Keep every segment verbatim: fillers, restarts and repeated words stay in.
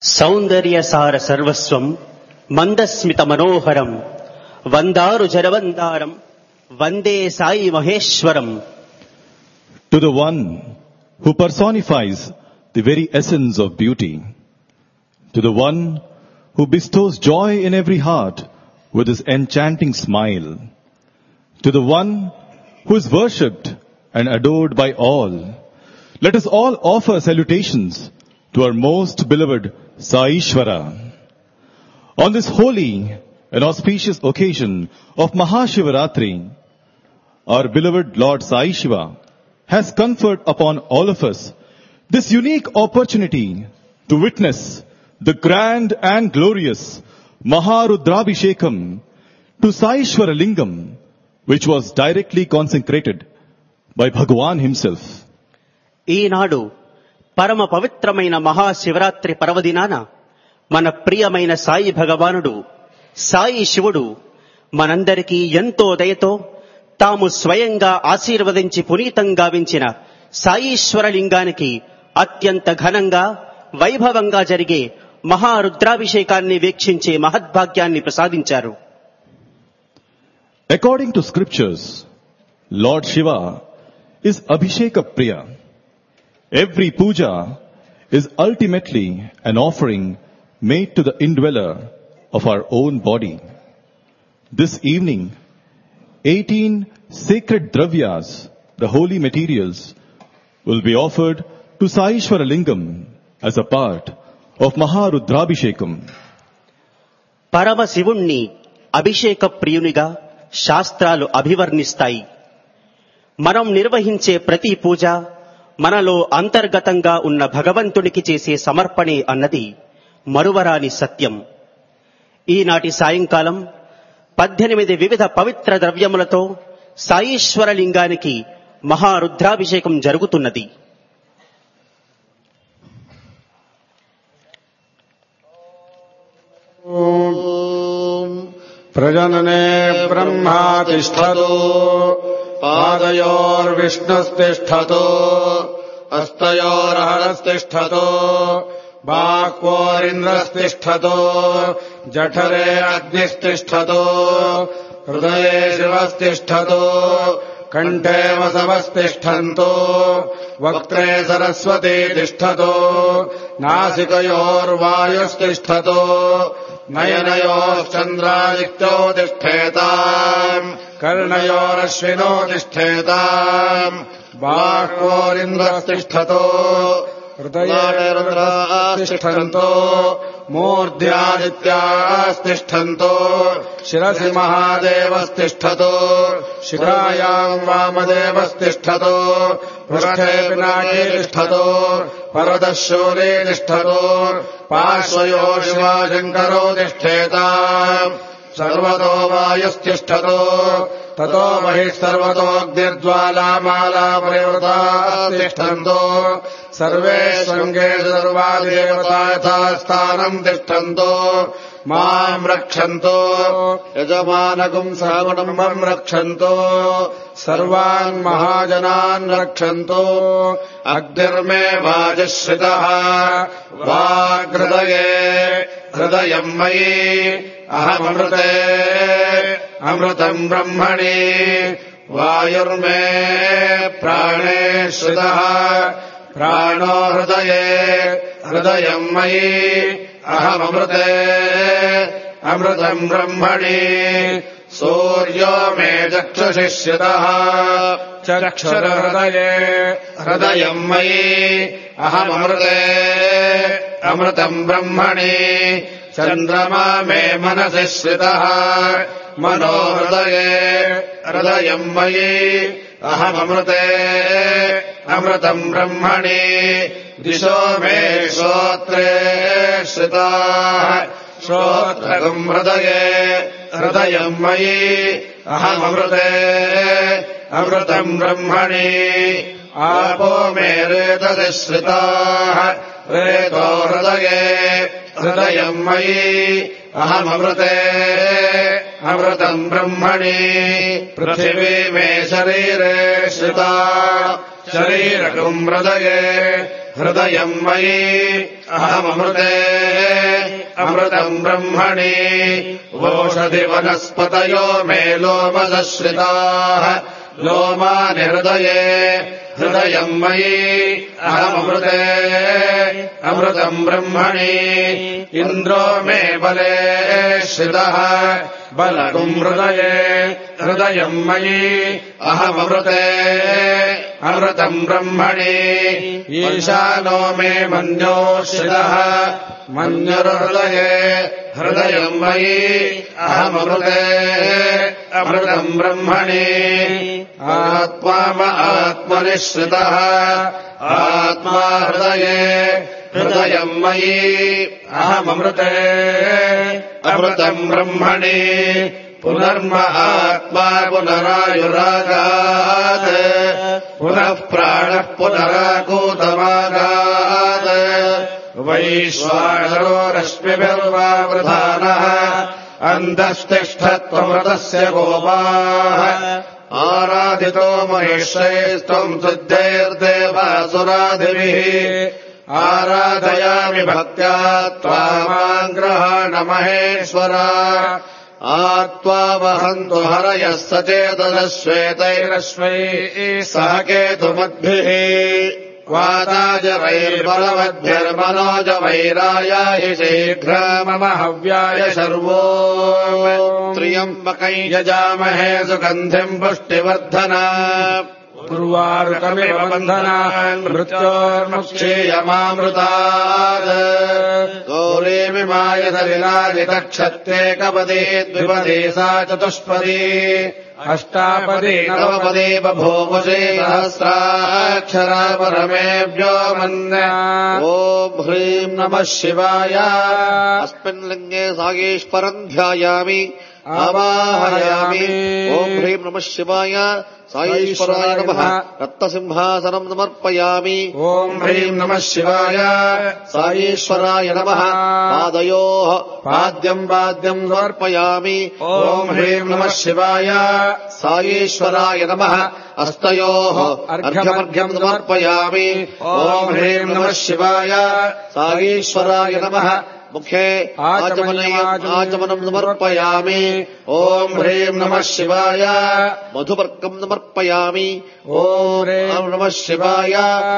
సౌందర్యసార సర్వస్వం మందస్మిత మనోహరం వందారు జనవందారం వందే Sai Maheshwaram. To the one who personifies the very essence of beauty, to the one who bestows joy in every heart with his enchanting smile, to the one who is worshipped and adored by all, let us all offer salutations to our most beloved Saishwara. On this holy and auspicious occasion of Mahashivaratri, our beloved Lord Sai Shiva has conferred upon all of us this unique opportunity to witness the grand and glorious Maharudrabhishekam to Saishwara Lingam, which was directly consecrated by Bhagavan himself. ఈనాడు పరమ పవిత్రమైన మహాశివరాత్రి పర్వదినాన మన ప్రియమైన సాయి భగవానుడు సాయి శివుడు మనందరికీ ఎంతో దయతో తాము స్వయంగా ఆశీర్వదించి పునీతం గావించిన సాయీశ్వరలింగానికి అత్యంత ఘనంగా వైభవంగా జరిగే మహారుద్రాభిషేకాన్ని వీక్షించే మహద్భాగ్యాన్ని ప్రసాదించారు. According to scriptures, Lord Shiva is Abhisheka Priya. Every puja is ultimately an offering made to the indweller of our own body. This evening, eighteen sacred dravyas, the holy materials, will be offered to Saishwara Lingam as a part of Maharudrabhishekam. పరమ శివుణ్ణి అభిషేక ప్రియునిగా శాస్త్రాలు అభివర్ణిస్తాయి. మనం నిర్వహించే ప్రతి పూజ మనలో అంతర్గతంగా ఉన్న భగవంతునికి చేసే సమర్పణే అన్నది మరువరాని సత్యం. ఈనాటి సాయంకాలం పద్దెనిమిది వివిధ పవిత్ర ద్రవ్యములతో సాయీశ్వరలింగానికి మహారుద్రాభిషేకం జరుగుతున్నది. ప్రజననే బ్రహ్మా తిష్ఠతో పాదయోర్విష్ణుస్తిష్ఠతో హస్తయోరహరస్తిష్ఠతో బాక్వోరింద్రస్తిష్ఠతో జఠరే అగ్నిస్తిష్ఠతో హృదయే శివస్తిష్ఠతో కంఠే వసవస్తిష్ఠంతో వక్త్రే సరస్వతీ తిష్ఠతో నాసికయోర్వాయుస్తిష్ఠతో నయనయోశ్చంద్రాదిత్యో తిష్ఠేతాం కర్ణయోరశ్వినో తిష్ఠేతాం బాహ్వోరింద్రస్తిష్ఠతో హృదయే రుద్రాస్తిష్ఠంతో మూర్ధ్యాదిత్యాస్తిష్ఠంతో శిరసి మహాదేవస్తిష్ఠతో శిఖాయాం వామదేవస్తిష్ఠతో పృష్ఠే పినాకే తిష్ఠతో పర్వతశూలే తిష్ఠతో పార్శ్వయో శివశంకరో తిష్ఠేతాం సర్వతో వాయుస్తిష్ఠతో తతో మహిః సర్వతోగ్నిర్జ్వాలామాలా పరివృతా తిష్ఠంతో సర్వే శృంగే సర్వాదేవతా యథాస్థానం తిష్ఠంతో మాం రక్షంతో యజమానకం సహకుటుంబం రక్షంతో సర్వాన్ మహాజనాన్ రక్షంతో అగ్నిర్మే వాజశ్రితః వాగ్హృదయే హృదయం మయి అహమృతే అమృతం బ్రహ్మణి వాయుర్మే ప్రాణే శ్రితః ప్రాణో హృదయే హృదయం మయి అహమృతే అమృతం బ్రహ్మణి సూర్యో మే చక్షుషి శ్రితః చక్షుర్హృదయే హృదయం మయి అహమృతే అమృతం బ్రహ్మణి చంద్రమా మే మనసి శ్రితః మనో హృదయే హృదయం మయి అహమృతే అమృతం బ్రహ్మణి దిశో మే శ్రోత్రే శ్రితాః శ్రోత్రకం హృదయే హృదయం మయి అహమృతే అమృతం బ్రహ్మణి ఆపో మే రేతసి శ్రితాః రేతో హృదయే హృదయం మయి అహమృతే అమృతం బ్రహ్మణి పృథివీ మే శరీరే శ్రితా శరీరకం హృదయే హృదయం మయి అహమృతే अमृतम् ब्रह्मणि वोषधि वनस्पतयो मे लोमसश्रिताः लोमानि हृदये हृदयम् मयि अहममृते अमृतम् ब्रह्मणि इन्द्रो मे बले श्रितः बलगुम् हृदये हृदयम् मयि अहममृते अमृतम् ब्रह्मणि ईशानो मे मन्यो श्रितः मन्युर्हृदये हृदयम् मयि अहममृते अमृतम् ब्रह्मणि आत्मा आत्मनिश्रितः आत्मा हृदये हृदयम् मयि अहममृते अमृतम् ब्रह्मणि पुनर्म आत्मा पुनरायुरागात् पुनः प्राणः पुनराकूतमागात् वैश्वानरो रश्मिभिर्वावृधानः अन्धस्तिष्ठत्वमृतस्य गोपाः आराधितो महेश्वरैस्त्वम् सिद्धैर्देवासुरादिभिः आराधयामि भक्त्या त्वामाङ्ग्रहाण महेश्वरा आत्वा वहन्तु हरयः सचेतनश्वेतैरश्वैः सह केतुमद्भिः वाताजवैर्बलवद्भिर्मनोजवैरायाहि शीघ्र मम हव्याय शर्वो त्र्यम्बकै यजामहे सुगन्धिम् पुष्टिवर्धना उर्वारुकमिव बन्धनान् मृत्योर्मुक्षीयमामृतात् गौरीमिमाय सलिलादितक्षत्येकपदी द्विपदी सा चतुष्पदी अष्टापदी नवपदी बभूवशी सहस्राक्षरा परमेभ्यो मन्य ॐ ह्रीं नमः शिवाय अस्मिन् लिङ्गे सागेश्वरम् ध्यायामि आवाहयामि ॐ ह्रीं नमः शिवाय साईश्वराय नमः रत्नसिंहासनम् समर्पयामि ॐ ह्रीं नमः शिवाय साईश्वराय नमः पादयोः पाद्यम् पाद्यम् समर्पयामि ॐ ह्रीं नमः शिवाय साईश्वराय नमः हस्तयोः अर्घ्यमर्घ्यम् समर्पयामि ॐ ह्रीं नमः शिवाय साईश्वराय नमः मुखे आचमनम् समर्पयामि ॐ ह्रीं नमः शिवाय मधुपर्कम् समर्पयामि ॐ ह्रीं नमः शिवाय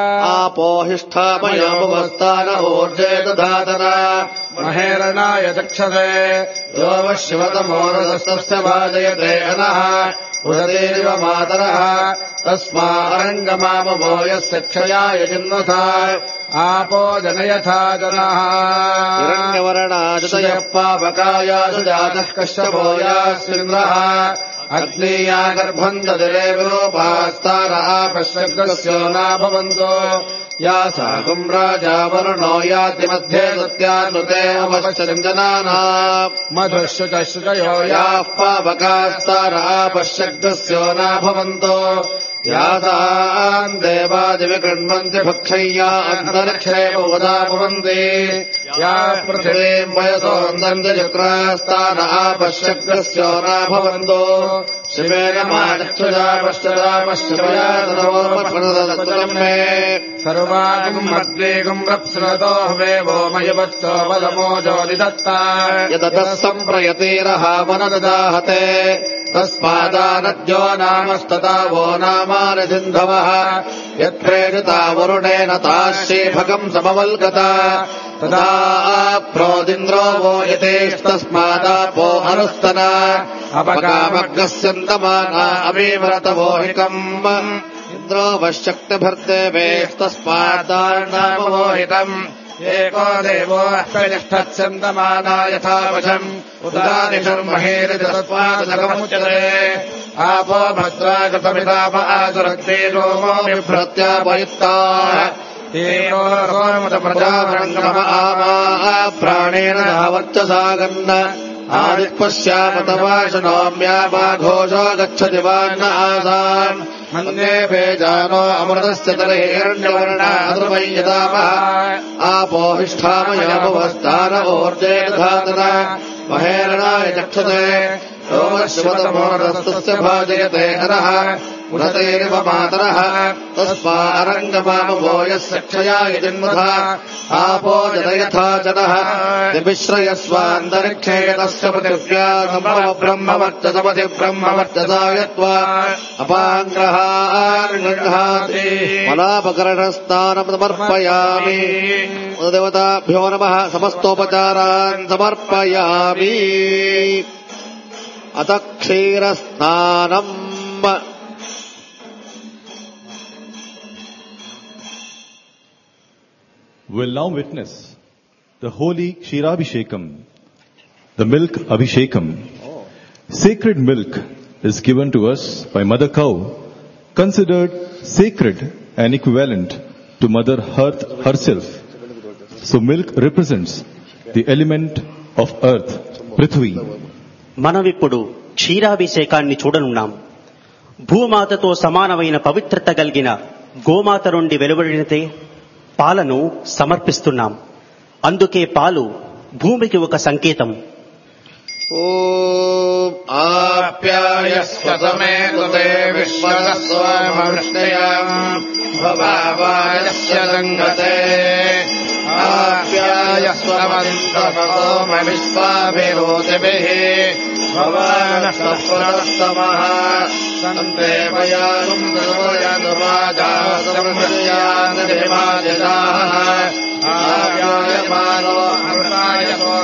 आपोहिष्ठामयामुपस्थान ऊर्जे दधातना महेरणाय चक्षसे यो वः शिवतमोरदस्तस्य भाजयते अनः उदतेरिव मातरः तस्मारङ्गमामवो यस्य क्षयाय जिन्वथा आपो जनयथा जनः हिरण्यवर्णादयः पावकायासु जातः कश्यपो यास्मिन्द्रः अग्नेया गर्भम् ददिरे विरूपास्तार आपश्यग्रस्यो नाभवन्तो या साकम् राजा वरुणो याति मध्ये दत्यानुते अवश्यञ्जनाना मधुश्रुतश्रुतयो याः पावकास्तार आपश्यग्रस्यो नाभवन्तो यासाम् देवादिविकृण्वन्ति भक्षय्या अन्तरिक्षे बहुधा भवन्ति या पृथिवीम् वयसोन्दन्ति चक्रास्तान आपश्यग्रस्यो नाभवन्तो शिवेन माचक्षुजा पश्चदा पश्चिमया तदवोपस्मृतम् मे सर्वागम् अग्नेगम् रप्सृतो हवेवो मयवच्चो बलमोजोदिदत्ता यदतः सम्प्रयतेरः मनददाहते तस्मादानद्यो नामस्तता वो नामानि सिन्धवः यत्प्रेरिता वरुणेन ताश्रीभगम् समवल्गता तदा प्रोदिन्द्रो वो यतेस्तस्मादापो अनुस्तना अपकामग्रस्यन्तमाना अमीवरतवोहिकम् इन्द्रो वशक्तिभर्देवेस्तस्मादान्नामवोहितम् एको देवो अष्टनिष्ठत्स्यन्दमाना यथा वशम् उदानिषर्महेरितस्मादजगमुच्यते आपो भद्राकृतमिताप आसुरक्ते रोमो बिभ्रत्यापयुक्ताः प्रजावरङ्गम आमा प्राणेन वर्चसागन्न आदिपश्यामतवाशनोम्या बाघोषो गच्छति वान्न आसाम् मन्ये भेजानो अमृतस्य तर्हिरण्यवर्णाद्रुवै यदामः आपोहिष्ठामयामुपस्थान ऊर्जे धातना महेरणाय चक्षते सोमशिवतमोरस्तस्य भाजयते हरः उदतेरिव मातरः तस्मारङ्गमामवो यस्य क्षयाय जन्मधा आपो जदयथा जनः दिविश्रयस्वान्तरिक्षे तस्य पृथिव्या सम्भव ब्रह्मवर्चसपति ब्रह्मवर्चसायत्वा अपाङ्ग्रहार्गृह्णाति मलापकरणस्नानं समर्पयामि देवताभ्यो नमः समस्तोपचारान् समर्पयामि अथ क्षीरस्नानम् We'll now witness the holy Kshirabhishekam, the milk Abhishekam. Sacred milk is given to us by Mother Cow, considered sacred and equivalent to Mother Earth herself. So milk represents the element of earth, Prithvi. మనమిప్పుడు క్షీరాభిషేకాన్ని చూడనున్నాం. భూమాతతో సమానమైన పవిత్రత కలిగిన గోమాత నుండి వెలువడినదే పాలను సమర్పిస్తున్నాం. అందుకే పాలు భూమికి ఒక సంకేతం. ఓం ఆప్యాయస్వతమే తుతే విశ్వస్వమృష్ణయం భవావాయస్య సంగతే ఆప్యాయస్వమవిశ్వసోమ విశ్వాభిరోతిభిః భవానః సందేవయానుం సర్వయానువాజాసంమృయానదేవాజదాః ఆప్యాయమానో అమృతాయ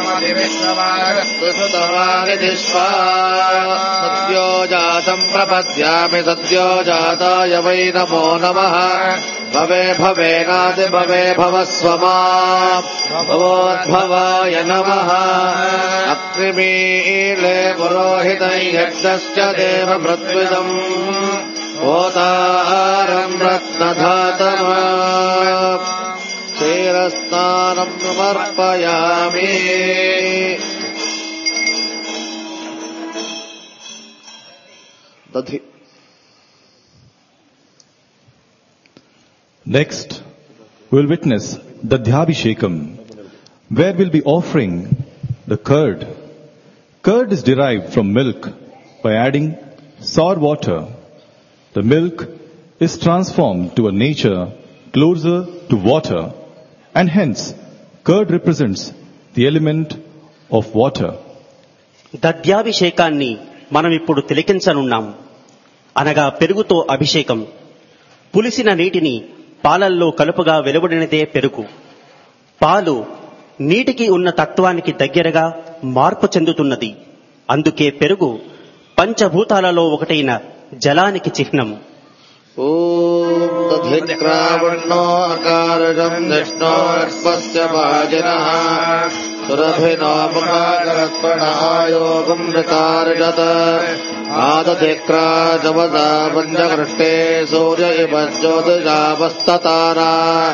సోమదివిశ్వమాగస్తుసుతమానిధిష్వా సద్యో జాతం ప్రపద్యామి సద్యో జాతాయ వై నమో నమః భవే భవేనాది భవే భవస్వమా భవోద్భవాయ నమః అక్రిమీలే పురోహితై యజ్ఞస్య దేవ మృత్విదం ఓతారం రత్నధాతమా క్షీరస్నానం సమర్పయామి. దధి. Next, we'll witness the Dhyabhishekam, where we'll be offering the curd. Curd is derived from milk by adding sour water. The milk is transformed to a nature closer to water, and hence curd represents the element of water. దధ్యాభిషేకాన్ని మనం ఇప్పుడు తిలకించనున్నాం. అనగా పెరుగుతో అభిషేకం. పులిసిన నీటిని పాలల్లో కలుపుగా వెలువడినదే పెరుగు. పాలు నీటికి ఉన్న తత్వానికి దగ్గరగా మార్పు చెందుతున్నది. అందుకే పెరుగు పంచభూతాలలో ఒకటైన జలానికి చిహ్నం. ఓం దధిక్రావణో అకారజం దిష్ణోర్పస్య భాజినః సురభినో ముఖాకరత్వణాయోగం రితార్జత ఆదధిక్రాజవదా పంచకృష్టే సూర్య ఇవ జ్యోతిషావస్తతారా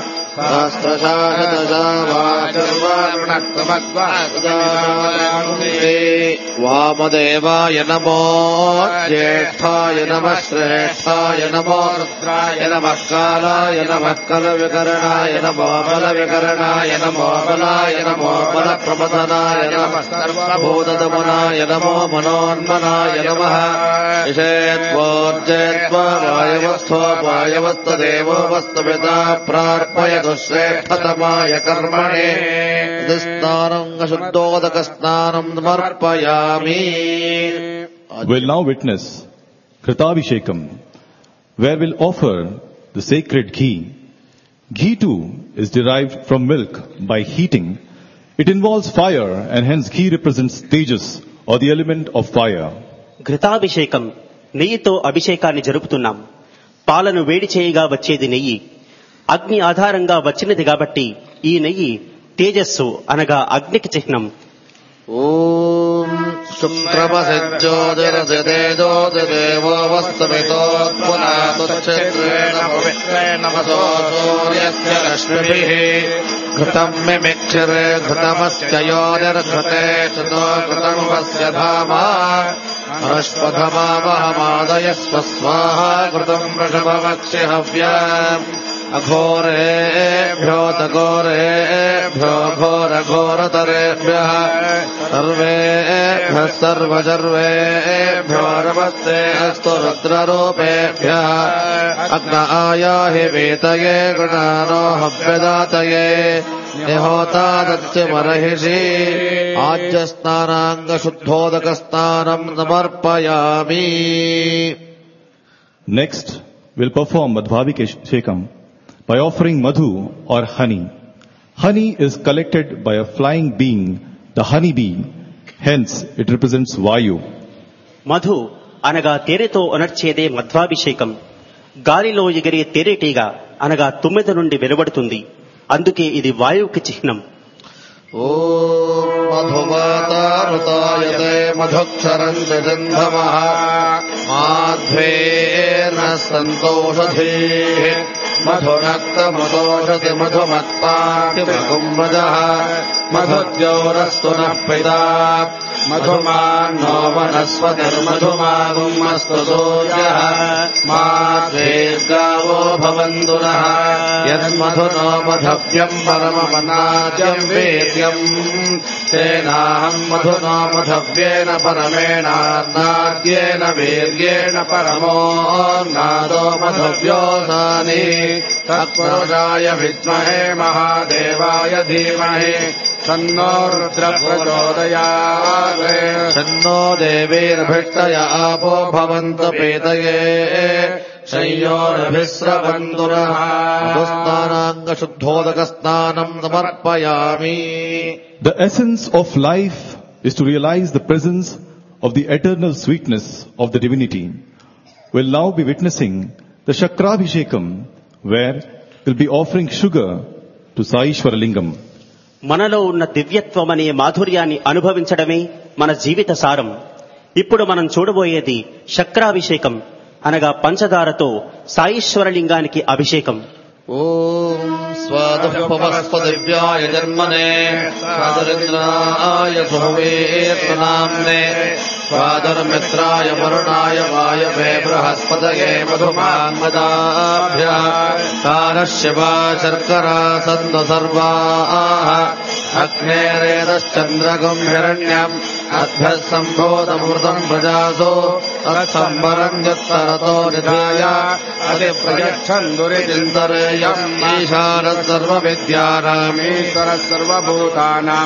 వామదేవాయ నమో జ్యేష్ఠాయ నమః శ్రేష్ఠాయ నమో రుద్రాయ నమః కాలాయ నమః కల వికరణాయ నమో బల వికరణాయ నమో బలాయ నమో బల ప్రమథనాయ నమః సర్వభూతదమనాయ నమో మనోన్మనాయ నమః ఇషేత్వోర్జేత్వా వాయవస్థో వాయవస్తదేవో వస్తవితా ప్రార్పయ శ్రేష్ఠతమాయ కర్మణే స్నానం శుద్ధోదక స్నానం సమర్పయామి. We'll now witness Kritabhishekam, where we'll offer the sacred ghee. Ghee too is derived from milk by heating. It involves fire, and hence ghee represents tejas, or the element of fire. ఘృతాభిషేకం, నెయ్యితో అభిషేకాన్ని జరుపుతున్నాం. పాలను వేడి చేయగా వచ్చేది నెయ్యి. అగ్ని ఆధారంగా వచ్చినది కాబట్టి ఈ నెయ్యి తేజస్సు అనగా అగ్నికి చిహ్నం. ఓం శుక్రమసిజ్యోతిరసితేజోతిదేవో వస్తమితోత్పునాతుచ్ఛేత్రేణ పవిత్రేణ మసో సూర్యస్య రశ్మిభిః ఘృతం మిమిక్షిరే ఘృతమస్య యోనిర్ఘృతే చుతో ఘృతముపస్య ధామా అనుష్పథమావహమాదయస్వ స్వాహా ఘృతం వృషభవక్షి హవ్యాం अघोरेभ्यो तघोरेभ्यो घोरघोरतरेभ्यः सर्वेभ्यः सर्वजर्वेभ्यो नमस्ते अस्तु रुद्ररूपेभ्यः अग्न आयाहि वीतये गृणानो हव्यदातये निहोता दच्यमर्हिषि आज्यस्नानाङ्गशुद्धोदकस्नानम् समर्पयामि. Next, we'll perform Madhvabhishekam by offering madhu or honey. Honey is collected by a flying being, the honey bee. Hence, it represents Vayu. Madhu అనగా తేనెతో అనర్చేదే మధ్వాభిషేకం. గాలిలో ఎగిరే తేనెటీగ అనగా తుమ్మెద నుండి వెలువడుతుంది. అందుకే ఇది వాయువుకి చిహ్నం. ఓం మధువాతారుతాయతే మధుక్షరంతి జంధమః మాధ్వేన సంతోషధీః మధునక్తమదోషతి మధుమత్పాతిమగుంభజః మధుద్యోరస్తు నః పితా మధుమాన్నో వనస్పతిర్మధుమాగుమస్తు సూర్యః మాధ్వేర్గావో భవంతు నః యన్మధునో మధవ్యం పరమమనాద్యం వేద్యం తేనాహం మధునో మధవ్యేన పరమేణాన్నాద్యేన వీర్యేణ పరమోన్నాదో మధవ్యోసాని తత్పురుషాయ విద్మహే మహాదేవాయ ధీమహి తన్నో రుద్ర ప్రచోదయాత్. తన్నో దేవీర్భిష్టయ ఆపో భవంతు పీతయే శయ్యోరభిస్రవంతు నః. మధుస్నానాంగశుద్ధోదకస్నానం సమర్పయామి. The essence of life is to realize the presence of the eternal sweetness of the divinity. We'll now be witnessing the Shakrabhishekam, where we'll be offering sugar to Saishwara Lingam. మనలో ఉన్న దివ్యత్వం అనే మాధుర్యాన్ని అనుభవించడమే మన జీవిత సారం. ఇప్పుడు మనం చూడబోయేది శక్రాభిషేకం అనగా పంచదారతో సాయీశ్వరలింగానికి అభిషేకం. ఓం స్వాదుపవస్పదివ్యాయ జన్మనే స్వాదురింద్రాయ సుహవీర్నామ్నే స్వాదుర్మిత్రాయ వరుణాయ వాయవే బృహస్పతయే మధుమాన్మదాభ్యః కారశివా శర్కరా సందు సర్వాః అగ్నేరేదశ్చంద్రగం హిరణ్యం అభ్యः సంభూతమృతం ప్రజాసో తత్సంవరం యత్తరతో నిధాయ అతిప్రయచ్చందురిచింతరేయం ఈశానः సర్వవిద్యానామీశ్వరः సర్వభూతానాం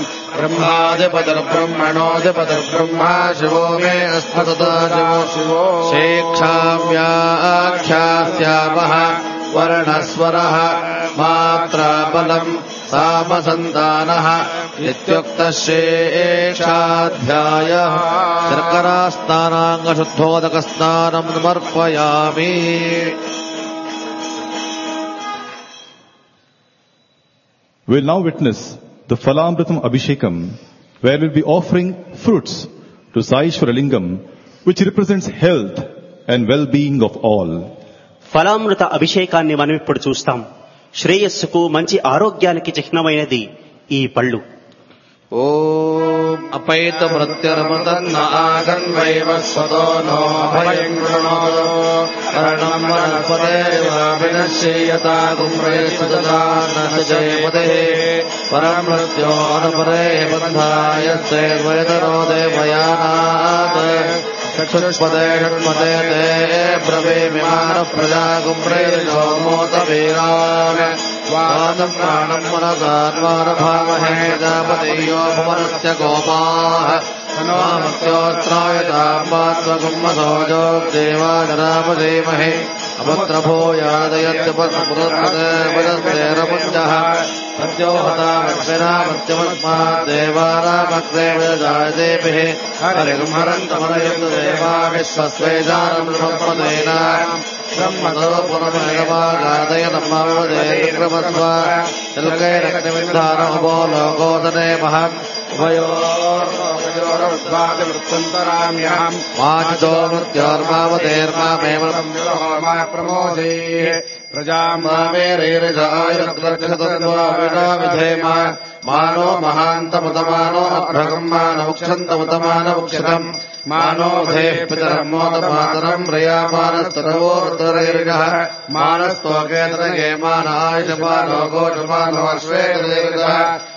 బ్రహ్మాధిపతిర్బ్రహ్మణోధిపతిర్బ్రహ్మా శివో మే అస్మతతా శివో శివో శేక్షామ్యాఖ్యాస్యామః వర్ణస్వరः మాత్రాబలం సామసంతానః ఇత్యుక్తః శేషాధ్యాయః. శర్కరాస్నానాంగశుద్ధోదకస్నానం సమర్పయామి. We'll now witness the Phalamritam Abhishekam, where we'll be offering fruits to Saishwara Lingam, which represents health and well-being of all. ఫలామృత అభిషేకాన్ని మనం ఇప్పుడు చూస్తాం. శ్రేయస్సుకు మంచి ఆరోగ్యానికి చిహ్నమైనది ఈ పళ్ళు. ఓం అపైత ప్రత్యరమతన్న ఆగన్వైవ స్వతో నో అభయం గృణోదో కరణం వనస్పతేవ వినశ్యేయతా గుమ్రేషుదానశజయపదే పరం మృత్యోనుపరే బంధాయ సేద్వేదనో దేవయానాత్ చక్షుష్పదే షణ్మతే తే బ్రవీమిమాన ప్రజా గుమ్రేషో మోత వీరాన్ వాదం ప్రాణం మనసాన్వారభామహే జాపతేయో భువనస్య గోపాః తనోమత్యోత్రాయతాంబాత్వగుమ్మసోజో దేవాజరామధీమహి అభద్రభూయాదయత్యపద్మృతేరపుంజః సత్యోహతామక్షరామత్యమస్మాద్దేవానామగ్రేవజాయదేభిః హరిగుంహరంతమరయంతు దేవా విశ్వస్వేదానం బ్రహ్మదేన బ్రహ్మదోపురమేగమాగాదయ నమ్మవదే విక్రమస్వ తిల్కైరగ్నివింధానమభో లోకోదనే మహం ఉభయోర్వృత్తంతరామ్యహం వాచితో మృత్యోర్మావదేర్మామేవ ప్రమోదే ప్రజామావేరేరిజాయ విధేమ మానో మహాంతముతమానో అభ్రగం మానముక్షంతముతమానముక్షితం మానో భే పితరం మోదమాతరం ప్రియామానస్తరవోరుతరైర్గః మానస్తోకేతరగే మానాయుషమానో ఘోషమానో అశ్వేతరైర్గః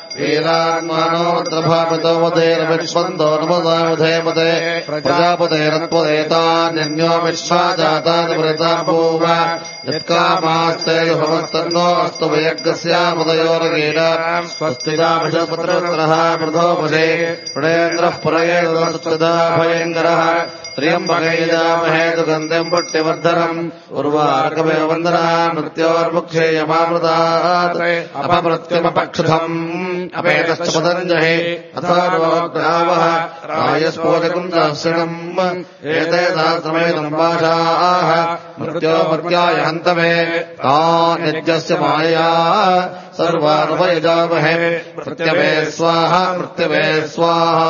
వీరాన్మానోర్ద్రభామతోమతేర్విష్వంతో నమదామధేమతే ప్రజాపతేరత్వదేతాన్యన్యో విశ్వా జాతానిమృతాభూవ యత్కామాస్తేజుభవస్తన్నో అస్తు వయగ్గస్యాముదయోరగీణ స్వస్తిదాభిషపత్రః మృధోపశే ప్రణేంద్రః పురయేదస్తదా భయంకరః త్ర్యంబకైజామహే సుగంధిం పుష్టివర్ధనం ఉర్వారకమివ వందనాన్ మృత్యోర్ముక్షేయమామృతాత్ అపమృత్యుమపక్షుధం అపేతశ్చ పతంజహి అథావః రాయస్పోజకం దాస్యణం ఏతే సహస్రమేతం భాషాః మృత్యోమర్త్యాయ హంతమే తాన్యజ్ఞస్య మాయయా సర్వానుపయజామహే మృత్యవే స్వాహ మృత్యవే స్వాహ.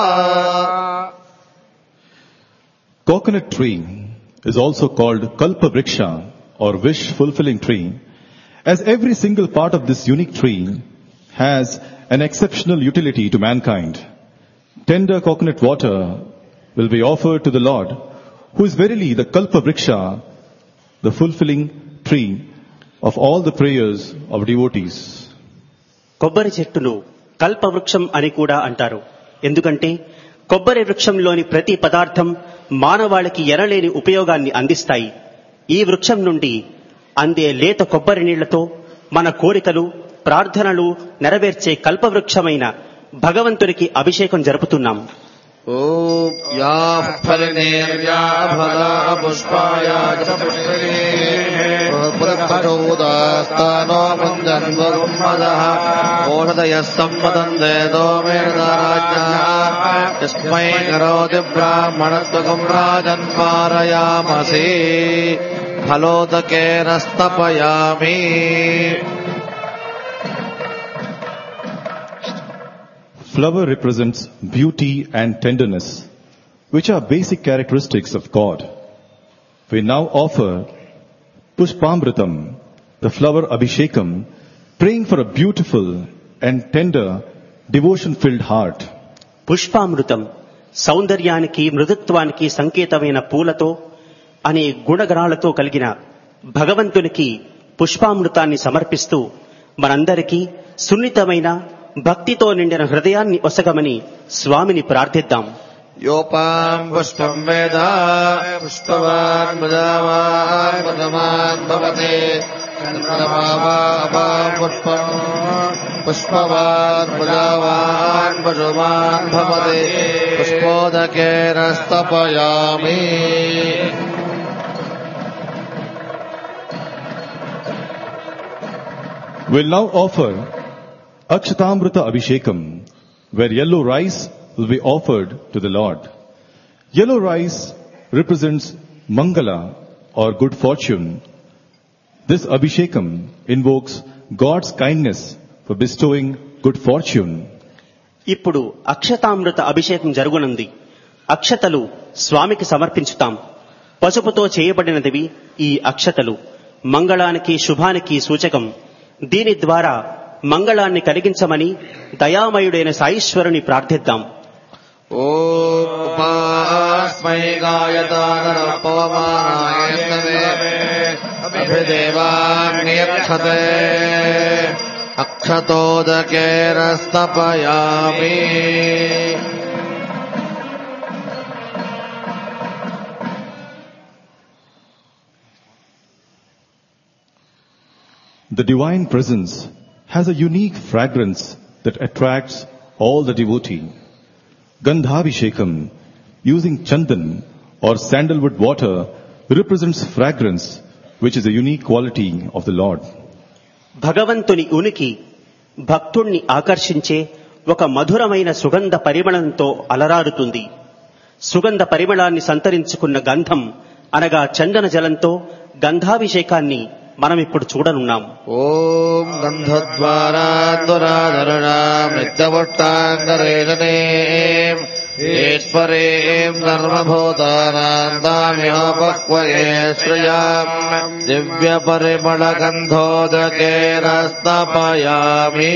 Coconut tree is also called Kalpa Vriksha or wish fulfilling tree, as every single part of this unique tree has an exceptional utility to mankind. Tender coconut water will be offered to the Lord, who is verily the Kalpa Vriksha, the fulfilling tree of all the prayers of devotees. కొబ్బరి చెట్టును కల్పవృక్షం అని కూడా అంటారు. ఎందుకంటే కొబ్బరి వృక్షంలోని ప్రతి పదార్థం మానవాళికి ఎనలేని ఉపయోగాన్ని అందిస్తాయి. ఈ వృక్షం నుండి అందే లేత కొబ్బరి నీళ్లతో మన కోరికలు ప్రార్థనలు నెరవేర్చే కల్పవృక్షమైన భగవంతునికి అభిషేకం జరుపుతున్నాం. ఓం యా ఫలినేర్యా ఫలా పుష్పాయా పుష్పే పురఃపరోదాస్తానో మంజన్వమదః ఓషధయః సంపదంతే దోమేర్దారాజ్ఞః తస్మై కరోతి బ్రాహ్మణత్వకం Rajan పారయామసి ఫలోదకేన స్తపయామి. Flower represents beauty and tenderness, which are basic characteristics of God. We now offer Pushpamritam, the flower Abhishekam, praying for a beautiful and tender, devotion-filled heart. పుష్పామృతం సౌందర్యానికి మృదుత్వానికి సంకేతమైన పూలతో అనే గుణగణాలతో కలిగిన భగవంతునికి పుష్పామృతాన్ని సమర్పిస్తూ మనందరికీ సున్నితమైన భక్తితో నిండిన హృదయాన్ని ఒసగమని స్వామిని ప్రార్థిద్దాం. యోపాం పుష్పం వేద పుష్పవాన్ ప్రజావాన్ ప్రజమాన్ భవతే చంద్రమావాపాం పుష్పం పుష్పవాన్ ప్రజావాన్ ప్రజమాన్ భవతే పుష్పోదకేన స్తపయామి. We'll now offer Akshatamrita Abhishekam, where yellow rice will be offered to the Lord. Yellow rice represents Mangala or good fortune. This Abhishekam invokes God's kindness for bestowing good fortune. ఇప్పుడు అక్షతామృత అభిషేకం జరుగునంది. అక్షతలు స్వామికి సమర్పించుతాం. పసుపుతో చేయబడినదివి ఈ అక్షతలు. మంగళానికి శుభానికి సూచకం. దీని ద్వారా మంగళాన్ని కలిగించమని దయామయుడైన సాయీశ్వరుని ప్రార్థిద్దాం. ఓస్మై గాయతానరపవమానాయక్షతే అక్షతోదకేన స్తపయామి. The divine presence has a unique fragrance that attracts all the devotee. Gandhabhishekam, using chandan or sandalwood water, represents fragrance, which is a unique quality of the Lord. భగవంతుని ఉనికి భక్తుణ్ణి ఆకర్షించే ఒక మధురమైన సుగంధ పరిమళంతో అలరారుతుంది. సుగంధ పరిమళాన్ని సంతరించుకున్న గంధం అనగా చందన జలంతో గంధాభిషేకాన్ని మనం ఇప్పుడు చూడనున్నాం. ఓం గంధద్వారాధరణామృత్యవట్టాంగరేణే ఈశ్వరీం సర్వభూతానాం తామిహోపక్వయే శ్రియాం దివ్య పరిమళ గంధోదకేన స్థాపయామి.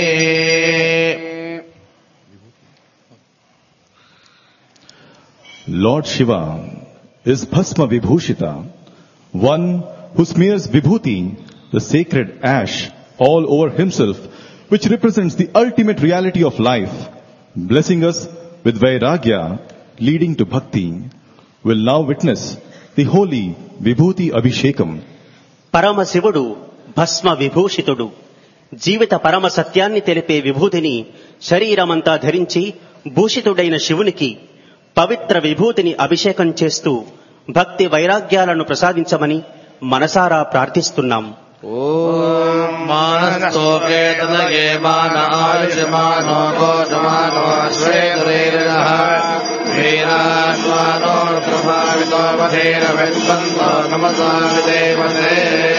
Lord Shiva is Bhasma Vibhushita, one who smears Vibhuti, the sacred ash, all over himself, which represents the ultimate reality of life, blessing us with Vairagya, leading to Bhakti, will now witness the holy Vibhuti Abhishekam. పరమ శివుడు భస్మ విభూషితుడు. జీవిత పరమ సత్యాన్ని తెలిపే విభూతిని శరీరమంతా ధరించి భూషితుడైన శివునికి పవిత్ర విభూతిని అభిషేకం చేస్తూ భక్తి వైరాగ్యాలను ప్రసాదించమని మనసారా ప్రార్థిస్తున్నాం. ఓం మానస్తోకే తదగే మాన ఆయుష్మానో కోశమానో శ్వేతరేరః వీరాన్మానో ప్రభావితో వధేర విద్వంతో నమసామి దేవతే.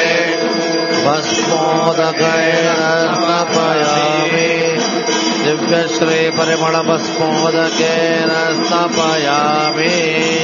భస్మోదకేన స్థాపయామి దివ్యశ్రీ పరిమళ భస్మోదకేన స్థాపయామి.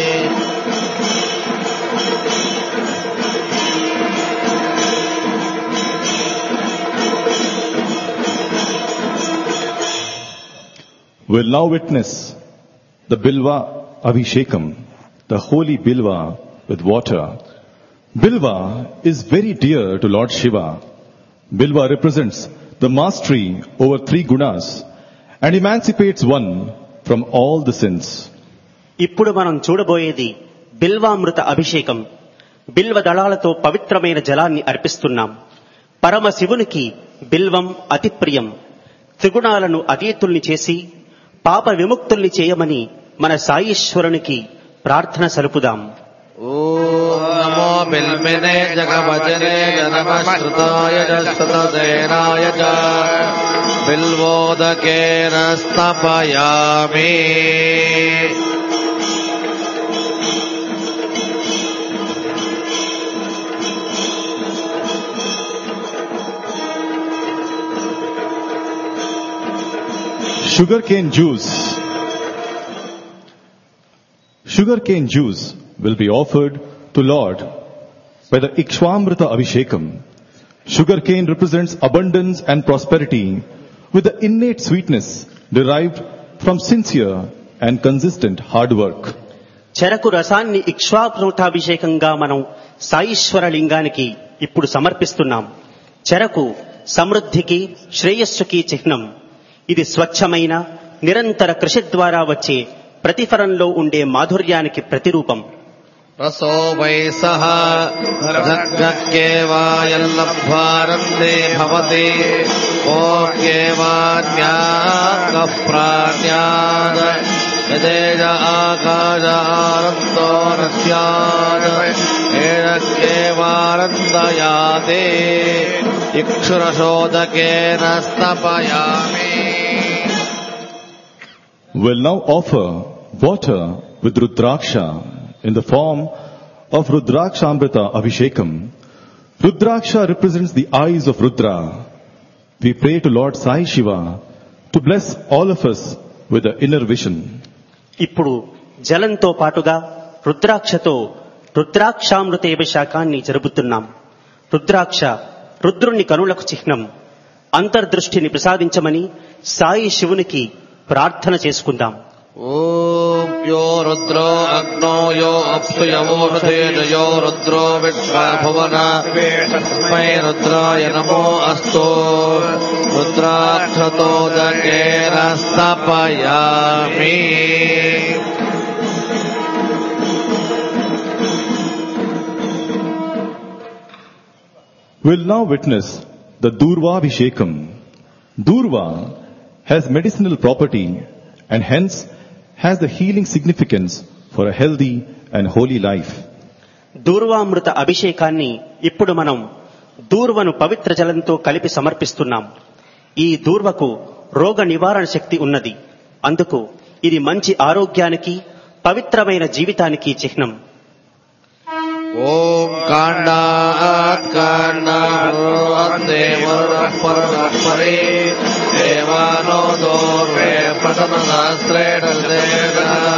Will now witness the Bilva Abhishekam, the holy Bilva with water. Bilva is very dear to Lord Shiva. Bilva represents the mastery over three gunas and emancipates one from all the sins. ఇప్పుడు మనం చూడబోయేది బిల్వామృత అభిషేకం. బిల్వ దళాలతో పవిత్రమైన జలాన్ని అర్పిస్తున్నాం. పరమ శివునికి బిల్వం అతి ప్రియం. త్రిగుణాలను అతీతుల్ని చేసి పాప విముక్తుల్ని చేయమని మన సాయీశ్వరునికి ప్రార్థన సలుపుదాం. ఓం నమో బిల్మినే జగవచనే నమఃశ్రుతాయ సతసేనాయ చ బిల్వోదకేన స్థాపయామి. Sugarcane juice. Sugarcane juice will be offered to Lord by the Ikshwamrita Abhishekam. Sugarcane represents abundance and prosperity with the innate sweetness derived from sincere and consistent hard work. చెరకు రసాన్ని ఇక్ష్వామృతాభిషేకంగా మనం సాయీశ్వర లింగానికి ఇప్పుడు సమర్పిస్తున్నాం. చెరకు సమృద్ధికి శ్రేయస్సుకి చిహ్నం. ఇది స్వచ్ఛమైన నిరంతర కృషి ద్వారా వచ్చే ప్రతిఫలంలో ఉండే మాధుర్యానికి ప్రతిరూపం. రసో వై సహ గగ్గేవాయల్లబ్ధ్వారందే భవతి ఓకేవాన్యాః ప్రాణ్యాద్ యదేజ ఆకాశానందో నస్యాద్ ఏషకేవానందయాతే ఇక్షురశోదకేన స్థాపయామి. Will now offer water with Rudraksha in the form of Rudrakshamrita Abhishekam. Rudraksha represents the eyes of Rudra. We pray to Lord Sai Shiva to bless all of us with the inner vision. ఇప్పుడు జలంతో పాటుగా రుద్రాక్షతో రుద్రాక్షామృతాభిషేకాన్ని జరుపుతున్నాం. రుద్రాక్ష రుద్రుని కనులకు చిహ్నం. అంతర్దృష్టిని ప్రసాదించమని సాయి శివునికి ప్రార్థన చేసుకుందాం. ఓం యో రుద్రో అగ్నో యో అప్సు యవోషధేజయో రుద్రో విశ్వభువన తస్మై రుద్రాయ నమో అస్తు. రుద్రాక్షతోదకేన స్థాపయామి. We'll now witness the Durva Abhishekam. Durva has medicinal property and hence has the healing significance for a healthy and holy life. దూర్వామృత అభిషేకాన్ని ఇప్పుడు మనం దూర్వను పవిత్ర జలంతో కలిపి సమర్పిస్తున్నాం. ఈ దూర్వకు రోగ నివారణ శక్తి ఉన్నది. అందుకు ఇది మంచి ఆరోగ్యానికి పవిత్రమైన జీవితానికి చిహ్నం. ఓం కాండాత్ కాండాపరే దేవానో దోర్వే ప్రథమ శాస్త్రేణ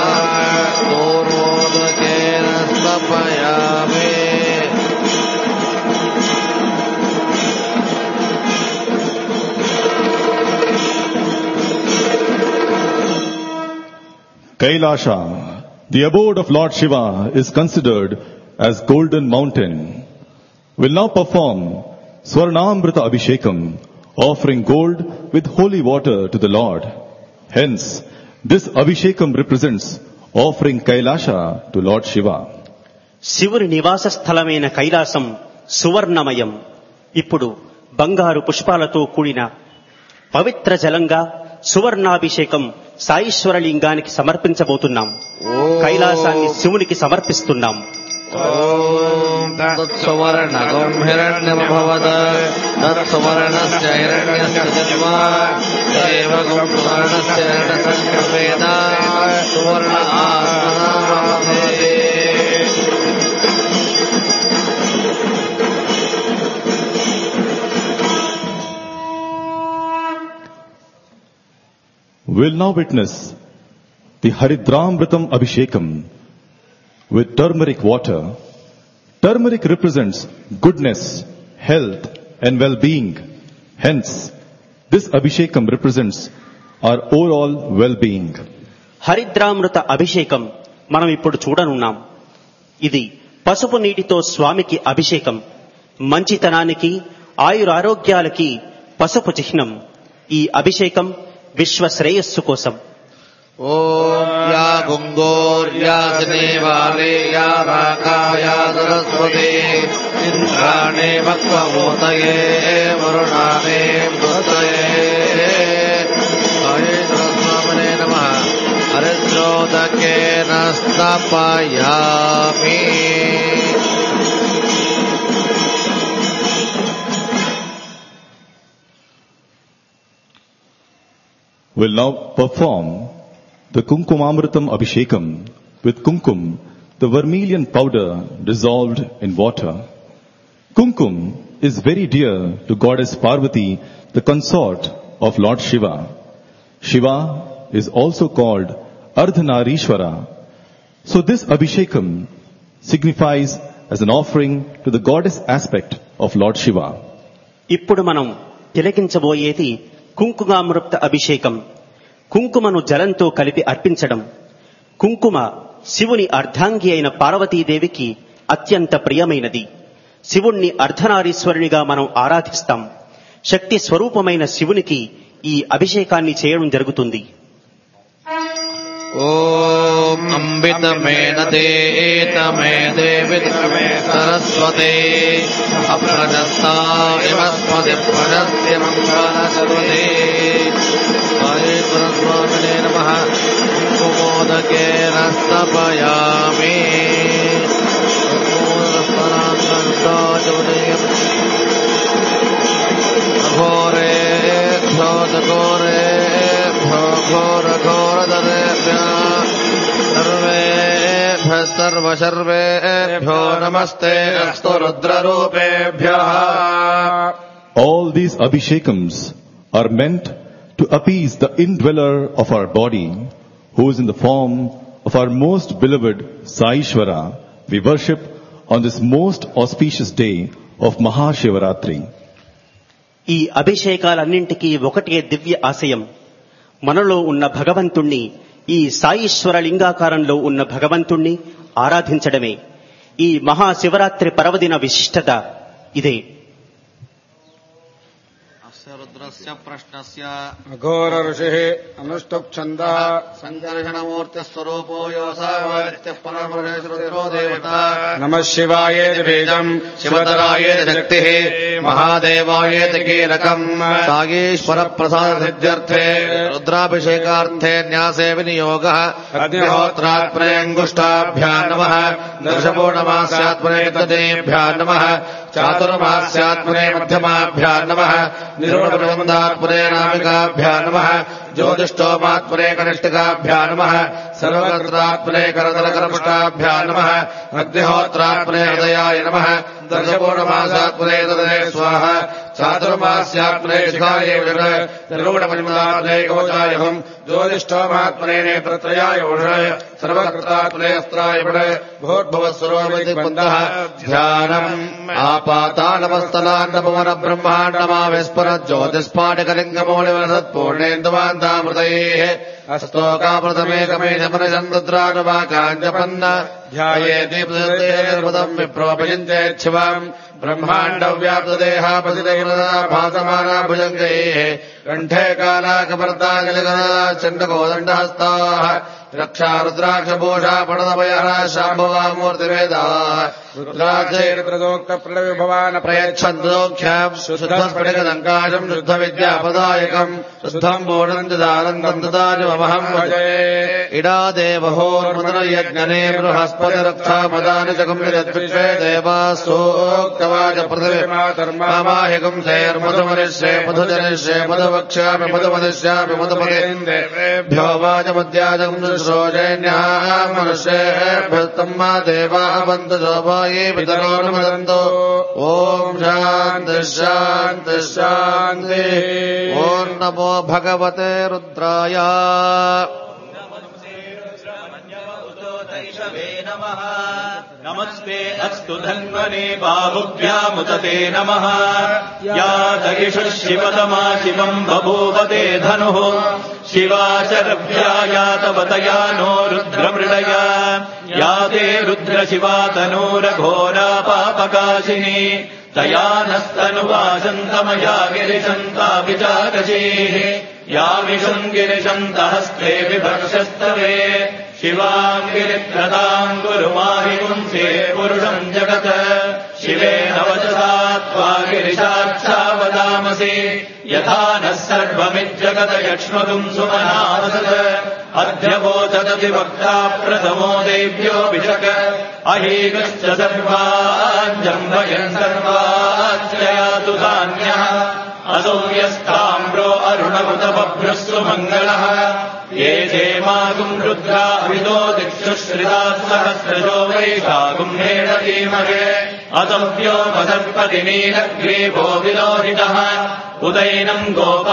Kailasha, the abode of Lord Shiva, is considered as golden mountain. Will now perform Swarnamrita Abhishekam, offering gold with holy water to the Lord. Hence, this Abhishekam represents offering Kailasha to Lord Shiva. శివుని నివాస స్థలమైన కైలాసం సువర్ణమయం. ఇప్పుడు బంగారు పుష్పాలతో కూడిన పవిత్ర జలంగా సువర్ణాభిషేకం సాయీశ్వరలింగానికి సమర్పించబోతున్నాం. కైలాసాన్ని శివునికి సమర్పిస్తున్నాం. ఓం తత్సువర్ణగం హిరణ్యమభవద తత్సువర్ణస్య హిరణ్యస్య జన్మా దేవగం సువర్ణస్య హిరణ్యసంకల్పేన సువర్ణ ఆత్మనామభవతే. We'll now witness the Haridramritam Abhishekam with turmeric water. Turmeric represents goodness, health and well-being. Hence, this Abhishekam represents our overall well-being. హరిద్రామృత అభిషేకం మనం ఇప్పుడు చూడనున్నాం. ఇది పసుపు నీటితో స్వామికి అభిషేకం. మంచితనానికి ఆయురారోగ్యాలకి పసుపు చిహ్నం. ఈ అభిషేకం విశ్వ శ్రేయస్సు కోసం. ఓం యా గుంగోర్యా శనేవాలే యా రాకాయా సరస్వతి ఇంద్రాణే వక్వమూతయే వరుణానే మృతయే హరిద్రస్వామినే నమః. హరిద్రోదకేన స్థాపయామి. We'll now perform the Kumkumamritam Abhishekam with kumkum, the vermilion powder dissolved in water. Kumkum is very dear to goddess Parvati, the consort of Lord Shiva. Shiva is also called Ardhanarishwara. So this Abhishekam signifies as an offering to the goddess aspect of Lord Shiva. ఇప్పుడు మనం తిలకించబోయేది కుంకుమామృత అభిషేకం. కుంకుమను జలంతో కలిపి అర్పించడం. కుంకుమ శివుని అర్ధాంగి అయిన పార్వతీదేవికి అత్యంత ప్రియమైనది. శివుణ్ణి అర్ధనారీశ్వరునిగా మనం ఆరాధిస్తాం. శక్తి స్వరూపమైన శివునికి ఈ అభిషేకాన్ని చేయడం జరుగుతుంది. ఓం అంబితమేన దేతమే దేవితమే సరస్వతే అప్రజస్తాయమస్మది ప్రజస్య మంగళశ్రుతే. హరిద్రస్వామినే నమః. కుంకుమోదకేన స్థాపయామి. ఘోరే ఘోరే ఘోర ఘోరదరేభ్యः సర్వేభ్యः సర్వసర్వేభ్యో నమస్తే అస్తు రుద్రరూపేభ్యः. All these Abhishekams are meant to appease the indweller of our body, who is in the form of our most beloved Saishwara, we worship on this most auspicious day of Mahashivaratri. ఈ అభిషేకాలన్నింటికీ ఒకటే దివ్య ఆశయం. మనలో ఉన్న భగవంతుణ్ణి, ఈ సాయీశ్వర లింగాకారంలో ఉన్న భగవంతుణ్ణి ఆరాధించడమే. ఈ మహాశివరాత్రి పర్వదిన విశిష్టత ఇదే. రుద్రస్య ప్రశ్నస్య అఘోర ఋషిః అనుష్ఠుప్ఛందః సంకర్షణమూర్తిస్వరూపో యోసావాదిత్యః పరమేశ్వరో దేవతా. నమః శివాయేతి బీజం శివతరాయేతి శక్తిః మహాదేవాయేతి కీలకం. సాగేశ్వర ప్రసాద సిద్ధ్యర్థే రుద్రాభిషేకార్థే న్యాసే వినియోగః. అగ్నిహోత్రాత్మనేంగుష్టాభ్యాం నమః. దర్శపూర్ణమాస్యాత్మనే తదేభ్యాం నమః. చాతుర్మాస్యాత్మనే మధ్యమాభ్యాం నమః. నిరుణపరివందాత్మనే నామికాభ్యాం నమః. జ్యోతిష్టోమాత్మనే కనిష్ఠికాభ్యాం నమః. సర్వకర్తాత్మనే కరతలకరపుష్టాభ్యాం నమః. అగ్నిహోత్రాత్మనే హృదయాయ నమః. దర్శపూర్ణమాసాత్మనే తదే స్వాహ. చాతుర్మాస్యాత్మనే శిఖాయే నిరుణపరివందాత్మనే కవచాయహం. జ్యోతిష్టోమాత్మనే నేత్రత్రయాయ ఉషయ. సర్వకర్తాత్మనే అస్త్రాయ భూర్భువస్వరూపేతి బంధః. ధ్యానం ఆపాతాళమస్తలాండపవన బ్రహ్మాండమావిస్ఫుర జ్యోతిస్ఫాటికలింగమౌళివసత్పూర్ణేందువాంతామృతైః अस्तोकाप्रथमेकमेशमनशन्दुद्रानुवाकाञ्जपन्न ध्यायेति पदम् विप्रोपयन्तेच्छिवाम् ब्रह्माण्डव्याप्तदेहापतिदेवभासमाना भुजङ्गैः कण्ठे कालाकपर्दाजलगणा चण्डकोदण्डहस्ताः रक्षा रुद्राक्षभूषा पणदभयहरा शाम्भवामूर्तिवेदाः रुद्राक्षैर्प्रदोक्तप्रणविभवान् प्रयच्छन्दोख्याम् शुद्धस्फटिकदङ्काशम् शुद्धविद्यापदायकम् शुद्धम् पूर्णम् चिदानन्दम् ददानिमहम् भजे इडादेवहोर्मदनयज्ञने बृहस्पतिरक्षापदानि च कुम्भिरद्विश्वे देवास्तोक्तवाच पृथिवीमातर्मामाहिकम् सेर्मधुमनिष्ये मधुजनिष्ये मधुवक्ष्यामि मधुमनिष्यामि मधुमदेभ्यो वाचमद्याजम् श्रोजैन्यः मनुष्येभ्यस्तम् मा देवाः बन्धु शोभाये पितरोनुमदन्तो ॐ शान्तिः शान्तिः शान्तिः ॐ नमो भगवते रुद्राय नमस्ते अस्तु धन्वने बाहुभ्यामुदते नमः या दयिषु शिवतमा शिवम् बभूवते धनुः शिवा शरभ्या या तवतया नो रुद्रमृडया या ते रुद्रशिवा तनूरघोरा पापकाशिनी तया नस्तनुवासन्तमया गिरिशन्ताभिचाकशीः या विशम् गिरिशन्तहस्ते विभर्षस्तवे शिवाम् गिरिप्रदाम् कुरुमाहि पुंसे पुरुषम् जगत् शिवेन वचसा त्वा गिरिशाक्षा वदामसि यथा नः सर्वमिज्जगत यक्ष्मतुम् सुमनावसत् अध्यवोचदति वक्ता प्रथमो देव्योऽभिषक् अहीगश्च सर्वाञ्जम्भयन् सर्वाच्चयातु धान्यः असौ यस्ताम्रो अरुणमुतबभ्रस्तु मङ्गलः ये चेमागुम् रुद्रा अभितो दिक्षुश्रिताः सहस्रजो वैशागुम्भेण धीमहे अतव्यो मदर्पति नीलग्रीवो विलोहितः उदैनम्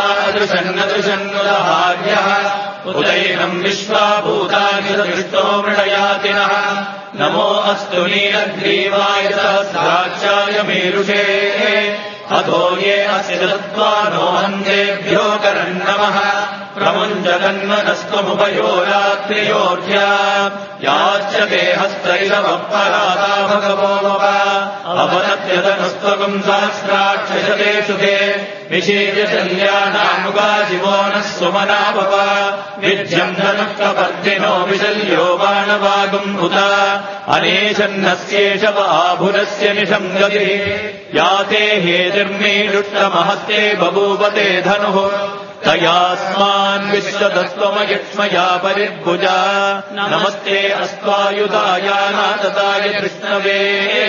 गोपादृशन्नदृशन्नुदहार्यः उदैनम् विश्वाभूतानि दृष्टो मृडयातिनः नमो अस्तु नीलग्रीवाय सहस्राक्षाय मेरुषे अथो ये अस्य दत्त्वा नो अन्देभ्यो करन्नमः प्रमुञ्जकन्मनस्त्वमुभयो रात्रियोर्ध्या याश्च ते हस्तैरवपराता भगवो मम अपनत्यतनुस्त्वकम् सहस्राक्षशते सुखे विशीर्यशल्यानामुगा शिवो नः सुमना भव विद्यम् धनुष्कपर्दिनो विशल्यो बाणवागुम् उत अनेशन्नस्येष आभुरस्य निशम् गतिः याते हेतिर्मीडुष्टमहस्ते बभूवते धनुः तयास्मान् विश्वदस्त्वमयक्ष्मया परिर्भुजा नमस्ते अस्त्वायुधायानातताय कृष्णवे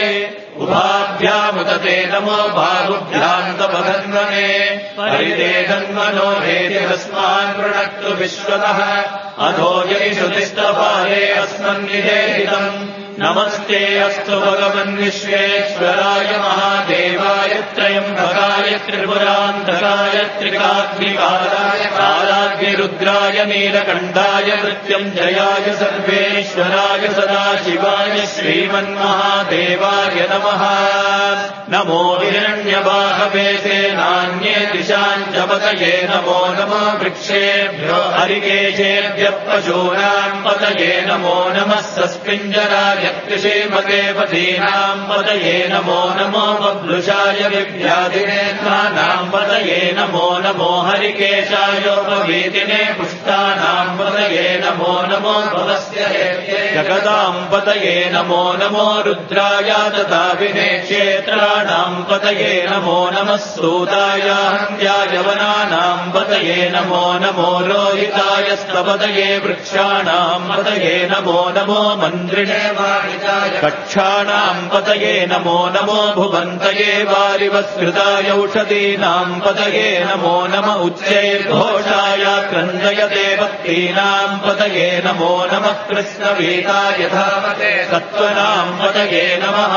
उभाभ्यामुदते नमो बाहुभ्याम् तपधन्वने परिते धन्वनो हेतिरस्मान् वृणक्तु विश्वतः अधो यैषुतिष्ठपाले अस्मन्निधेहितम् नमस्ते अस्तु भगवन् विश्वेश्वराय महादेवाय त्रयम्बकाय त्रिपुरान्तकाय त्रिकाग्निकालाय कालाग्निरुद्राय नीलकण्ठाय मृत्युञ्जयाय सर्वेश्वराय सदाशिवाय श्रीमन्महादेवाय नमः नमो हिरण्यबाहवे सेनान्ये दिशाम् च पतये नमो नमो वृक्षेभ्यो हरिकेशेभ्यः पशूनाम् पतये नमो नमः सस्पिञ्जराय कृषेमते पथीनाम् पतये नमो नमो बभ्लुषाय विव्याधिनेत्राणाम् पतये नमो नमो हरिकेशायोपवीतिने पुष्टानाम् पतये नमो नमो भवस्य जगदाम् पतये नमो नमो रुद्राय तथा विने क्षेत्राणाम् पतये नमो नमः सूताय हन्त्याय वनानाम् पतये नमो नमो रोहिताय स्तपतये वृक्षाणाम् पतये नमो नमो मन्त्रिणे कक्षाणाम् पतये नमो नमो भुवन्तये वारिवस्कृताय औषधीनाम् पतये नमो नम उच्चैर्घोषाय क्रन्दयते भक्तीनाम् पतये नमो नमः कृष्णवीताय धावते सत्त्वनाम् पतये नमः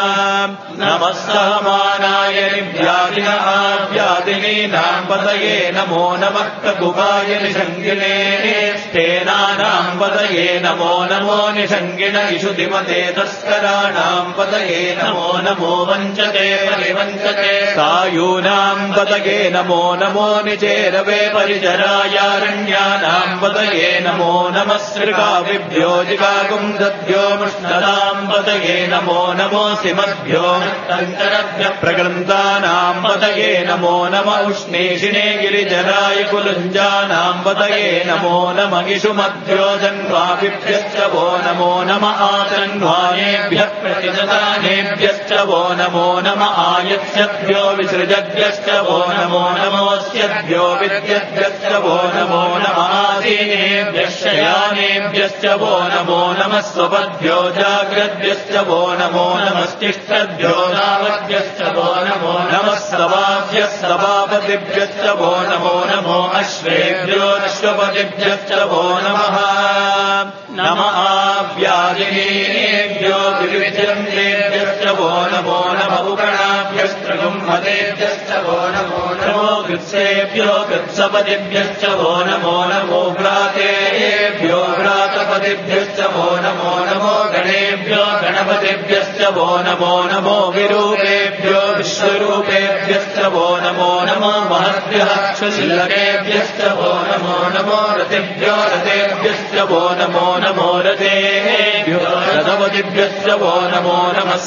नमः सहमानाय निव्याधिनः व्याधिनीनाम् पतये नमो नमः ककुभाय निषङ्गिने स्तेनानाम् पतये नमो नमो निषङ्गिण इषुधिमते तस्कराणाम् पतये नमो नमो वञ्चते परिवञ्चते सायूनाम् पतये नमो नमो निचेरवे परिचरायारण्यानाम् पतये नमो नमः श्रीकाविभ्यो जिगागुंसद्भ्यो मुष्णदाम् पतये नमो नमो सिमद्भ्यो तन्तरभ्य प्रग्रन्थानाम् पतये नमो नम उष्णेशिने गिरिजराय कुलुञ्जानाम् पतये नमो नम इषुमद्भ्यो जन्वाभिभ्यश्च वो नमो नम आतन्वानेभ्यः प्रतिददानेभ्यश्च वो नमो नम आयत्स्यभ्यो विसृजभ्यश्च वो नमो नमोऽस्यभ्यो विद्यभ्यश्च वो नमो नम आसीनेभ्यश्च यानेभ्यश्च वो नमो नमः स्वपद्भ्यो जाग्रद्भ्यश्च वो नमो नमस्तिष्ठद्भ्यो नावद्भ्यश्च वो नमो नमः सवाभ्यः सभापतिभ्यश्च वो नमो नमो अश्वेभ्यो अश्वपतिभ्यश्च वो नमः नम आव्यादिनेभ्यो विविध्यन्तेभ्यश्च वो नमो नम उगणाभ्यस्त्रगुम्हतेभ्यश्च वो नमो नमो कृत्सेभ्यो कृत्सपतिभ्यश्च वो नमो नमो भ्रातेभ्यो भ्रातपतिभ्यश्च वो नमो नमो गणेभ्यो गणपतिभ्यश्च वो नमो नमो विरूपेभ्यो विश्वरूपेभ्यश्च वो नमो नमो महद्भ्यः शिल्लकेभ्यश्च वो नमो नमो रतिभ्यो रतेभ्यश्च वो नमो नमो रतेभ्यो रथपतिभ्यश्च वो नमो नमः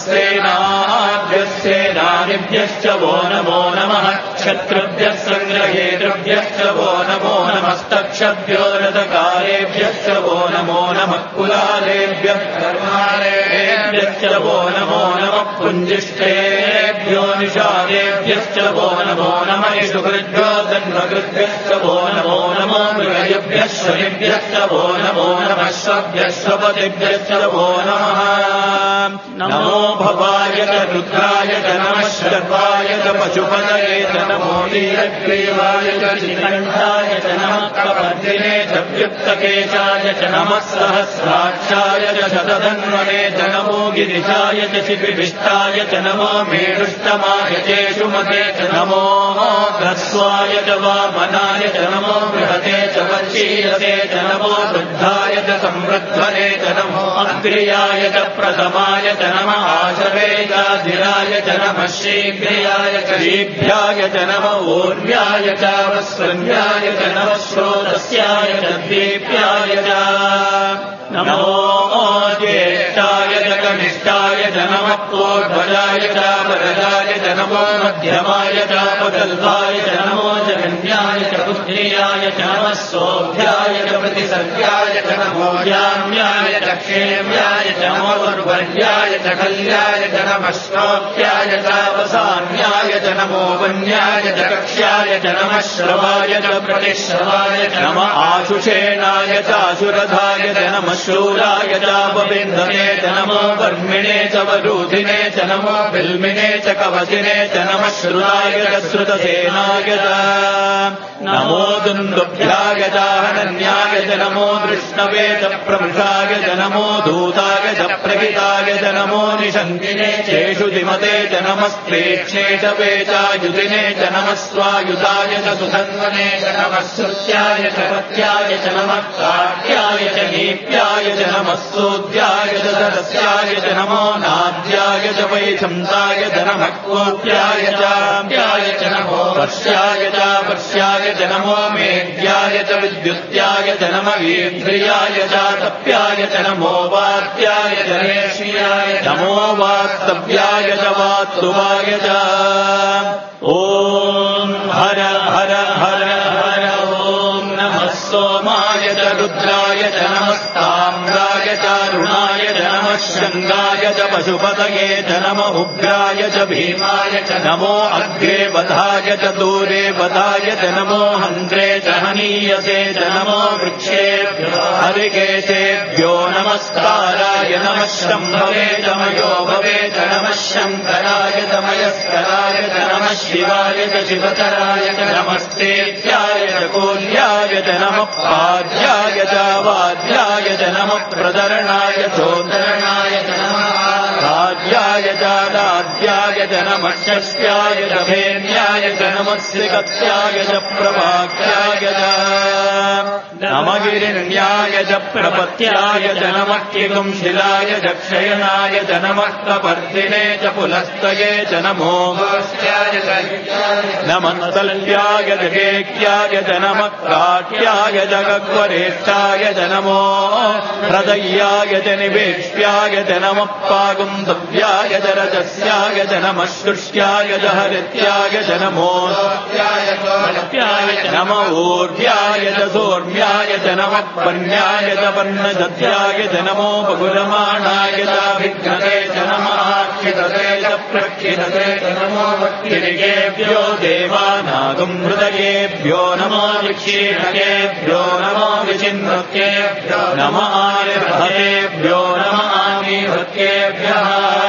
सेनाभ्यश्चेनानिभ्यश्च वो नमो नमः क्षत्रुभ्यः सङ्ग्रहेतृभ्यश्च वो नमो नमस्तक्षभ्यो रथकारेभ्यश्च वो नमो नमः कुलालेभ्यः कर्मालेभ्यश्च वो नमो नमः पुञ्जिष्ठेभ्यो निषादेभ्यश्च वो नमो नमः इषुकृभ्यो दण्डकृभ्यश्च वो नमो नमो मृगयभ्यः शनिभ्यश्च वो नमो नमः श्वभ्यश्वपतिभ्यश्च वो नमः नमो भवाय च रुद्राय च नमः शर्वाय च पशुपतये च नमो नीलग्रीवाय च श्रीकण्ठाय च नमः कपर्दिने च व्युक्तकेशाय च नमः सहस्राक्षाय च शतधन्वने च नमो गिरिशाय च शिपिविष्टाय च नमो मेरुष्टमाय चेषुमते च नमो ह्रस्वाय च वामनाय च नमो बृहते च वशीयसे च नमो वृद्धाय च संवृद्धने च नमो अग्र्याय च प्रथमाय च नमः आशवेजाधिराय च नमः शीघ्र्याय च शीघ्राय च नमः ऊर्व्याय च वस्वन्याय च नमः श्रोतस्याय च दीप्याय च नमो ज्येष्ठाय च कनिष्ठाय च नमः पूर्वजाय च वरदाय च नमो मध्यमाय च पगल्भाय च नमो जगन्याय च बुद्धियाय च नमः सोऽभ्याय च प्रतिसर्गाय च नमो याम्याय च क्षेम्याय च नमो दुर्वर्याय च कल्याय च नमः श्रोत्याय च वसान्याय च नमो वन्याय च कक्ष्याय च नमः श्रवाय च प्रतिश्रवाय च नमः आशुषेणाय च आशुरधाय च नमः शूराय च पविन्दने च नमो वर्मिणे च वरूधिने च नमो बिल्मिने च कवचिने च नमः श्रुताय च श्रुतसेनाय च नमो दुन्दुभ्याय च हनन्याय च नमो दृष्णवे च प्रमृषाय च नमो धूताय च प्रहिताय च नमो निषङ्गिने चेषुधिमते च नमस्त्रेक्षे च पेचायुधिने च नमः स्वायुधाय च सुधन्वने च नमः श्रुत्याय च पत्याय च नमः काट्याय च नीप्याय च नमः सूद्याय च सरस्याय च नमो नाद्याय च वैशंसाय च नमः कोप्याय च प्याय च नमो वर्ष्याय च वर्ष्याय च नमो मेघ्याय च विद्युत्याय च नमः वीन्द्रियाय च तप्याय च नमो वात्याय च रेष्याय नमो वास्तव्याय च वात्तुवाय च ॐ हर हर हर हर ॐ नमः सोमाय च रुद्राय च नमस्ताम्राय च अरुणाय च नमः शृङ्गाय च पशुपतये च नमः उग्राय च भीमाय च नमो अग्रे वधाय च दूरे वधाय च नमो हन्त्रे च हनीयसे च नमो वृक्षेभ्यो हरिकेशेभ्यो नमस्काराय नमः शम्भवे च मयो भवे च नमः शङ्कराय च मयस्कराय च नमः शिवाय च शिवतराय च नमस्तेत्याय च कोल्याय च नमः पाद्याय च वाद्याय च नमः प्रदरणाय चोदरणाय च नमः आद्याय चादाद्याय च नमः षष्ट्याय च भेन्याय च नमस्य कत्याय च प्रभाक्याय च नमगिरिण्याय च प्रपत्याय च नमः किकुंशिलाय च क्षयनाय च नमः कपर्दिने च पुलस्तये च नमो नमः तल्प्याय च केक्याय च नमः काट्याय च गग्वरेष्ठाय च नमो हृदय्याय च निवेक्ष्याय च नमः पागुन्दव्याय च रजस्याय च नमः शुष्याय च हरित्याय च नमो नम ऊर्ध्याय च सोर्म्याय च नमः पन्याय च पन्नजत्याय च नमो बगुलमाणाय च विघ्नते च नमः क्षितते च प्रक्षितते च नमो भक्तिरिकेभ्यो देवानागं हृदयेभ्यो नमो विक्षीणकेभ्यो नमो विचिन्वकेभ्यो नमः आर्यभतेभ्यो नमः आमीभत्येभ्यः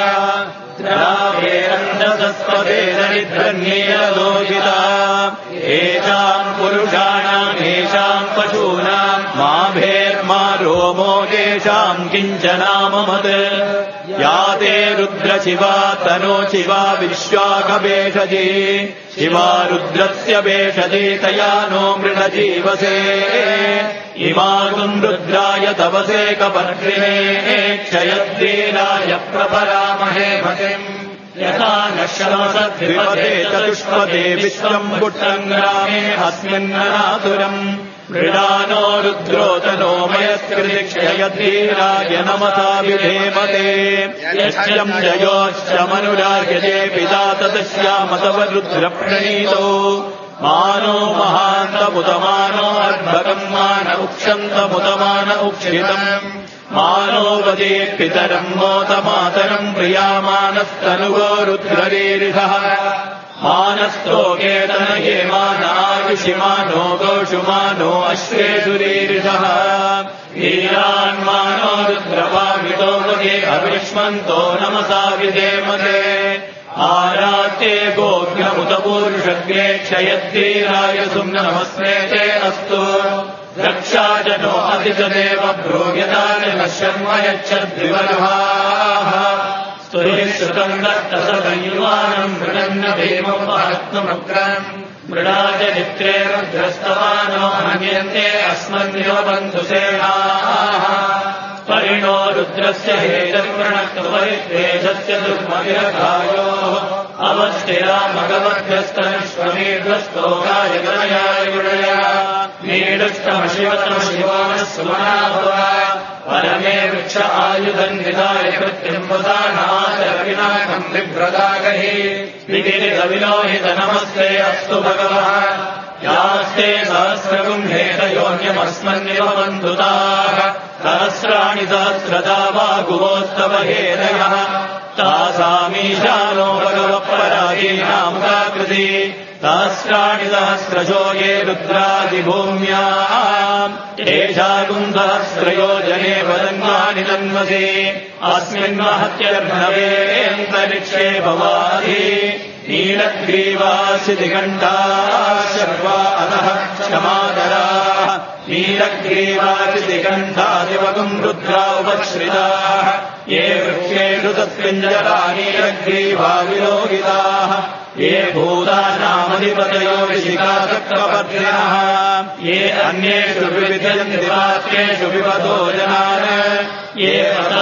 द्रावेरन्दसस्पदे दरिद्रन्नीललोहिता येषाम् पुरुषाणाम् येषाम् पशूनाम् मा भेर्मा रोमो येषाम् किञ्चनाममत् या ते रुद्रशिवा तनो शिवा विश्वाकवेषजी शिवा रुद्रस्य वेषजी तया नो मृडजीवसे इमागुम् रुद्राय तवसे कपर्दिने क्षयद्वीराय प्रभरामहे मतिम् यथा न श्रमसद्विपदे चतुष्पदे विश्वम् पुट्टङ्ग्रामे अस्मिन्ननातुरम् मृडानो रुद्रोतनो मयस्कृतिक्षयद्वीराय नमसा विधेमते यश्चम् जयोश्च मनुरार्यते पिता ततश्यामतव रुद्रप्रणीतो मानो महान्तमुतमानो अर्भकम् मान उक्षन्तमुतमान उक्षितम् मानो वदे पितरम् मोतमातरम् प्रियामानस्तनुगो रुद्ररीरिषः मानस्तोकेतन ये मानायुषिमानो गोषुमानो अश्वेषुरीरिषः वीरान्मानो रुद्रपामितो वदे अविष्मन्तो नमसा विधेमते आरात्ये गोग्नमुत पूरुषज्ञे क्षयद्वीराय सुम्नमस्मे ते अस्तु रक्षा जनो अतिजदेव ब्रूयताय न शर्म यच्छद्विवरुहाः स्तुतिश्रुतम् दत्तसदयुवानम् मृडन्न भीमम् महत्त्वमुग्रम् मृडाचरित्रे रुद्रस्तवानो हन्यन्ते अस्मन्यो बन्धुसेनाः परिणो रुद्रस्य हेतर्वणत्वरिद्वेषस्य दुर्मविरघायोः अवस्थिरा मगवद्भ्यस्तनिष्वमेध्वस्तो गायगणयाय गुणया नीडुष्टमशिवतमशिवानः सुमनाभवा परमे वृक्ष आयुधम् निधाय कृत्यम् वदानाचरविनाकम् बिभ्रदागहि विगिरितविलोहित नमस्ते अस्तु भगवः यास्ते सहस्रगुम् हेतयोन्यमस्मन्निव बन्धुताः सहस्राणि सहस्रदा बाहुवोस्तव हेतयः तासामीशानो भगवत्परादीनामुदाकृति सहस्राणि सहस्रशो ये रुद्रादिभूम्याम् येषाकुम् सहस्रयोजने वदन्वानि तन्मसि अस्मिन्महत्यर्णवेऽन्तरिक्षे भवादि नीलग्रीवासि दिगण्डा शर्वा अधः क्षमादराः नीलग्रीवासि दिगण्डादिवगुम् रुद्रा उपश्रिताः ये वृक्षेषु तत्पिञ्जरा नीलग्रीवा विलोहिताः ये भूतानामधिपतयो विशिखाचक्रवर्तिनः ये अन्येषु विविधयन्ति पात्रेषु विपदो जनान् ये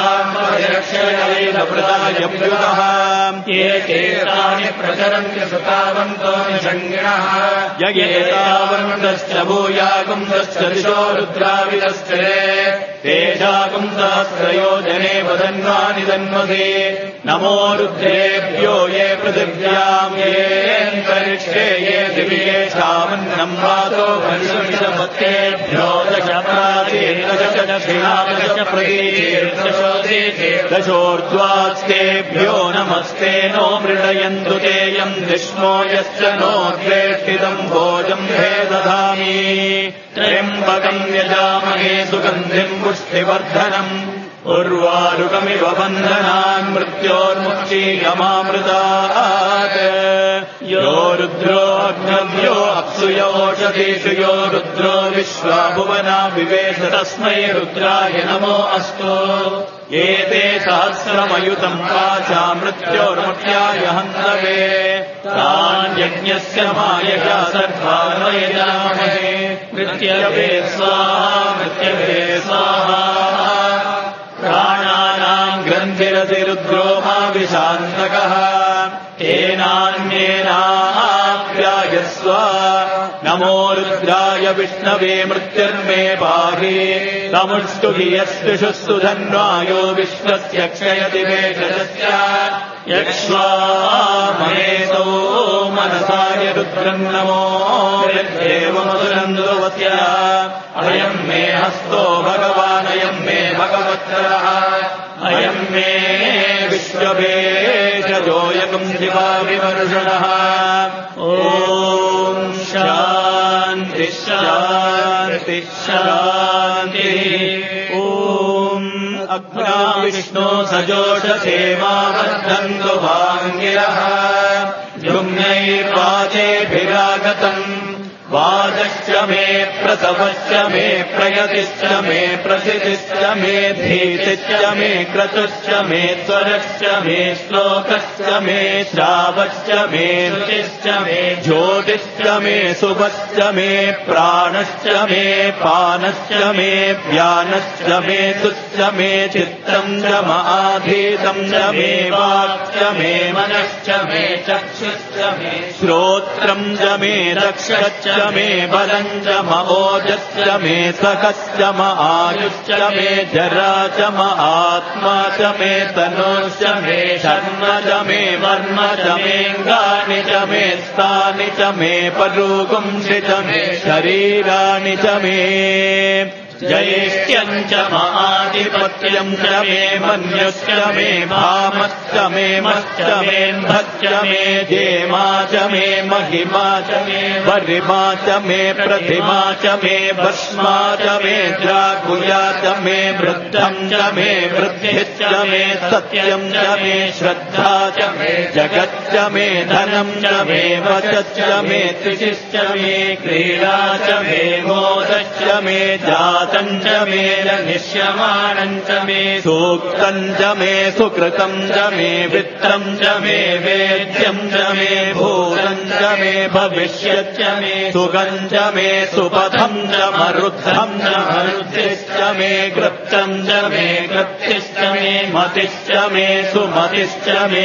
पदाम्बरक्षयैलवृतायभ्युतः ये केतानि प्रचरन्ति सुतावन्तो निषङ्गिणः यगेतावन्तश्च भूयाकुन्दश्च दिशो रुद्राविदस्ते तेषाकुम् सहस्रयोजने वदन्वानि तन्मसि नमो रुद्रेभ्यो ये पृथिव्याम् येऽन्तरिक्षे ये दिवि येषामन्नम् वातो भविष्यमिषपत्येभ्यो दश प्राचीर्दश दक्षिणादश प्रतीर्दशोदीर्घे दशोर्ध्वास्तेभ्यो नमस्ते नो मृडयन्तु तेयम् विष्णो यश्च नो द्वेष्टितम् भोजम् हे दधामि त्र्यम्बकम् यजामहे सुगन्धिम् पुष्टिवर्धनम् उर्वारुकमिव बन्धनान् मृत्योर्मुक्षीयमामृतात् यो रुद्रो अग्नव्यो अप्स विश्वात्सु योषधीषु यो रुद्रो विश्वा भुवना विवेश तस्मै रुद्राय नमो अस्तु। एते सहस्रमयुतम् वाचा मृत्योर्मुख्याय हन्तवे तान् यज्ञस्य मायया सर्वान्वयजामहे। मृत्यवे स्वाहा मृत्यवे स्वाहा। प्राणानाम् ग्रन्थिरसि रुद्रो मा विशान्तकः तेनान्येनाप्यायस्व। नमो रुद्राय विष्णवे मृत्युर्मे पाहि। तमुष्टुहि यस्तुषुस्तु धन्वायो विश्वस्य क्षयति वेषस्य। यक्ष्वामहेतो मनसाय रुद्रम् नमो देवमधुरन्दुवस्य। अयम् मे हस्तो भगवानयम् मे भगवत्तरः। अयम् मे विश्वभेषजोऽयकम् शिवाविमर्षणः। ॐ शान्ति शान्ति शान्तिः। ॐ अग्ना विष्णो सजोषसेवा वर्धन्तु वाङ्गिरः। जुम्नैर्वाचेभिरागतम् वाचश्च मे प्रसवश्च मे प्रयतिश्च मे प्रसिद्धिश्च मे धीतिश्च मे क्रतुश्च मे स्वरश्च मे श्लोकश्च मे श्रावश्च मे रुचिश्च मे ज्योतिश्च मे शुभश्च मे प्राणश्च मे पानश्च मे व्यानश्च मे तुश्च मे चित्तम् च माधीतम् च मे वाक्च मे मनश्च मे चक्षुश्च मे श्रोत्रम् च मे दक्षश्च मे बलम् च मओजश्च मे सखश्च म आयुश्च मे जरा च म आत्मा च मे तनुश्च मे शर्म च मे वर्म च मेऽङ्गानि च मे स्थानि च मे परुगुंसि च मे शरीराणि च मे जयेष्ट्यम् च माधिपत्यम् च मे मन्युश्च मे भामश्च मे मश्च मेऽन्धश्च मे जेमा च मे महिमा च मे वरिमा च मे प्रतिमा च मे भस्मा च मे द्रागुया च मे वृद्धम् च मे वृद्धिश्च मे सत्यम् च मे श्रद्धा च मे जगच्च मे धनम् च मे वचश्च मे त्रिशिश्च मे क्रीडा च मे मोदश्च मे जातम् च मे निश्यमानम् च मे सूक्तम् च मे सुकृतम् च मे वित्तम् च मे वेद्यम् च मे भूतम् च मे भविष्यच्च मे सुगम् च मे सुपथम् च मरुद्धम् च मरुद्धिश्च मे कृप्तम् च मे कृप्तिश्च मे मतिश्च मे सुमतिश्च मे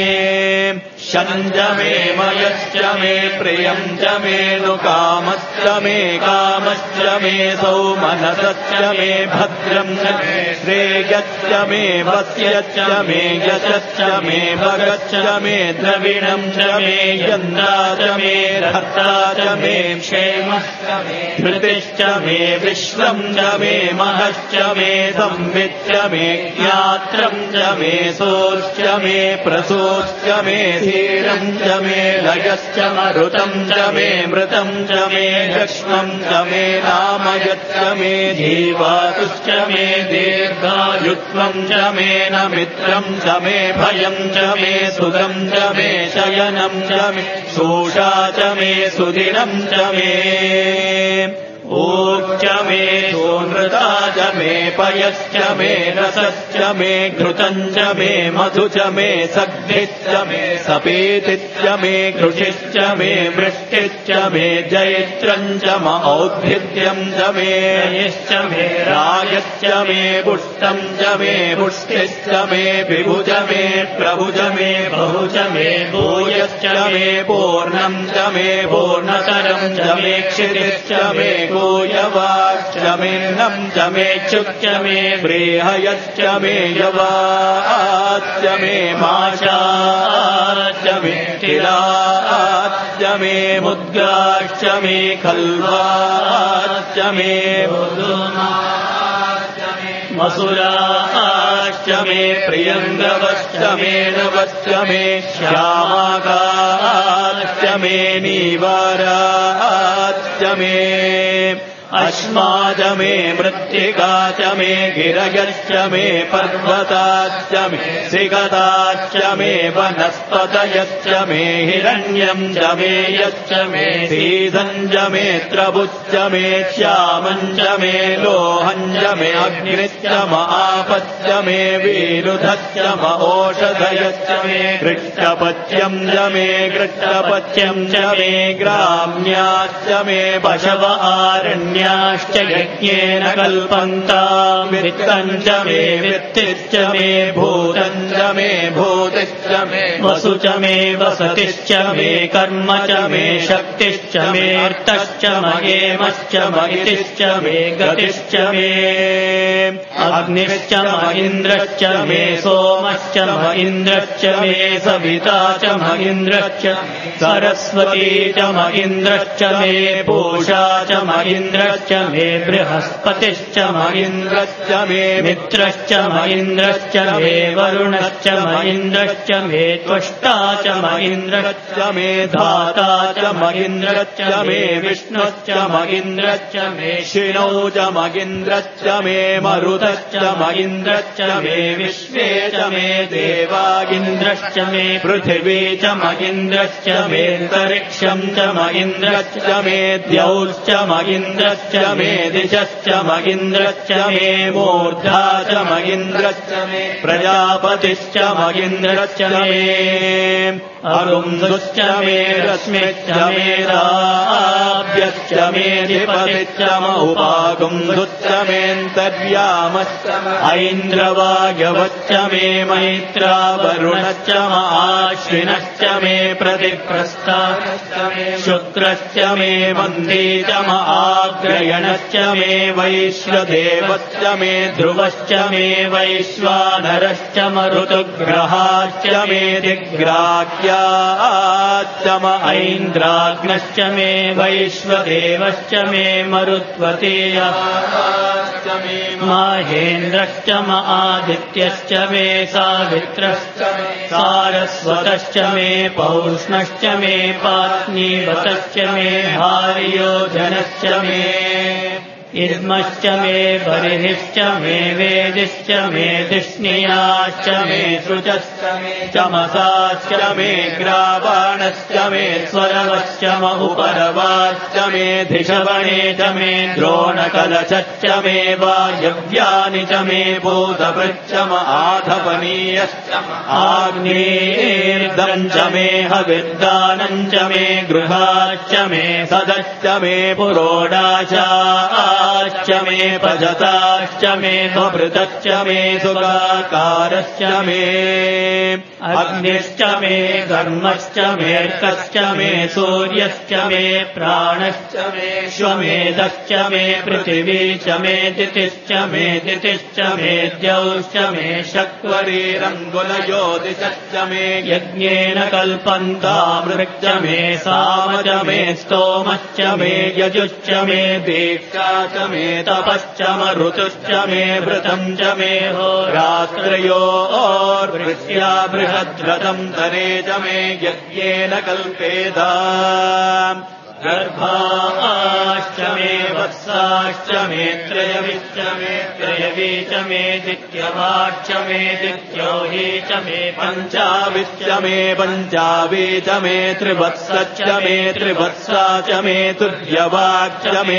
शम् च मे मयश्च मे प्रियम् च मे नुकामश्च मे कामश्च मे सौमनसश्च मे भद्रम् च मे श्रेयश्च मे वस्यश्च मे यशश्च मे भगश्च मे द्रविणम् च मे यन्दा च मे धर्ता च मे क्षेमश्च मे धृतिश्च मे विश्वम् च मे महश्च मे संविच्च मे ज्ञात्रम् च मे सोश्च मे प्रसोश्च मे धीरम् च मे लयश्च मरुतम् च मे मृतम् च मे लक्ष्मम् च मे नामयच्च मे जीवातुश्च मे दीर्घायुत्वम् च मे न मित्रम् च मे भयम् च मे सुगम् च मे शयनम् च मे शोषा च मे सुदिनम् च मे ऊक् च मे सोनृता च मे पयश्च मे रसश्च मे घृतम् च मे मधु च मे सग्धिश्च मे सपेतिश्च मे कृषिश्च मे वृष्टिश्च मे जैत्रम् च म औद्भिद्यम् च मे यश्च मे रायश्च मे पुष्टम् च मे पुष्टिश्च मे विभुज मे प्रभुज मे बहुज मे भूयश्च मे पूर्णम् च मे पूर्णतरम् च मे क्षितिश्च मे गोयवाश्च मे नम् च मे चुक्च मे बृहयश्च मे यवाश्च मे माशाश्च मे तिलाश्च मे मुद्गाश्च मे खल्वाश्च मे मसुराश्च मे प्रियङ्गवश्च मे नवश्च मे श्यामाकाश्च मे नीवाराश्च मे अस्माज मे मृत्तिका च मे गिरयश्च मे पर्वताश्च मे सिगताश्च मे वनस्पतयश्च मे हिरण्यम् च मे यश्च मे सीदम् च मे त्रभुश्च मे श्यामम् च मे लोहम् च मे अग्निश्च महापश्च मे विरुधश्च महोषधयश्च मे कृष्णपच्यम् च मे कृष्णपच्यम् च मे ग्राम्याश्च मे पशव आरण्याश्च यज्ञेन कल्पन्ताम् वित्तम् च मे वित्तिश्च मे भूतम् च मे भूतिश्च मे वसु च मे वसतिश्च मे कर्म च मे शक्तिश्च मे अर्थश्च महेमश्च महितिश्च मे गतिश्च मे अग्निश्च महीन्द्रश्च मे सोमश्च महीन्द्रश्च मे सविता च महीन्द्रश्च सरस्वती च महीन्द्रश्च मे पूषा च महीन्द्रश्च मे बृहस्पतिश्च महीन्द्रश्च मे मित्रश्च महीन्द्रश्च मे वरुणश्च महीन्द्रश्च मे त्वष्टा च महीन्द्रश्च मे धाता च महीन्द्रश्च मे विष्णुश्च महीन्द्रश्च मे शिनौ च महीन्द्रश्च मे मरुतश्च महीन्द्रश्च मे विश्वे च मे देवागिन्द्रश्च मे पृथिवी च महीन्द्रश्च मे अन्तरिक्षम् च महीन्द्रश्च मे द्यौश्च महीन्द्रश्च मे दिशश्च महीन्द्रश्च मे मूर्धा च महीन्द्रश्च मे प्रजापतिश्च महीन्द्रश्च मे अरुन्धुश्च मे रश्मिश्च मे राभ्यश्च मे धिपतिश्च महुपागुन्धुश्च मेऽन्तर्यामश्च ऐन्द्रवायवश्च मे मैत्रा वरुणश्च महाश्विनश्च मे प्रतिप्रस्थाश्च मे शुक्रश्च मे मन्दी च महाग्रयणश्च मे वैश्वदेवश्च मे ध्रुवश्च मे वैश्वानरश्च मरुतुग्रहाश्च मे दिग्राह्याश्च म ऐन्द्राग्नश्च मे वैश्वदेवश्च मे मरुत्वतीयश्च मे माहेन्द्रश्च म आदित्यश्च मे सावित्रश्च मे सारस्वतश्च मे पौष्णश्च मे पात्नीवतश्च मे हार्योजनश्च मे इद्मश्च मे बर्हिश्च मे वेदिश्च मे धिष्णियाश्च मे शुचश्च मे चमसाश्च मे ग्रावाणश्च मे स्वरवश्च महुपरवाश्च मे धिषवणे च मे द्रोणकलशश्च मे वायव्यानि च मे भूतभृच्च आधवनीयश्च आग्नेर्दम् च मे हविर्दानम् च मे गृहाश्च मे सदश्च मे पुरोडाशा च मे पजताश्च मे स्वभृतश्च मे सुगाकारश्च मे अग्निश्च मे कर्मश्च मेऽर्कश्च मे सूर्यश्च मे प्राणश्च मे श्वमेधश्च मे पृथिवी च मे दितिश्च मे दितिश्च मे द्यौश्च मे शक्वरीरङ्गुलयोदिश्च मे यज्ञेन कल्पन्तामृक्च मे साम च मे स्तोमश्च मे यजुश्च मे दीक्षा च मे तपश्च मरुतुश्च मे व्रतम् च मे होरात्रयोर्वृष्ट्या बृहद्रथम् तरे च मे यज्ञेन कल्पेता गर्भाश्च मे वत्साश्च मे त्रयविश्च मे त्रयवी च मे दित्यवाच्च मे दित्योही च मे पञ्चाविश्च मे पञ्चावी च मे त्रिवत्सश्च मे त्रिवत्सा च मे तुर्यवाक्च मे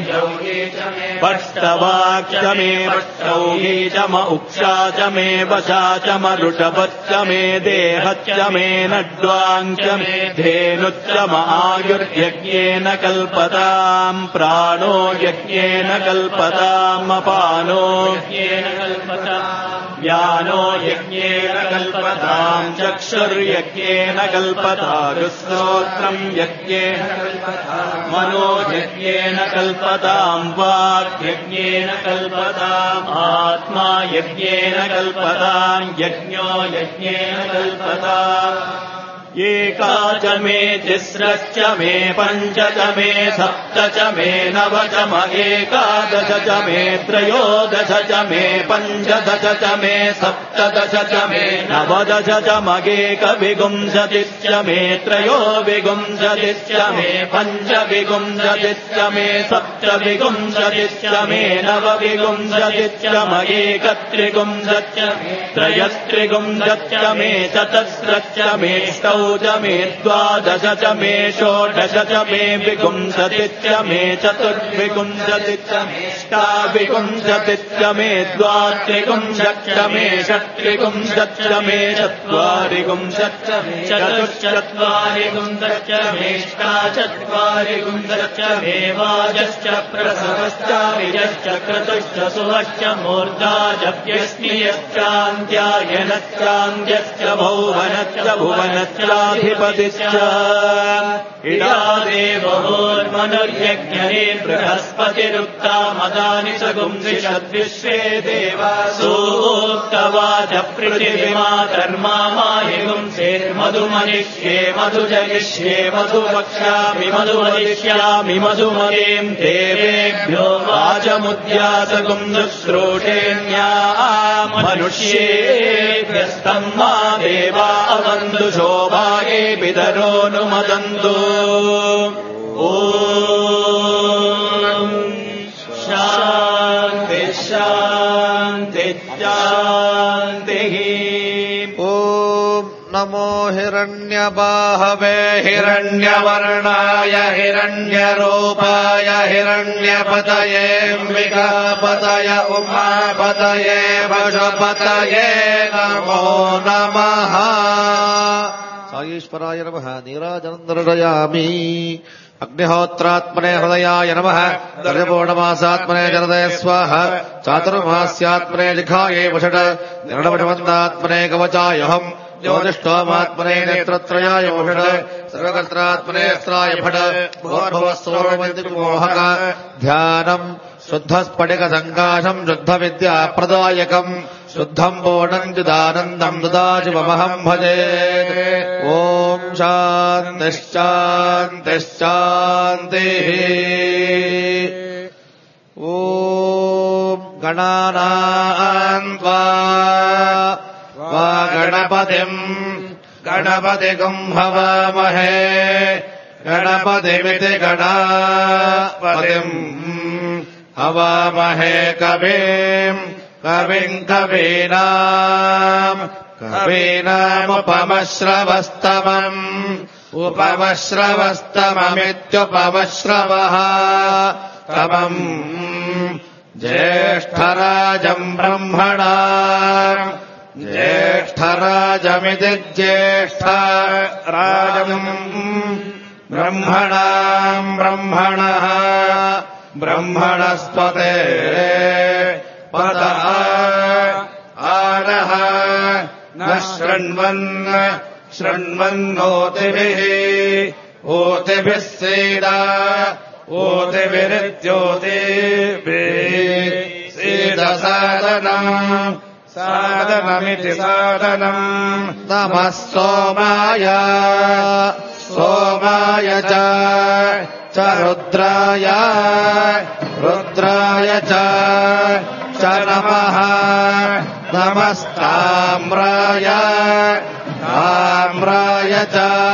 पष्टवाक्च मे पष्टौही च म उक्षा च मे वशा च मरुषभश्च मे देहश्च मे नड्वाङ्च मे धेनुश्च म आयुर्यज्ञ यज्ञेन कल्पताम् प्राणो यज्ञेन कल्पताम् अपानो यज्ञेन कल्पताम् व्यानो यज्ञेन कल्पताम् चक्षुर्यज्ञेन कल्पताम् श्रोत्रम् यज्ञेन कल्पताम् मनो यज्ञेन कल्पताम् वाक् यज्ञेन कल्पताम् आत्मा यज्ञेन कल्पताम् यज्ञो यज्ञेन कल्पताम् एका च मे तिस्रश्च मे पञ्च च मे सप्त च मे नव च म एकादश च मे त्रयोदश च मे पञ्चदश च मे सप्तदश च मे नवदश च मगेकविंशतिश्च मे त्रयोविंशतिश्च मे पञ्चविंशतिश्च मे सप्तविंशतिश्च मे नवविंशतिश्च मगेकत्रिविंशतिश्च मे त्रयस्त्रिविंशतिश्च मे चतस्रश्च मे ष्टौ च मे द्वादश च मे षोडश च मे विंशतिश्च मे चतुर्विंशतिश्च मे ष्टाविंशतिश्च मे द्वात्रिविंशतिश्च मे षट्त्रिविंशतिश्च मे चत्वारिविंशतिश्च मे चतुश्चत्वारिविंशतिश्च मे ष्टाचत्वारिविंशतिश्च मे वाजश्च प्रसवश्च विजश्च क्रतुश्च सुवश्च मूर्धाजव्यस्नियश्चान्त्यायनश्चान्त्यश्च भौवनश्च भुवनश्चाधिपतिश्च इडादेवोर्मनुर्यज्ञने बृहस्पतिरुक्ता मदानि च गुंसिषद्विश्वे देवा सूक्तवाच पृथिवीमा धर्मा माहि गुंसेर्मधुमनिष्ये मधुजयिष्ये मधुवक्ष्यामि मधुमदिष्यामि मधुमतीम् देवेभ्यो वाचमुद्यासगुंसुश्रोषेण्या मनुष्येभ्यस्तम् मा देवा अवन्तु शोभागे पितरोऽनुमदन्तु ॐ शान्ति शान्ति शान्तिः ॐ नमो हिरण्यबाहवे हिरण्यवर्णाय हिरण्यरूपाय हिरण्यपतयेऽम्बिकापतय उमापतये वशपतये नमो नमः साईश्वराय नमः नीराजनन्दर्शयामि अग्निहोत्रात्मने हृदयाय नमः दर्शपूर्णमासात्मने जरदे स्वाहा चातुर्मास्यात्मने लिखाये वषट् निर्णवशवन्दात्मने कवचायहम् ज्योतिष्ठोमात्मने नेत्रत्रयाय वषट् सर्वकर्त्रात्मने अस्त्राय फट् भूर्भुवस्सुरोमोहक ध्यानम् शुद्धस्फटिकसङ्काशम् शुद्धविद्याप्रदायकम् शुद्धम् पूर्णम् चिदानन्दम् ददाशिवमहम् भजे ॐ शान्तिश्शान्तिश्शान्तिः ॐ गणानाम् त्वा वा गणपतिम् गणपतिगम् हवामहे गणपतिमिति गणापतिम् हवामहे कविम् कविम् कवीनाम् कवीनामुपमश्रवस्तमम् उपमश्रवस्तममित्युपमश्रवः तमम् ज्येष्ठराजम् ब्रह्मणा ज्येष्ठराजमिति ज्येष्ठराजम् ब्रह्मणाम् ब्रह्मणः ब्रह्मणस्पते पद आनः न शृण्वन् शृण्वन्नोतिभिः ओतिभिः सीदा ओतिभिरित्योतिभिः सीदसादनम् सादनमिति सादनम् नमः सोमाय सोमाय च च रुद्राय रुद्राय च च नमः नमस्ताम्राय ताम्राय च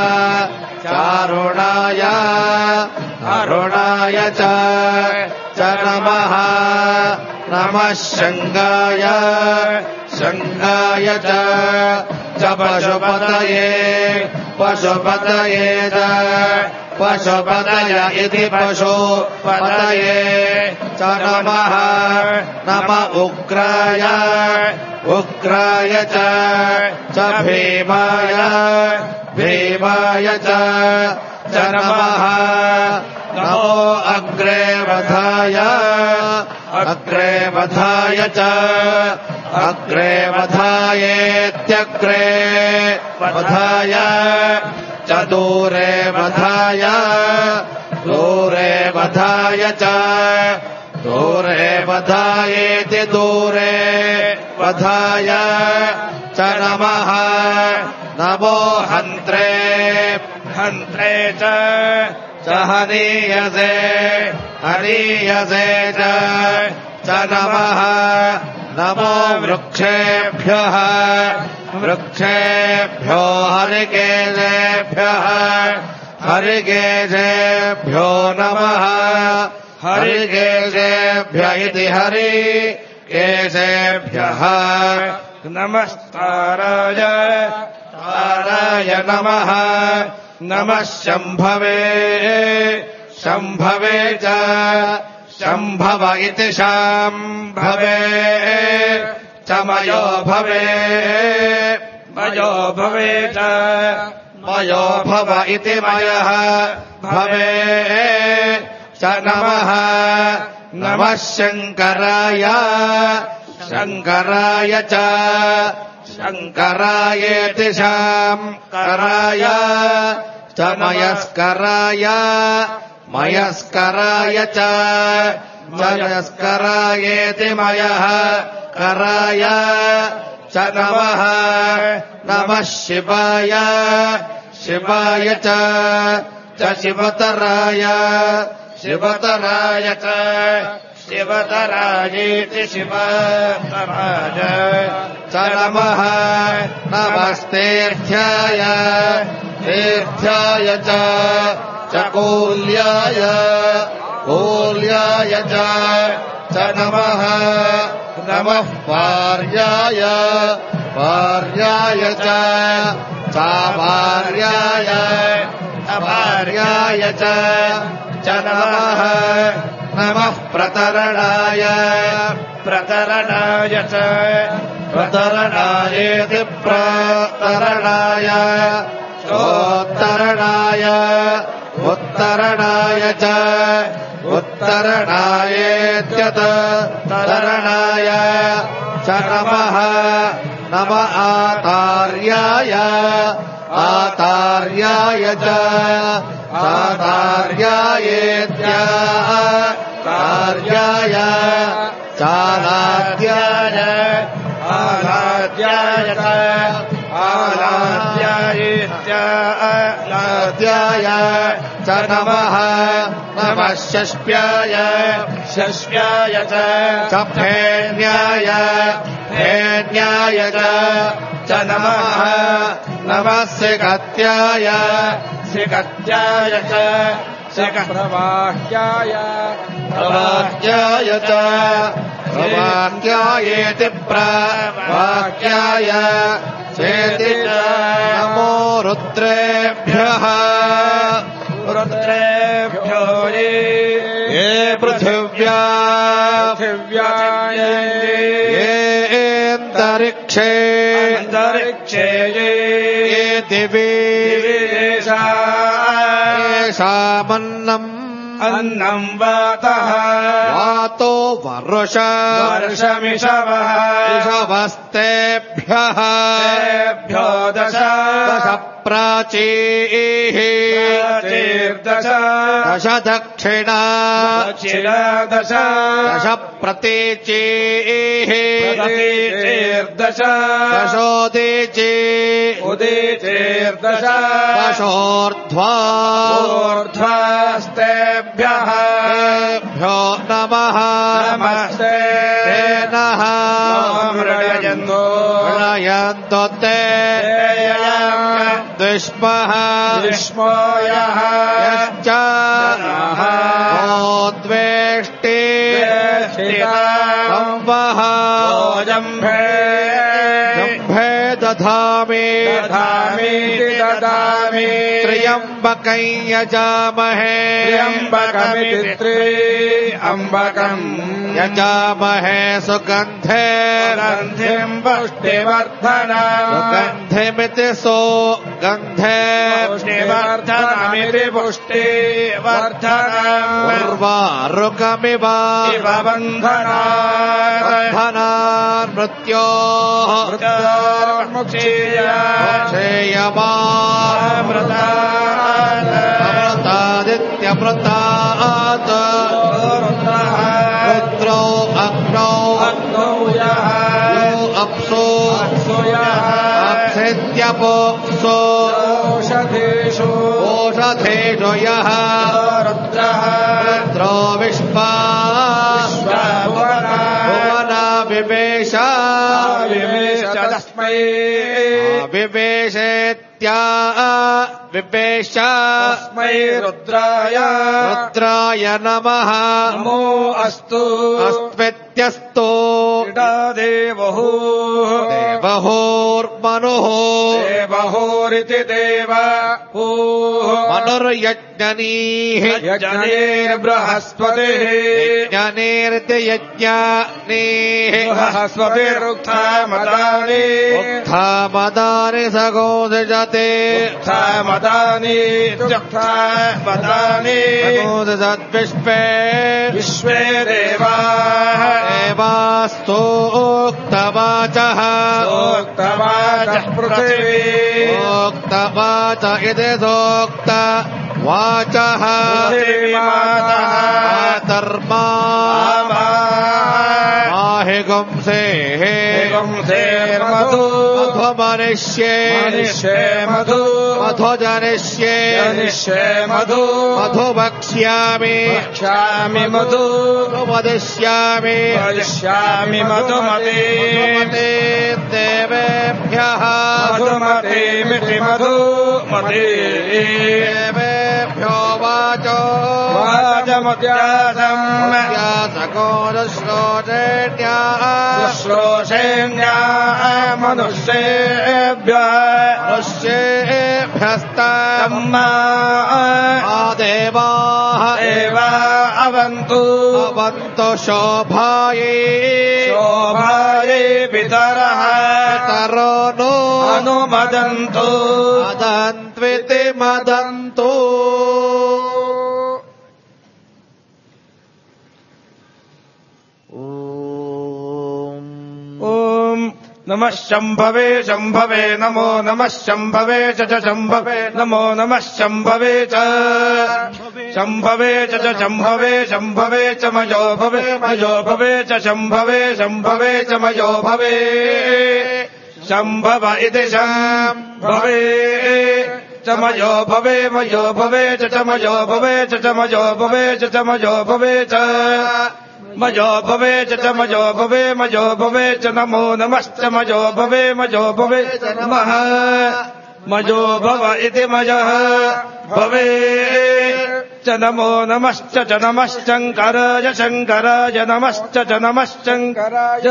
चारुणाय अरुणाय च च नमः नमः शङ्गाय शङ्गाय च च पशुपतये पशुपतये च पशुपतय इति पशुपतये च नमः नम उग्राय उग्राय च च भीमाय भीमाय च च नमः नमो अग्रे वधाय अग्रे वधाय च अग्रे वधायेत्यग्रे वधाय च दूरे वधाय दूरे वधाय च दूरे वधायेति दूरे वधाय च नमः नमो हन्त्रे हन्त्रे च च हनीयसे हनीयसे च च नमः नमो वृक्षेभ्यः वृक्षेभ्यो हरिकेशेभ्यः हरिकेशेभ्यो नमः हरिकेशेभ्य इति हरिकेशेभ्यः नमस्ताराय ताराय नमः नमः शम्भवे शम्भवे च शम्भव इति शाम्भवे च मयो भवे मयो भवे च मयो भव इति मयः भवे च नमः नमः शङ्कराय शङ्कराय च शङ्करायेति शाङ्कराय च मयस्कराय मयस्कराय च मयस्करायेति मयः कराय च नमः नमः शिवाय शिवाय च च शिवतराय शिवतराय च शिवतरायेति शिवतराय च नमः नमस्तेऽर्थ्याय तीर्थ्याय च च कूल्याय कूल्याय च च नमः नमः पार्याय पार्याय च चाभार्याय अभार्याय च च नमः नमः प्रतरणाय प्रतरणाय च प्रतरणायेति प्रतरणाय चोत्तरणाय उत्तरणाय च उत्तरणायेत्यतरणाय च नमः नम आतार्याय आतार्याय च आतार्यायेत्यातार्याय चालाद्याय आलाद्याय च आलाद्यायेत्यालाद्याय च नमः नमः षष्प्याय षष्प्याय च फेन्याय फेन्याय च च नमः नमः सिकत्याय सिकत्याय च प्रवाह्याय प्रवाह्याय च प्रवाह्यायेति प्रवाह्याय चेति च नमो रुद्रेभ्यः रुद्रेभ्यो ये पृथिव्या पृथिव्याय येऽन्तरिक्षे अन्तरिक्षे ये दिवि येषामन्नम् अन्नम् वातः वातो वर्ष वर्षमिषवः इषवस्तेभ्यः तेभ्यो दश दश प्राचीः प्राचीर्दश दश दक्षिणा दक्षिणा दश दश प्रतीचीः प्रतीचीर्दश दशोदीची उदीचीर्दश दशोर्ध्वा ऊर्ध्वास्तेभ्यः तेभ्यो नमः नमस्ते तेनः मृणयन्तो मृणयन्तो ते दुष्मः दुष्मो यः यश्च नो द्वेष्टि संवः जम्भे जम्भे दधामि दधामीति ददामि त्र्यम्बकं यजामहे त्र्यम्बकमिति त्र्यम्बकम् यजामहे सुगन्धे गन्धिम् पुष्टिवर्धनम् सुगन्धिमिति सुगन्धे पुष्टिवर्धनमिति पुष्टिवर्धनम् उर्वारुकमिव इव बन्धनात् बन्धनान् मृत्योः मृत्योर्मुक्षेयमामृतात् अमृतादित्यमृतात् रुद्रौ अग्नौ अग्नौ यः यो अप्सो अप्सो यः अप्सित्यपोऽप्सो ओषधीषु ओषधेषु यः रुद्रः रुद्रो विश्वा भुवना विवेश तस्मै विवेशेत्या विवेश तस्मै रुद्राय रुद्राय नमः नमो अस्तु अस्त्वित्यस्तो देवः देवहोर्मनुः देवहोरिति देव मनुर्यज्ञनीः यज्ञैर्बृहस्पतिः यज्ञनेर्ति यज्ञानीः बृहस्पतिरुक्थमदानि उत्थामदानि सगोदजते उत्थमदानि उत्थमदानि सगोदजद्विश्वे विश्वे देवाः देवास्तोक्तवाचः सोक्तवाचः पृथिवी सोक्तवाच इति सोक्त वाचः धर्मा माहि गुंसेः गुंसेर्मधु मधुमनिष्ये मनिष्ये मधु मधु जनिष्ये जनिष्ये मधु मधु भक्ष्यामि भक्ष्यामि मधु वदिष्यामि वदिष्यामि मधुमते मधुमते देवेभ्यः मधुमतेमिति मधुमते देवेभ्यो वाचो वाचमत्यासम् व्यासकोदश्रोचेण्या श्रोषेण्या मनुष्येभ्यः मनुष्येभ्यस्तम्मा देवाः एवा अवन्तु अवन्तु शोभायै शोभायै पितरः पितरो नो अनुमदन्तु मदन्त्विति मदन्तु नमः शम्भवे शम्भवे नमो नमः शम्भवे च च शम्भवे नमो नमः शम्भवे च शम्भवे च च शम्भवे शम्भवे च मयो भवे मयो भवे च शम्भवे शम्भवे च मयो भवे शम्भव इति शम्भवे च मयो भवे मयो भवे च च मयो भवे च च मयो भवे च च मयो भवे च मयो भवे च च मयो भवे मयो भवे च नमो नमश्च मयो भवे मयो भवे च नमः मयो भव इति मयः भवे च नमो नमश्च च नमश्चङ्कराय शङ्कराय नमश्च च नमश्चङ्कराय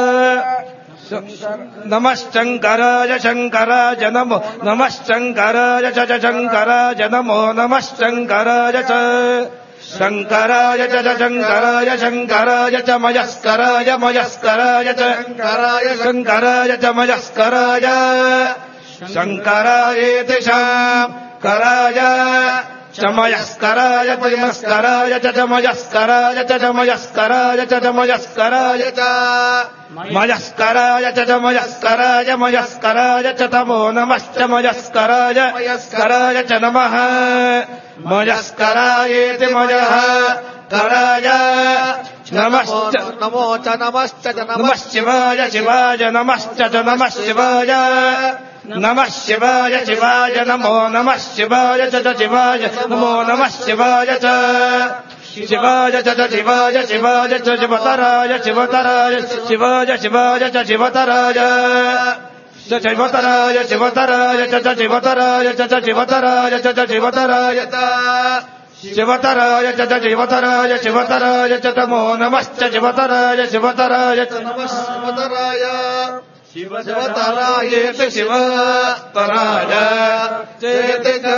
नमश्चङ्कराय शङ्कराय नमो नमश्चङ्कराय च च शङ्कराय नमो नमश्चङ्कराय च शङ्कराय च च शङ्कराय शङ्कराय च मयस्कराय मयस्कराय च शङ्कराय शङ्कराय च मयस्कराय शङ्करायेति शङ्कराय च मयस्कराय मयस्कराय च च मयस्कराय च च मयस्कराय च च मयस्कराय च मयस्कराय च च मयस्कराय मयस्कराय च तमो नमश्च मयस्कराय मयस्कराय च नमः मयस्करायेति मयः कराय नमश्च नमो च नमश्च च नमः शिवाय शिवाय नमश्च च नमः शिवाय नमः शिवाय शिवाय नमो नमः शिवाय च च शिवाय नमो नमः शिवाय च शिवाय च च शिवाय शिवाय च शिवतराय शिवतराय शिवाय शिवाय च शिवतराय च शिवतराय शिवतराय च च शिवतराय च च शिवतराय च च शिवतराय शिवतराय च च शिवतराय शिवतराय च तमो नमश्च शिवतराय शिवतराय च नमः शिवतराय शिवतरायेति शिवतराय चेति च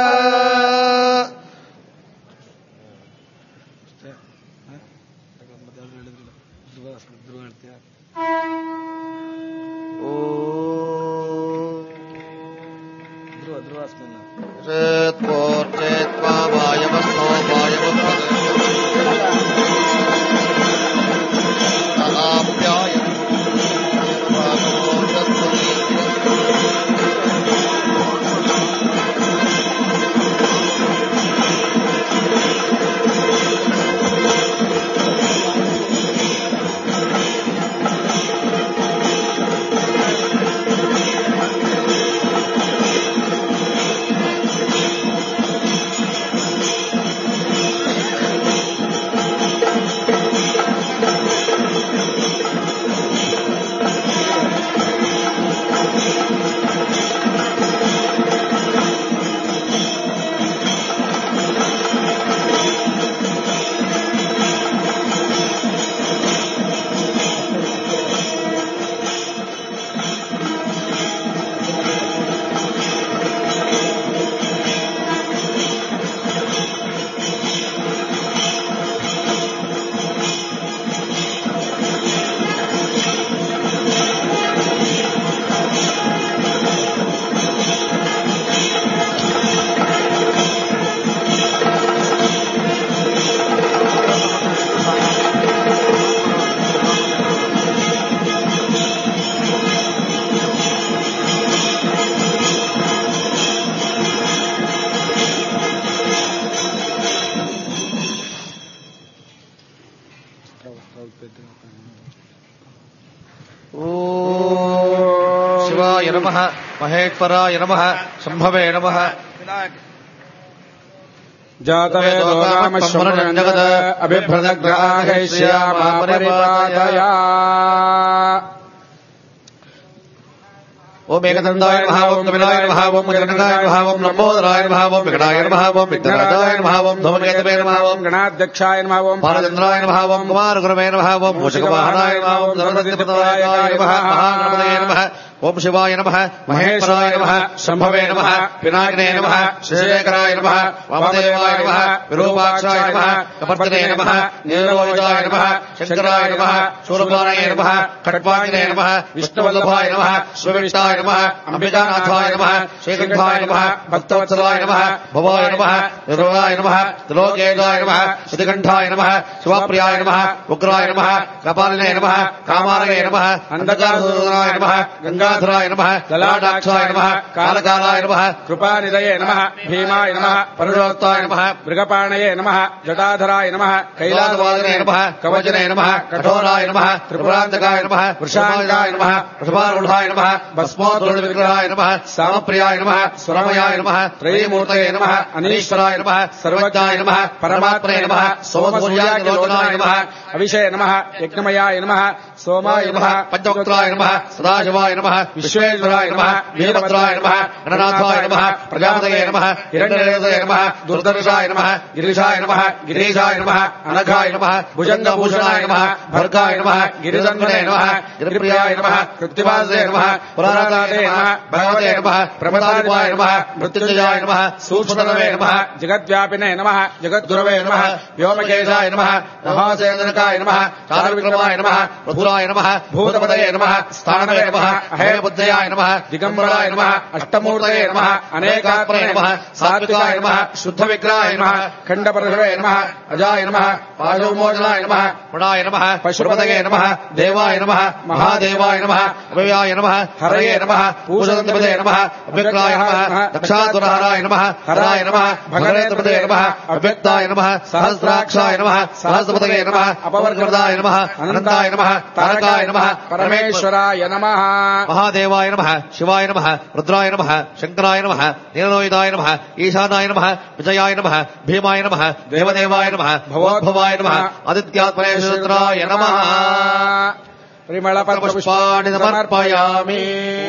चेत्पोर्चेत्वा वायवस्तो वायवस्ताप्याय शिवाय नमः महेश्वराय नमः शम्भवे नमः जातवेदो नाम शम्भुरं जगद अभिभ्रदग्राहैष्यामा परिपादया ओम एकदन्ताय नमः ओम कपिलाय नमः ओम गणनाय नमः ओम लंबोदराय नमः ओम विकटाय नमः ओम विघ्नराजाय नमः ओम धूमकेतवे नमः ओम गणाध्यक्षाय नमः ओम भारचन्द्राय नमः ओम कुमारगुरवे नमः ओम मूषकवाहनाय नमः ओम धर्मदत्तपदाय नमः महागणपतये नमः ओम शिवाय नमः महेश्वराय नमः शम्भवे नमः पिनाकिने नमः श्रीशेखराय नमः वामदेवाय नमः विरूपाक्षाय नमः कपर्दिने नमः नीललोहिताय नमः शंकराय नमः शूरपाणये नमः खट्वाणिने नमः विष्णुवल्लभाय नमः शिवविष्टाय नमः अंबिकानाथाय नमः श्रीकंठाय नमः भक्तवत्सलाय नमः भवाय नमः निर्मलाय नमः त्रिलोकेशाय नमः श्रीकंठाय नमः शिवप्रियाय नमः उग्राय नमः कपालिने नमः कामालये नमः अंधकारसूदनाय नमः गंगाधराय नमः ललाटाक्षाय नमः कालकालाय नमः कृपानिधये नमः भीमाय नमः परशुराय नमः मृगपाणये नमः जटाधराय नमः कैलासवादिने नमः कवचने नमः कठोराय नमः त्रिपुरान्तकाय नमः वृषांगाय नमः वृषभारूढाय नमः भस्मोत्तरविग्रहाय नमः सामप्रियाय नमः स्वरमयाय नमः त्रयीमूर्तये नमः अनीश्वराय नमः सर्वज्ञाय नमः परमात्मने नमः सोमसूर्याग्निलोचनाय नमः अभिषे नमः यज्ञमयाय नमः सोमाय नमः पंचवक्त्राय नमः सदाशिवाय नमः विश्वेश्वराय नमः वीरभद्राय नमः गणनाथाय नमः प्रजापतये नमः हिरण्यरेतये नमः दुर्दर्शाय नमः गिरीशाय नमः गिरीशाय नमः अनघाय नमः भुजङ्गभूषणाय नमः भर्गाय नमः गिरिजन्मने नमः गिरिप्रियाय नमः कृत्तिवासे नमः पुराणाते नमः भगवते नमः प्रमदादिवाय नमः मृत्युंजयाय नमः सूक्ष्मतनवे नमः जगद्व्यापिने नमः जगद्गुरवे नमः व्योमकेशाय नमः महासेनकाय नमः चारुविक्रमाय नमः प्रभुराय नमः भूतपतये नमः स्थानवे नमः अहेमबुद्धयाय नमः दिगम्बराय नमः अष्टमूर्तये नमः अनेकात्मने नमः सात्विकाय नमः शुद्धविग्रहाय नमः खण्डपरशवे नमः अजाय नमः पाशुमोचनाय नमः पुणाय नमः पशुपतये नमः देवाय नमः महादेवाय नमः अव्ययाय नमः हरये नमः पूषदन्तपदे नमः अव्यक्ताय नमः दक्षातुरहराय नमः हराय नमः भगनेत्रपदे नमः अव्यक्ताय नमः सहस्राक्षाय नमः सहस्रपतये नमः अपवर्गदाय नमः अनन्ताय नमः तारकाय नमः परमेश्वराय नमः महादेवाय नमः शिवाय नमः रुद्राय नमः शंकराय नमः नीललोहिताय नमः ईशानाय नमः विजयाय नमः भीमाय नमः देवदेवाय नमः भवोद्भवाय नमः आदित्यात्मनेश्वराय नमः परिमलपत्रपुष्पाणि समर्पयामि।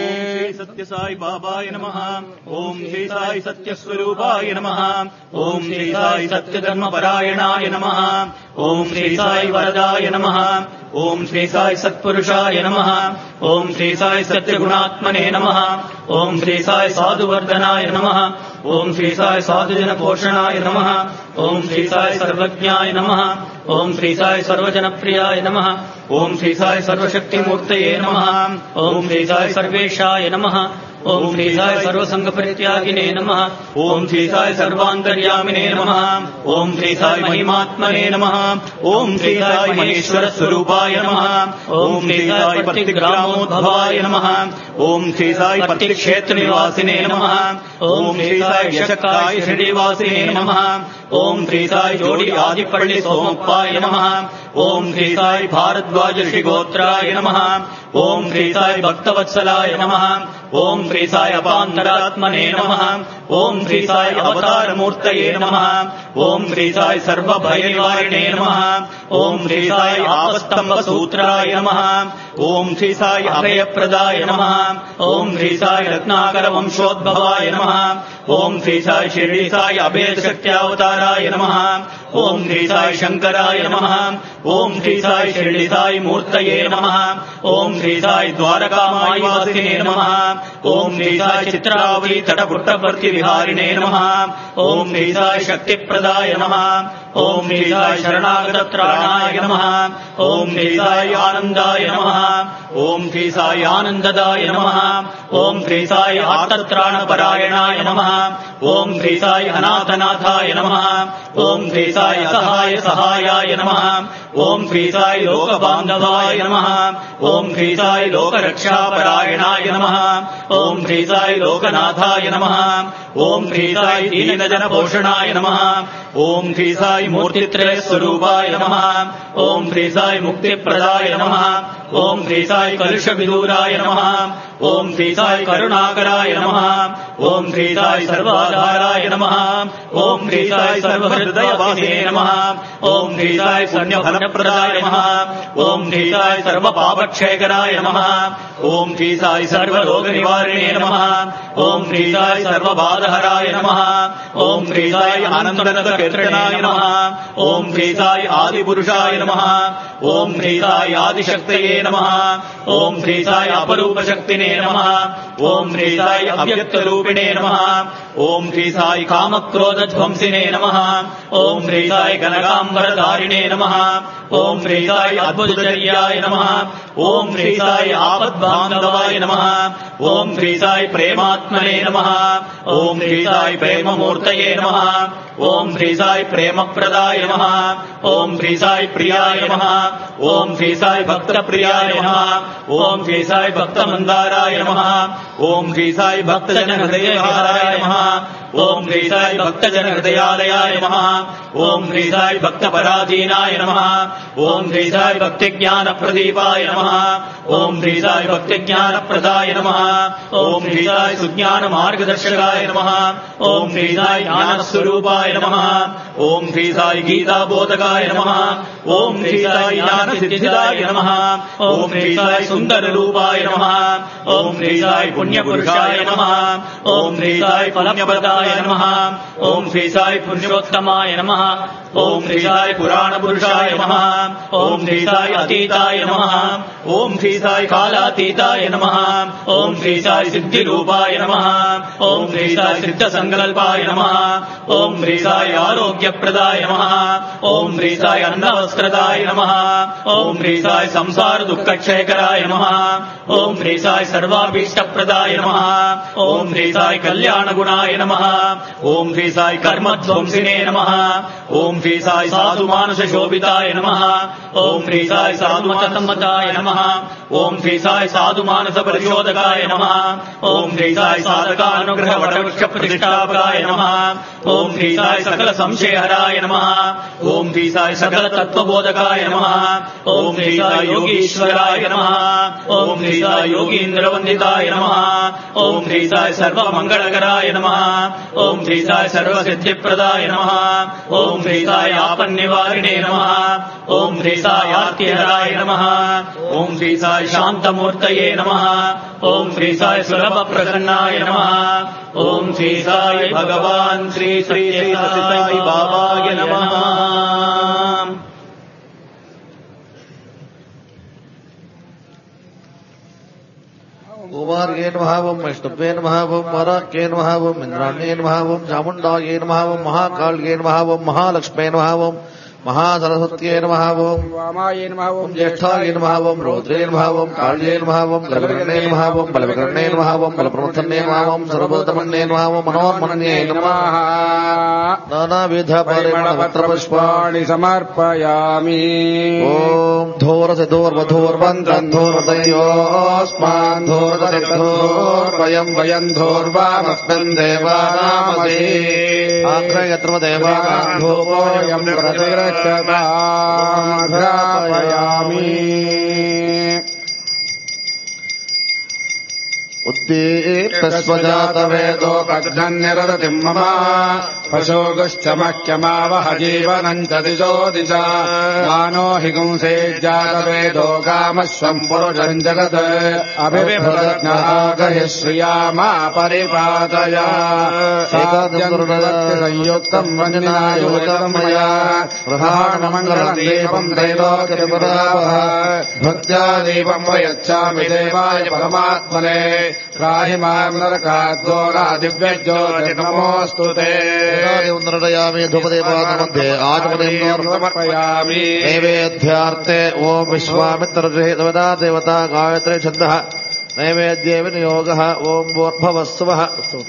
सत्य साई बाबाय नमः। ओम श्री साई सत्य स्वरूपाय नमः। ओम श्री साई सत्य धर्मपरायणाय नमः। ओम श्री साई वरदाय नमः। ओम श्री साई सत्पुरुषाय नमः। ओम श्री साई सत्यगुणात्मने नमः। ओम श्री साई साधुवर्धनाय नमः। ओम श्री साई साधुजन पोषणाय नमः। ओम श्री साई सर्वज्ञाय नमः। ओम श्री साई सर्वजनप्रियाय नमः। ओम श्री साई सर्वशक्तिमूर्तये नमः। ओम श्री साई सर्वेशाय नमः। ओम श्री साई सर्वसंगपरित्यागिने नमः। ओम श्री साई सर्वान्तर्यामिने नमः। ओम श्री साई महिमात्मने नमः। ओम श्री साई महेश्वर स्वरूपाय नमः। ओम श्री साई प्रतिग्रामोद्भवाय नमः। ओम श्री साई प्रतिक्षेत्र निवासिने नमः। ओम श्री साई यशकाय श्रीनिवासिने नमः। ओम श्री साई जोड़ी आदिपल्ली सोमप्पाय नमः। ओम श्री साई भारद्वाज श्रीगोत्राय नमः। ओम श्री साई भक्तवत्सलाय नमः। ओम श्री साई अपान्तरात्मने नमः। ओम श्री साई अवतार मूर्तये नमः। ओम श्री साई सर्वभयनिवारिणे नमः। ओम श्री साई आपस्तंभ सूत्राय नमः। ओम श्री साई अभयप्रदाय नमः। ओम श्री साई रत्नाकर वंशोद्भवाय नमः। ओम श्री साई शिरडी साई अभेद शक्त्यावताराय नमः। ओम श्री साई शंकराय नमः। ओम श्री साई शिरडी साई मूर्तये नमः। ओम श्री साई द्वारकामायिवासिने नमः। ओम श्री साई चित्रावली तटपुट्टवर्ति विहारिणे नमः। ओम श्री साई शक्तिप्रदाय नमः। ओम श्री साई शरणागत त्राणाय नमः। ओम श्री साई आनंदाय नमः। ओम श्री साई आनंददाय नमः। ओम श्री साई आर्तत्राणपरायणाय नमः। ओम श्री साई अनाथनाथाय नमः। ओम श्री साई असहाय सहायाय नमः। ओम श्री साई लोकबान्धवाय नमः। ओम श्री साई लोकरक्षापरायणाय नमः। ओम श्री साई लोकनाथाय नमः। ओम श्री साई दीनजन पोषणाय नमः। ఓం శ్రీ సాయి మూర్తిత్రయ స్వరూపాయ నమః. ఓం శ్రీ సాయి ముక్తిప్రదాయ నమః. ఓం శ్రీ సాయి కలుష విదూరాయ నమః. ఓం శ్రీ సాయి కరుణాకరాయ నమః. ఓం శ్రీ సాయి సర్వాధారాయ నమః. ఓం శ్రీ సాయి సర్వహృదయవాసినే నమః. ఓం శ్రీ సాయి పుణ్యఫలప్రదాయ నమః. ఓం శ్రీ సాయి సర్వపాపక్షేకరాయ నమః. ఓం శ్రీ సాయి సర్వరోగ నివారిణే నమః. ఓం శ్రీ సాయి సర్వబాధహరాయ నమః. ఓం శ్రీ సాయి ఆనందనంద కీర్తనాయ నమః. ఓం శ్రీ సాయి ఆదిపురుషాయ నమః. ఓం శ్రీ సాయి ఆదిశక్తయే నమః. ఓం శ్రీ సాయి అపరూప శక్తినే నమః. ఓం శ్రీ సాయి అవ్యక్తరూపిణే నమః. ఓం శ్రీ సాయి కామక్రోధధ్వంసినే నమః. ఓం శ్రీ సాయి గణకాంబరధారిణే నమః. ఓం శ్రీ సాయి అద్భుతచర్యాయ నమః. ఓం శ్రీ సాయి ఆపద్బాంధవాయ నమః. ఓం శ్రీ సాయి ప్రేమాత్మనే నమః. ఓం శ్రీ సాయి ప్రేమమూర్తయే నమః. ఓం శ్రీ సాయి ప్రేమప్రదాయ నమః. ఓం శ్రీ సాయి ప్రియాయ నమః. ఓం శ్రీ సాయి భక్త ప్రియాయ నమః. ఓం శ్రీ సాయి భక్త మందారాయ నమః. ఓం శ్రీ సాయి భక్తజన హృదయహారాయ నమః. ఓం శ్రీ సాయి భక్తజన హృదయాలయాయ నమః. ఓం శ్రీ సాయి భక్త పరాధీనాయ నమః. ఓం శ్రీ సాయి భక్తి జ్ఞాన ప్రదీపాయ నమః. ఓం శ్రీ సాయి భక్తి జ్ఞాన ప్రదాయ నమః. ఓం శ్రీ సాయి సుజ్ఞాన మార్గదర్శకాయ నమః. ఓం శ్రీ సాయి జ్ఞాన స్వరూపాయ నమః. ఓం శ్రీ సాయి గీతా బోధకాయ నమః. ఓం శ్రీ సాయి జ్ఞాన సిద్ధిదాయ నమః. ఓం శ్రీ సాయి సుందర రూపాయ నమః. ఓం శ్రీ సాయి పుణ్యపురుషాయ నమః. ఓం శ్రీ సాయి ఫలప్రదాయ నమః. ఓం శ్రీ సాయి పురుషోత్తమాయ నమః. ఓం శ్రీ సాయి పురాణ పురుషాయ నమః. ఓం శ్రీ సాయి అతీతాయ నమః. ఓం శ్రీ సాయి కాలాతీతాయ నమః. ఓం శ్రీ సాయి సిద్ధి రూపాయ నమః. ఓం శ్రీ సాయి సిద్ధ సంకల్పాయ నమః. ఓం శ్రీ సాయి ఆరోగ్యప్రదాయ నమః. ఓం శ్రీ సాయి అన్నవస్త్రదాయ నమః. ఓం శ్రీ సాయి సంసార దుఃఖక్షేకరాయ నమః. ఓం శ్రీ సాయి సర్వాభీష్టప్రదాయ నమః. ఓం శ్రీ సాయి కళ్యాణ గుణాయ నమః. ఓం శ్రీ సాయి కర్మధ్వంసినే నమః. ఓం శ్రీ సాయి సాధు మానస శోభితాయ నమః. ఓం శ్రీ సాయి సాధుమత సమ్మతాయ నమః. ఓం శ్రీ సాయి సాధు మానస పరిశోధకాయ నమః. ఓం శ్రీ సాయి సాధకానుగ్రహ వటవృక్ష ప్రతిష్టాపకాయ నమః. ఓం శ్రీ సాయి సకల సంశయహరాయ నమః. ఓం శ్రీ సాయి సకల తత్వబోధకాయ నమః. ఓం శ్రీ సాయి యోగీశ్వరాయ నమః. ఓం శ్రీ సాయి యోగీంద్రవందితాయ నమః. ఓం శ్రీ సాయి సర్వమంగళకరాయ నమః. ఓం శ్రీ సాయి సర్వసిద్ధిప్రదాయ నమః. ఓం శ్రీ సాయి ఆపన్నివారిణే నమః. ఓం శ్రీ సాయి ఆర్తిహరాయ నమః. ఓం శ్రీ సాయి శాంతమూర్తయే నమః. ఓం శ్రీ సాయి సులభ ప్రసన్నాయ నమః. ఓం శ్రీ సాయి భగవాన్ శ్రీ శ్రీ శ్రీ సత్యసాయి బాబాయ నమః. కుమార్యే నమః. ఓం వైష్ణవ్యే నమః. ఓం వరాక్యే నమః. ఓం ఇంద్రాణ్యే నమః. ఓం చాముండాయే నమః. ఓం మహాకాళ్యే నమః. ఓం మహాలక్ష్మే నమః. ఓం महासरस्वत्यै नमः. ओम वामायै नमः. ओम ज्येष्ठायै नमः. ओम रौद्रे नमः. ओम काल्ये नमः. ओम गलविकर्णे नमः. ओम बलविकर्णे नमः. ओम बलप्रमथन्ये नमः. ओम सर्वभूतमन्ये नमः. ओम मनोन्मन्ये नमः. नानाविध परिमलपत्रपुष्पाणि समर्पयामि. ओम धोरसिधोर्वधोर्वन्द्रम् धोर्वदयोस्मान् धोरदरिक्धोर्वयम् वयम् धोर्वामस्मिन् देवानामसि आग्रयत्र देवानाम् धूपोऽयम् प्रतिगृह्यतामघ्रापयामि. उद्दीप्तस्वजातवेदो पग्धन्यरतिम् मम पशोगुश्च मह्यमावह जीवनम् च दिशो दिशा मानो हि गुंसे जातवेदो कामश्वम् पुरुषम् जगत् अभिविभृतज्ञागहि श्रिया मा परिपातया संयुक्तम् वञ्जनायोगम् मया प्रधानमङ्गलम् दीपम् त्रैलोक्यतिपुरावः भक्त्या दीपम् वयच्छामि देवाय परमात्मने राहि माम् नरकाद्घोरा दिव्यज्योतिर्नमोऽस्तु ते. नृडयामि धूपदीपामध्ये आचमनीम् समर्पयामि. नैवेद्यार्थे ओम विश्वामित्रदेवता देवता गायत्री छन्दः नैवेद्ये विनियोगः. ओम भूर्भुवस्सुवः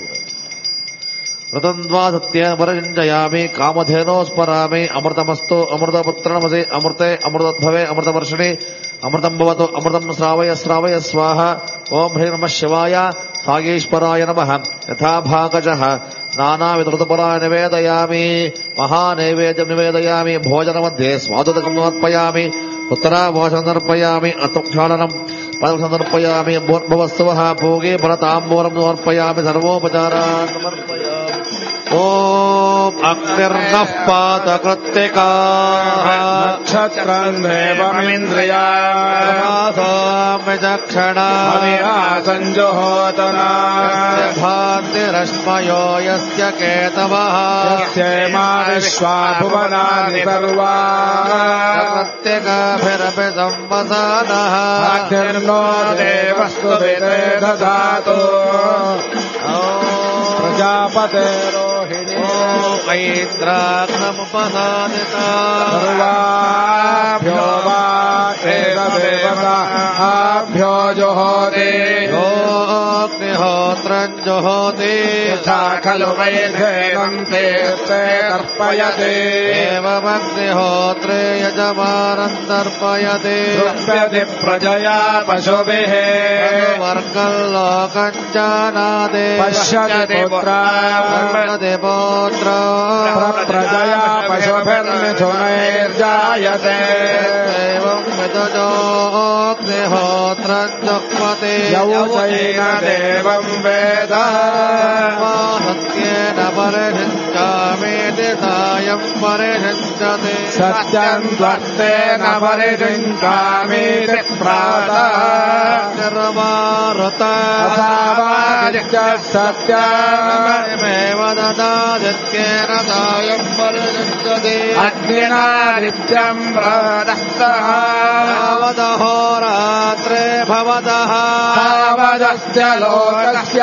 ऋतन्द्वा सत्येन परिञ्जयामि. कामधेनो स्मरामि. अमृतमस्तु अमृतपुत्रणमसि अमृते अमृतोद्भवे अमृतवर्षिणि अमृतम् भवतु अमृतम् श्रावय श्रावय स्वाहा. ओम ह्रीं नमः शिवाय सागेश्वराय नमः. यथा भागजः नानाविधृतपराय निवेदयामि महानैवेद्यं निवेदयामि भोजनमध्ये स्वादुदकं समर्पयामि उत्तराभोजनं समर्पयामि अतुक्षालनं पदं समर्पयामि भूर्भुवस्सुवः भोगे भरताम्बूलं समर्पयामि सर्वोपचारान् समर्पयामि ओम अग्निर्नः पातकृत्तिकाः नक्षत्रं देवमिन्द्रियाम् विचक्षणा संजुहोतना भान्तिरश्मयो यस्य केतवः यस्येमा विश्वा भुवनानि सर्वा कृत्तिकाभिरपि संवसानः अग्निर्नो देवस्तु विदे दधातु प्रजापतेरो मैत्राग्नमुपसादिता सर्वाभ्यो वा एव देवताभ्यो जुहोति योऽग्निहोत्रम् जुहोति यथा खलु वै देवं ते तर्पयति एवमग्निहोत्रे यजमानम् तर्पयति तृप्यति प्रजया पशुभिः वर्गम् लोकम् जानाति पश्यति पुत्रान् पुत्र प्रजया पशुभिर्मिथुनैर्जायते एवं विदजोऽग्निहोत्रम् जुह्वति यौचैन देवं वेद सत्येन परिषिञ्चामीति सायं परिषिञ्चति सत्यं त्वत्तेन परिषिञ्चामीति प्रातः निर्मारुता सत्यमेव ददादित्येन सायं परिषिञ्चति अग्निना नित्यं प्रदत्तः यावदहोरात्रे भवतः तावदस्य लोकस्य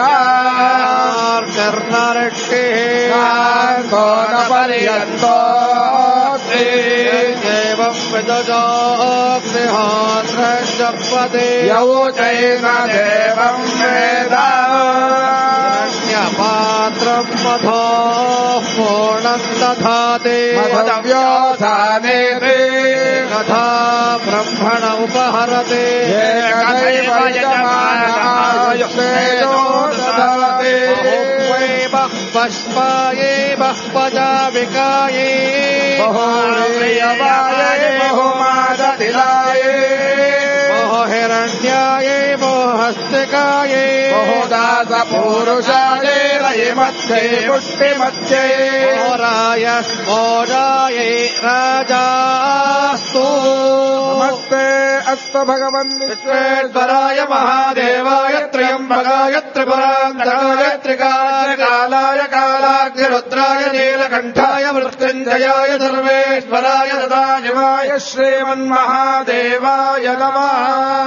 कर्णऋषिः को न पर्यन्तोऽस्ति एवं विदजोऽग्निहोत्रम् जुह्वति यौचैन देवं वेद पात्रम् मधोः पूर्णम् दधाति मधव्योधानेति तथा ब्रह्मण उपहरति एकदैव यजमानायुष्मेजो ददाति बह्वष्पायै बह्वजाविकायै बहुप्रियवायै बहुमादतिलायै मोहिरण्यायै मोहस्तिकायै बहुदासपूरुषायै रयिमध्ये पुष्टिमध्ये मोराय मोरायै राजास्तु नमस्ते अस्तु भगवन् विश्वेश्वराय महादेवाय त्र्यम्बकाय त्रिपुरान्तकाय त्रिकालाय कालाग्निरुद्राय नीलकण्ठाय मृत्युञ्जयाय सर्वेश्वराय सदाशिवाय श्रीमन्महादेवाय नमः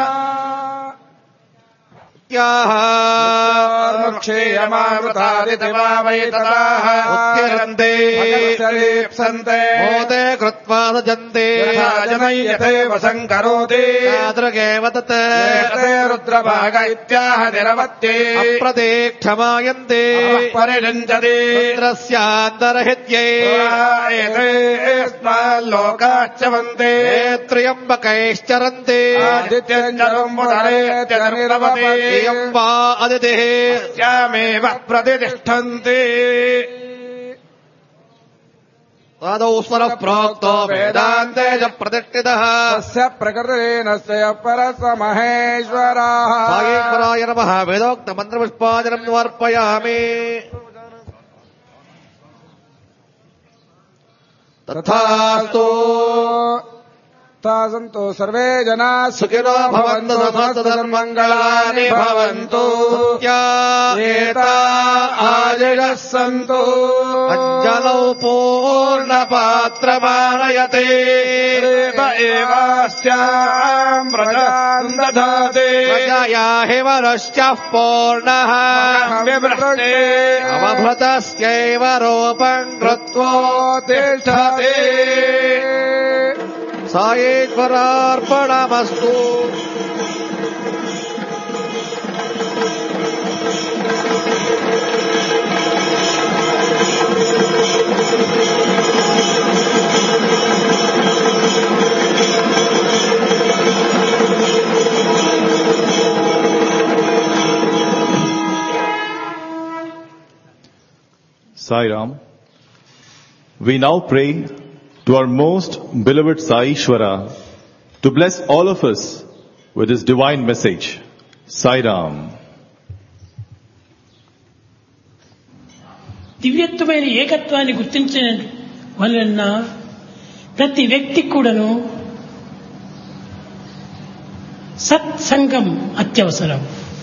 क्षीयमावृतादिति वा वै तदाः उत्किरन्ते उत्किरन्ते मोदे कृत्वा सजन्ते जनय्यथैव सङ्करोति तादृगेव तत् एते रुद्रभाग इत्याह निरवत्ये अप्रतीक्षमायन्ते परिषञ्चति रुद्रस्यान्तर्हित्यै एते स्मल्लोकाच्चवन्ते त्र्यम्बकैश्चरन्ते आदित्यञ्जलम्बुधरेत्यनिरवति इयं वा अदितिः अस्यामेव प्रतिष्ठन्ति तदौ स्वरः प्रोक्तो वेदान्ते च प्रतिष्ठितः तस्य प्रकृतेन स्य परस महेश्वरः भागेश्वराय नमः वेदोक्तमन्त्रपुष्पाञ्जलिं समर्पयामि तथास्तु सन्तु सर्वे जनाः सुखिनो भवन्तु समस्तसन्मङ्गलानि भवन्तु एता आजिषः सन्तु अञ्जलौ पूर्णपात्रमानयते एवास्याम् प्रजाम् दधाति प्रजया हि वरश्चः पूर्णः विभृष्टे अवभृतस्यैव रूपम् कृत्वोत्तिष्ठति सायेश्वरार्पणमस्तु Sai Ram. We now pray to our most beloved Sai Ishvara to bless all of us with his divine message. Sai Ram. దివ్యత్వమైన ఏకత్వాన్ని గుర్తించిన వలన ప్రతి వ్యక్తి కూడాను సత్సంగం అత్యవసరం.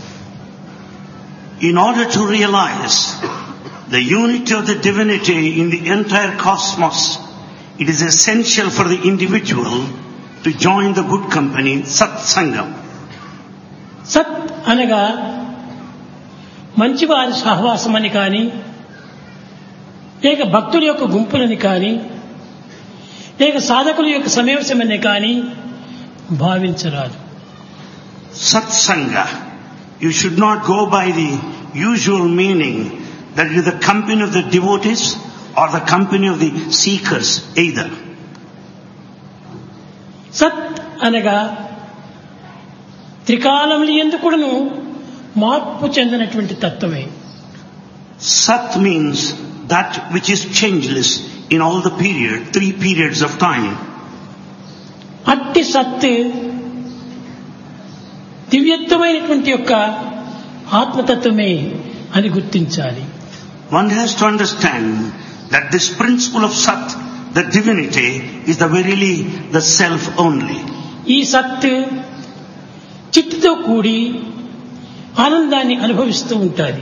In order to realize the unity of the divinity in the entire cosmos, it is essential for the individual to join the good company, Satsangam. సత్ అనగా మంచివారి సహవాసమని కానీ, లేక భక్తుల యొక్క గుంపులని కానీ, లేక సాధకుల యొక్క సమావేశమని కానీ భావించరాదు. Satsanga, you should not go by the usual meaning that it is the company of the devotees or the company of the seekers either. సత్ అనగా త్రికాలములు ఎందుకును మార్పు చెందినటువంటి తత్వమే. Sat means that which is changeless in all the period, three periods of time. అట్టి సత్ దివ్యత్వమైనటువంటి యొక్క ఆత్మతత్వమే అని గుర్తించాలి. One has to understand that this principle of Sat, the divinity, is the verily the self only. ఈ సత్ చిత్తుతో కూడి ఆనందాన్ని అనుభవిస్తూ ఉంటుంది.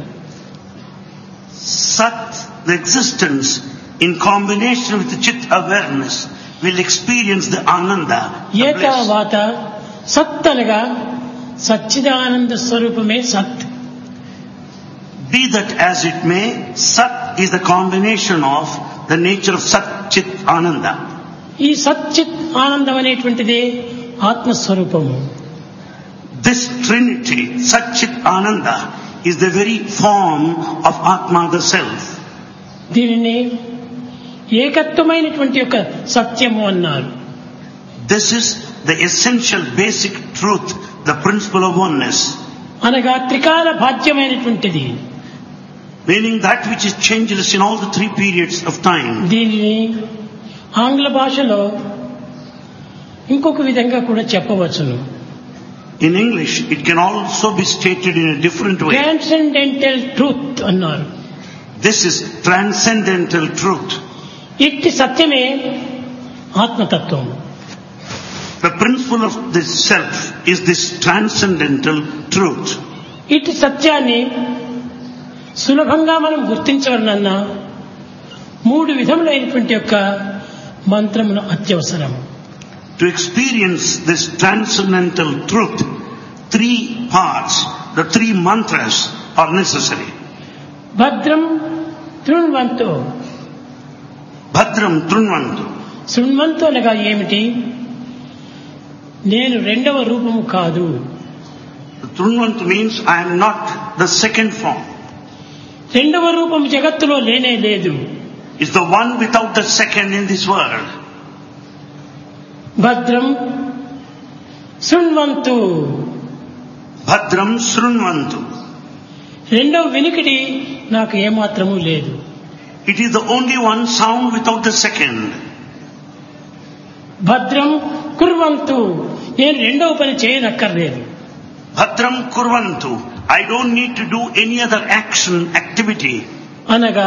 Sat, the existence in combination with the Chit awareness, will experience the Ananda, the bliss. ఏతావాత సత్ అనగా సచ్చిదానంద స్వరూపమే సత్. Be that as it may, Sat is the combination of the nature of Sat, Chit, Ananda. ఈ సచ్చిత్ ఆనందం అనేటువంటిదే ఆత్మస్వరూపము. This trinity, Sat, Chit, Ananda, is the very form of Atma, the self. దీనిని ఏకత్వమైనటువంటి యొక్క సత్యము అన్నారు. This is the essential basic truth, the principle of oneness. అనగా త్రికాల భాగ్యమైనటువంటిది. Meaning that which is changeless in all the three periods of time. దీనిని ఆంగ్ల భాషలో ఇంకొక విధంగా కూడా చెప్పవచ్చును. In English, it can also be stated in a different way. Transcendental truth అన్నారు. This is transcendental truth. ఇట్టి సత్యమే ఆత్మతత్వం. The principle of this self is this transcendental truth. ఇట్టి సత్యాన్ని సులభంగా మనం గుర్తించవలనన్నా మూడు విధములైనటువంటి యొక్క మంత్రములు అత్యవసరం. To experience this transcendental truth, three parts, the three mantras are necessary. భద్రం తృణ్వంతో. Bhadram Trunvantu. శృణ్వంతో అనగా ఏమిటి? నేను రెండవ రూపము కాదు. Trunvantu means I am not the second form. రెండవ రూపం జగత్తులో లేనే లేదు. It's the one without the second in this world. భద్రం శృణ్వంతు. Bhadram Srunvantu. రెండవ వినికిడి నాకు ఏమాత్రము లేదు. It is the only one sound without the second. భద్రం కుర్వంతు. నేను రెండవ పని చేయనక్కర్లేదు. Bhadram Kurvantu. I don't need to do any other action, activity. అనగా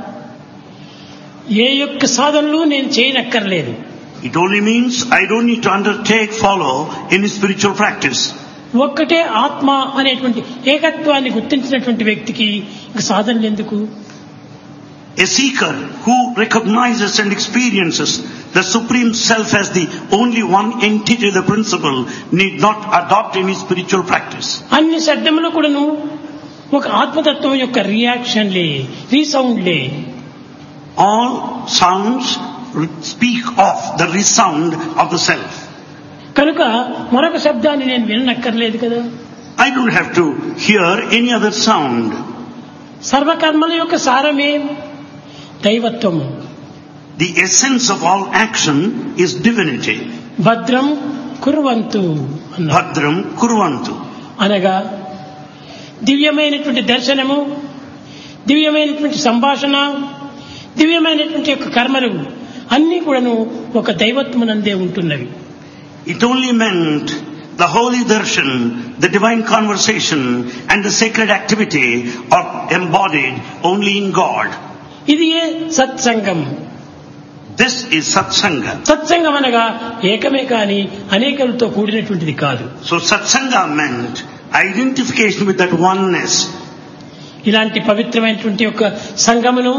ఏ యొక్క సాధనలు నేను చేయనక్కర్లేదు. It only means I don't need to undertake, follow any spiritual practice. ఒక్కటే ఆత్మ అనేటువంటి ఏకత్వాన్ని గుర్తించినటువంటి వ్యక్తికి ఇంక సాధనలు ఎందుకు? A seeker who recognizes and experiences the Supreme Self as the only one entity, the principle, need not adopt any spiritual practice. అన్ని శబ్దములు కూడాను ఒక ఆత్మతత్వం యొక్క రియాక్షన్లే, రీసౌండ్లే. All sounds speak of the resound of the self. కనుక మరొక శబ్దాన్ని నేను విననక్కర్లేదు కదా. I don't have to hear any other sound. సర్వకర్మల యొక్క సారమే దైవత్వము. The essence of all action is divinity. భద్రం కుర్వంతు అన్నారు. Bhadram Kurvantu. అనగా దివ్యమైనటువంటి దర్శనము, దివ్యమైనటువంటి సంభాషణ, దివ్యమైనటువంటి యొక్క కర్మలు అన్నీ కూడాను ఒక దైవత్వమునందే ఉంటున్నవి. It only meant the holy darshan, the divine conversation and the sacred activity are embodied only in God. ఇది ఏ సత్సంగం. This is satsanga. సత్సంగం అనగా ఏకమే కాని అనేకలతో కూడినటువంటిది కాదు. So satsanga meant identification with that oneness. ఇలాంటి పవిత్రమైనటువంటి యొక్క సంగమును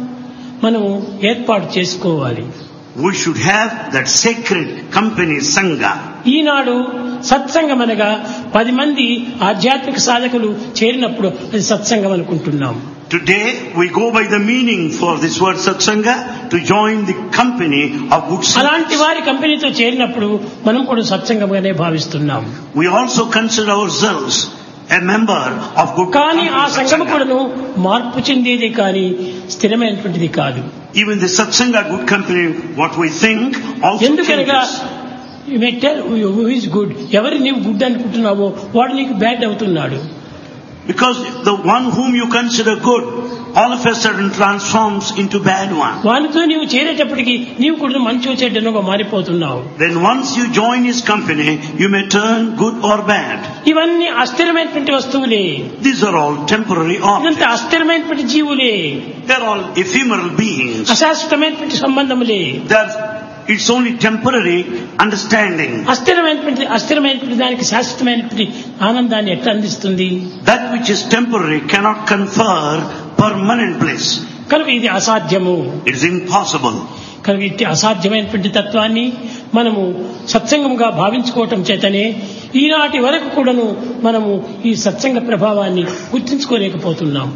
మనము ఏర్పాటు చేసుకోవాలి. We should have that sacred company, Sangha. ఈనాడు సత్సంగం అనగా పది మంది ఆధ్యాత్మిక సాధకులు చేరినప్పుడు అది సత్సంగం అనుకుంటున్నాం. Today we go by the meaning for this word satsanga to join the company of good souls. అలాంటి వారి కంపెనీతో చేరినప్పుడు మనం కూడా సత్సంగంగానే భావిస్తున్నాం. We also consider ourselves a member of good కానీ company. ఆ సంఘం కూడాను మార్పు చెందేది కానీ స్థిరమైనటువంటిది కాదు. Even the satsanga good company, what we think, also ఎందుకనగా changes. You may tell who is good, ఎవరు నీవు గుడ్ అనుకుంటున్నావో వాడు నీకు బ్యాడ్ అవుతున్నాడు. Because the one whom you consider good, all of a sudden transforms into bad one. వానితో నీవు చేరేటప్పటికి నీవు కూడా మంచి చెడ్డనుగా మారిపోతున్నావు. Then once you join his company, you may turn good or bad. ఇవన్నీ అస్థిరమైనటువంటి వస్తువులే. These are all temporary ఇదంతా objects. అస్థిరమైనటువంటి జీవులే. They're all ephemeral beings. అశాశ్వతమైనటువంటి సంబంధములే. They're, it's only temporary understanding. అస్థిరమైనటువంటి అస్థిరమైనటువంటి దానికి శాశ్వతమైనటువంటి ఆనందాన్ని ఎట్లా అందిస్తుంది? That which is temporary cannot confer permanent bliss. కనుక ఇది అసాధ్యము. It is impossible. కనుక ఇది అసాధ్యమైనటువంటి తత్వాన్ని మనము సత్సంగంగా భావించుకోవటం చేతనే ఈనాటి వరకు కూడాను మనము ఈ సత్సంగ ప్రభావాన్ని గుర్తించుకోలేకపోతున్నాం.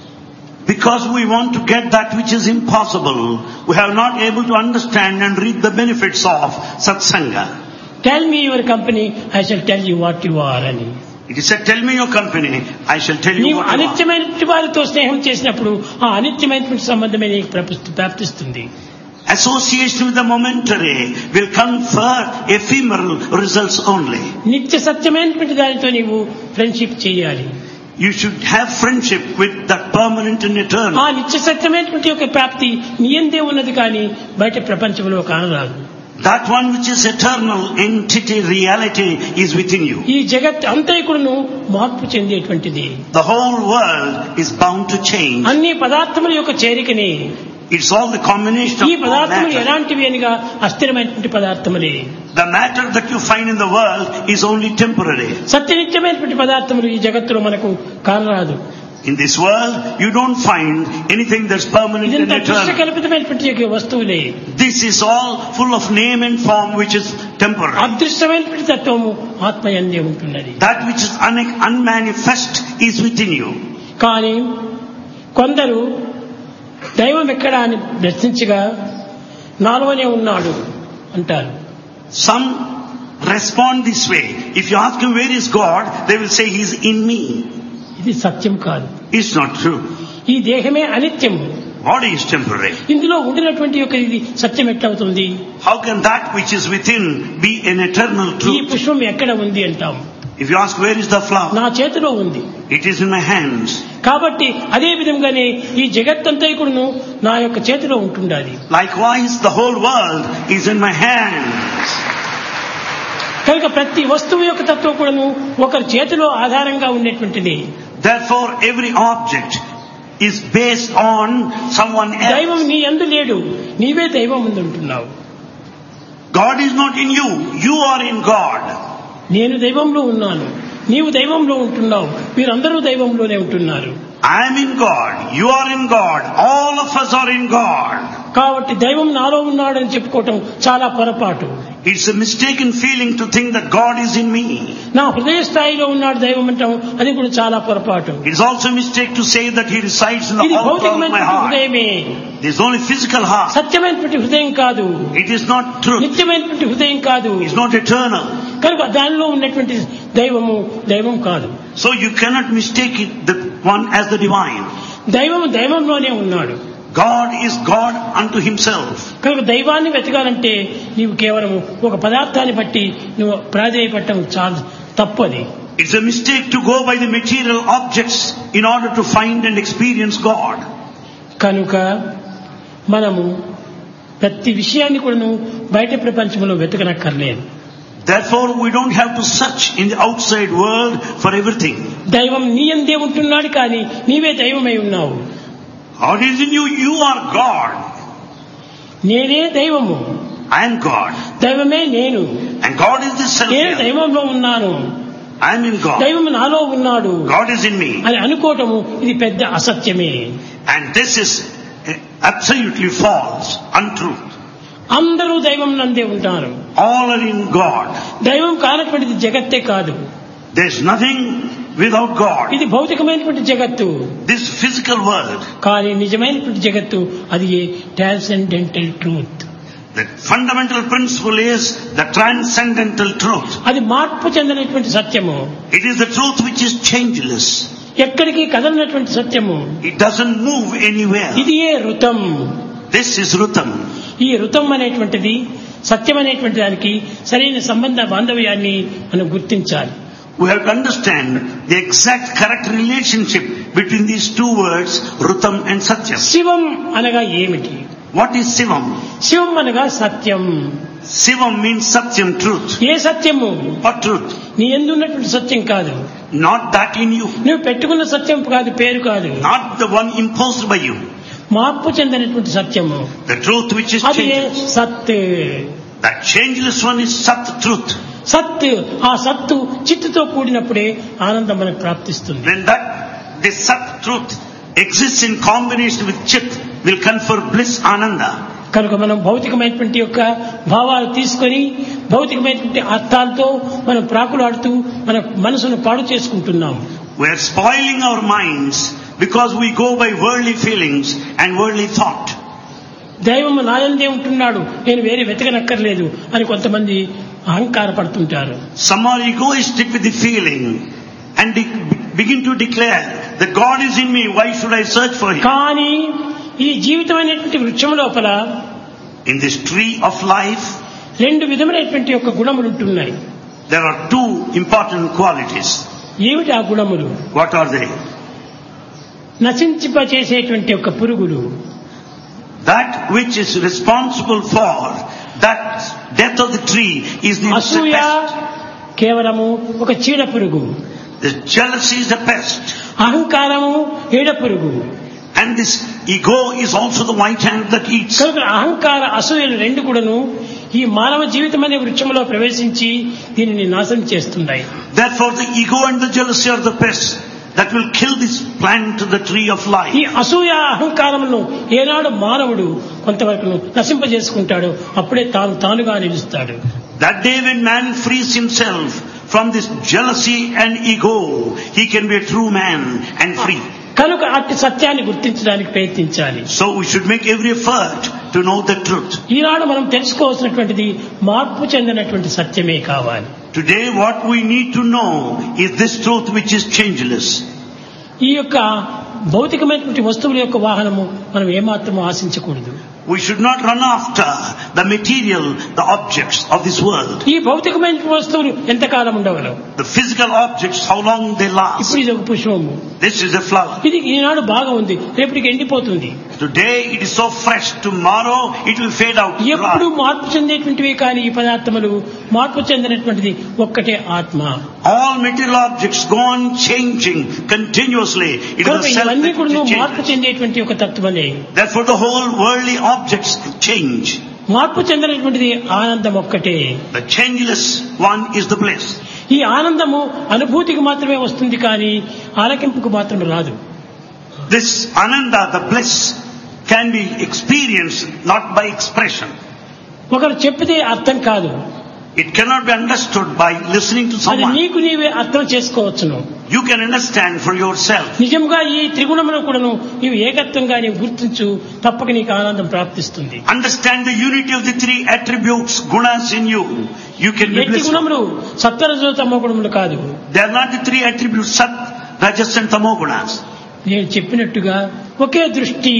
Because we want to get that which is impossible, we have not able to understand and reap the benefits of satsanga. Tell me your company, I shall tell you what you are అని. It is said, tell me your company, I shall tell you నీవు what you are. అనిత్యమైనటువంటి వారితో స్నేహం చేసినప్పుడు ఆ అనిత్యమైనటువంటి సంబంధమే నీకు ప్రాప్తిస్తుంది. Association with the momentary will confer ephemeral results only. నిత్య సత్యమైనటువంటి దానితో నీవు ఫ్రెండ్షిప్ చేయాలి. You should have friendship with that permanent and ఆ eternal. నిత్య సత్యమైనటువంటి యొక్క ప్రాప్తి నీ యందే ఉన్నది కానీ బయట ప్రపంచంలో కానరాదు. That one which is eternal entity, reality is within you. ఈ జగత్ అంతా కూడాను మార్పు చెందేటువంటిది. The whole world is bound to change. అన్ని పదార్థముల యొక్క చేరికనే. It's all the combination ఈ of all పదార్థములు matter. ఎలాంటివి అనగా అస్థిరమైనటువంటి పదార్థములే. The matter that you find in the world is only temporary. సత్యనిత్యమైనటువంటి పదార్థములు ఈ జగత్తులో మనకు కానరాదు. In this world, you don't find anything that's permanent and ఇదంతా దృశ్య eternal. కల్పితమైనటువంటి యొక్క వస్తువులే. This is all full of name and form which is temporary. అదృశ్యమైనటువంటి తత్వము ఆత్మయందే ఉంటున్నది. That which is un- unmanifest is within you. కానీ కొందరు దైవం ఎక్కడ అని ప్రశ్నించగా నాలోనే ఉన్నాడు అంటారు. Some respond this way. If you ask him where is God, they will say he is in me. ఇది సత్యం కాదు. It's not true. ఈ దేహమే అనిత్యము. Body is temporary. ఇందులో ఉండినటువంటి యొక్క ఇది సత్యం ఎట్లవుతుంది? How can that which is within be an eternal ఈ truth? పుష్పం ఎక్కడ ఉంది అంటాం. If you ask where is the flower, నా చేతిలో ఉంది. it is in my hands. కాబట్టి అదే విధంగానే ఈ జగత్తంతా కూడాను నా యొక్క చేతిలో ఉంటుండాలి. Likewise, the whole world is in my hands. కనుక ప్రతి వస్తువు యొక్క తత్వం కూడాను ఒకరి చేతిలో ఆధారంగా ఉండేటువంటిది. Therefore, every object is based on someone దైవం else. నీ యందు లేడు, నీవే దైవం ముందు ఉంటున్నావు. God is not in you. You are in God. నేను దైవంలో ఉన్నాను, నీవు దైవంలో ఉంటున్నావు, మీరందరూ దైవంలోనే ఉంటున్నారు. I am in God. You are in God. All of us are in God. కాబట్టి దైవం నాలో ఉన్నాడని చెప్పుకోవటం చాలా పొరపాటు. It's a mistaken feeling to think that God is in me. నా హృదయ స్థాయిలో ఉన్నాడు దైవం అంటాం, అది కూడా చాలా పొరపాటు. It's also a mistake to say that He resides in the ఇది altar of my భౌతికమైనటువంటి heart. హృదయమే, There's only physical heart. సత్యమైనటువంటి హృదయం కాదు, It is not truth. నిత్యమైనటువంటి హృదయం కాదు. It's not eternal. కనుక దానిలో ఉన్నటువంటి దైవము దైవం కాదు. So you cannot mistake it, the one as the divine. దైవము దైవంలోనే ఉన్నాడు. God is God unto Himself. కనుక దైవాన్ని వెతకాలంటే నీవు కేవలం ఒక పదార్థాన్ని బట్టి నువ్వు ప్రాధేయపడటం చాలా తప్పది. It's a mistake to go by the material objects in order to find and experience God. కనుక మనము ప్రతి విషయాన్ని కూడాను బయట ప్రపంచంలో వెతకనక్కర్లేదు. Therefore, we don't have to search in the outside world for everything. దైవం నీ యందే ఉంటున్నాడు, కానీ నీవే దైవమై ఉన్నావు. God is in you, you are God. నేనే దైవము, I am God. దైవమే నేను, And God is the self నేను here. దైవంలో ఉన్నాను, I am in God. దైవం నాలో ఉన్నాడు God is in me. అని అనుకోవటము ఇది పెద్ద అసత్యమే. And this is absolutely false, untruth. అందరూ దైవం నందే ఉంటారు. All are in God. దైవం కానటువంటిది జగత్తే కాదు. There's nothing without God. ఇది భౌతికమైనటువంటి జగత్తు, This physical world, కానీ నిజమైనటువంటి జగత్తు అది transcendental truth. the fundamental principle is the transcendental truth. అది మార్పు చెందినటువంటి సత్యము, It is the truth which is changeless. ఎక్కడికి కదలినటువంటి సత్యము. It doesn't move anywhere. ఇది ఏ ఋతం. This is Rutam. ఈ ఋతం అనేటువంటిది సత్యం అనేటువంటి దానికి సరైన సంబంధ బాంధవ్యాన్ని మనం గుర్తించాలి. We have to understand the exact correct relationship between these two words, Rutam and Satyam. శివం అనగా ఏమిటి? What is Sivam? శివం అనగా సత్యం. Sivam means Satyam, truth. ఏ సత్యము? What truth? నీ యందు ఉన్నటువంటి సత్యం కాదు, Not that in you. నువ్వు పెట్టుకున్న సత్యం కాదు, పేరు కాదు, Not the one imposed by you. మార్పు చెందినటువంటి సత్యము. The truth which is అది changeless. సత్. That changeless one is Sat, truth. సత్, ఆ సత్తు చిత్తుతో కూడినప్పుడే ఆనందం మనకు ప్రాప్తిస్తుంది. When that, this Sat, truth exists in combination with Chit, will confer bliss, Ananda. కనుక మనం భౌతికమైనటువంటి యొక్క భావాలు తీసుకొని భౌతికమైనటువంటి అర్థాలతో మనం ప్రాకులాడుతూ మన మనసును పాడు చేసుకుంటున్నాం. We are spoiling our minds because we go by worldly feelings and worldly thought. దైవము నాయందే ఉంటున్నాడు, నేను వేరే వెతకనక్కర్లేదు అని కొంతమంది అహంకార పడుతుంటారు. Some are egoistic with the feeling and de- begin to declare that God is in me, why should I search for Him? కానీ ఈ జీవితమైనటువంటి వృక్షం లోపల In this tree of life, రెండు విధములైనటువంటి యొక్క గుణములు ఉంటున్నాయి. there are two important qualities. ఏమిటి ఆ గుణములు? What are they? నశించిపచేసేటువంటి యొక్క పురుగులు, That which is responsible for that death of the tree is the అసూయ pest. కేవలము ఒక చీడ పురుగు, The jealousy is a pest. అహంకారము ఏడ పురుగు. And this ego is also the white ant that eats. కనుక అహంకార అసూయలు రెండు కూడాను ఈ మానవ జీవితం అనే వృక్షంలో ప్రవేశించి దీనిని నాశనం చేస్తున్నాయి. Therefore the ego and the jealousy are the pests that will kill this plant, the tree of ఈ life. అసూయ అహంకారమును ఏనాడు మానవుడు కొంతవరకు నశింపజేసుకుంటాడో అప్పుడే తాను తానుగా నిలుస్తాడు. That day when man frees himself from this jealousy and ego, he can be a true man and free. కనుక అట్టి సత్యాన్ని గుర్తించడానికి ప్రయత్నించాలి. So we should make every effort to know the truth. ఈనాడు మనం తెలుసుకోవాల్సినటువంటిది మార్పు చెందినటువంటి సత్యమే కావాలి. Today what we need to know is this truth which is changeless. ఈ యొక్క భౌతికమైనటువంటి వస్తువుల యొక్క వాహనము మనం ఏమాత్రము ఆశించకూడదు. We should not run after the material, the objects of this world. ఈ భౌతికమైన వస్తువులు ఎంతకాలం ఉండగలవు? The physical objects, how long they last. ఇప్పుడు ఇది ఒక పుష్పము, This is a flower. ఇది ఈనాడు బాగా ఉంది, రేపటికి ఎండిపోతుంది. Today it is so fresh, tomorrow it will fade out. ఎప్పుడు dry. మార్పు చెందేటువంటివి కానీ ఈ పదార్థములు మార్పు చెందినటువంటిది ఒక్కటే ఆత్మ. All material objects go on changing continuously. It is కనుక the self ఇవన్నీ that కూడా which మార్పు changes. చెందేటువంటి ఒక తత్వమే. Therefore the whole worldly objects change. మార్పు చెందినటువంటిది ఆనందం ఒక్కటే. The changeless one is the bliss. ఈ ఆనందము అనుభూతికి మాత్రమే వస్తుంది, కానీ ఆలకింపుకు మాత్రం రాదు. This ananda, the bliss, can be experienced not by expression. ఒకరు చెప్పితే అర్థం కాదు, It cannot be understood by listening to అది someone. నీకు నీవే అర్థం చేసుకోవచ్చును. You can understand for yourself. నిజంగా ఈ త్రిగుణమును కూడాను నీవు ఏకత్వంగా నీవు గుర్తించు, తప్పక నీకు ఆనందం ప్రాప్తిస్తుంది. Understand the unity of the three attributes, gunas in you. You can be ఎట్టి blissful. గుణములు సత్వరజో తమో గుణములు కాదు. They are not the three attributes, sat, rajas and tamo gunas. నేను చెప్పినట్టుగా ఒకే దృష్టి,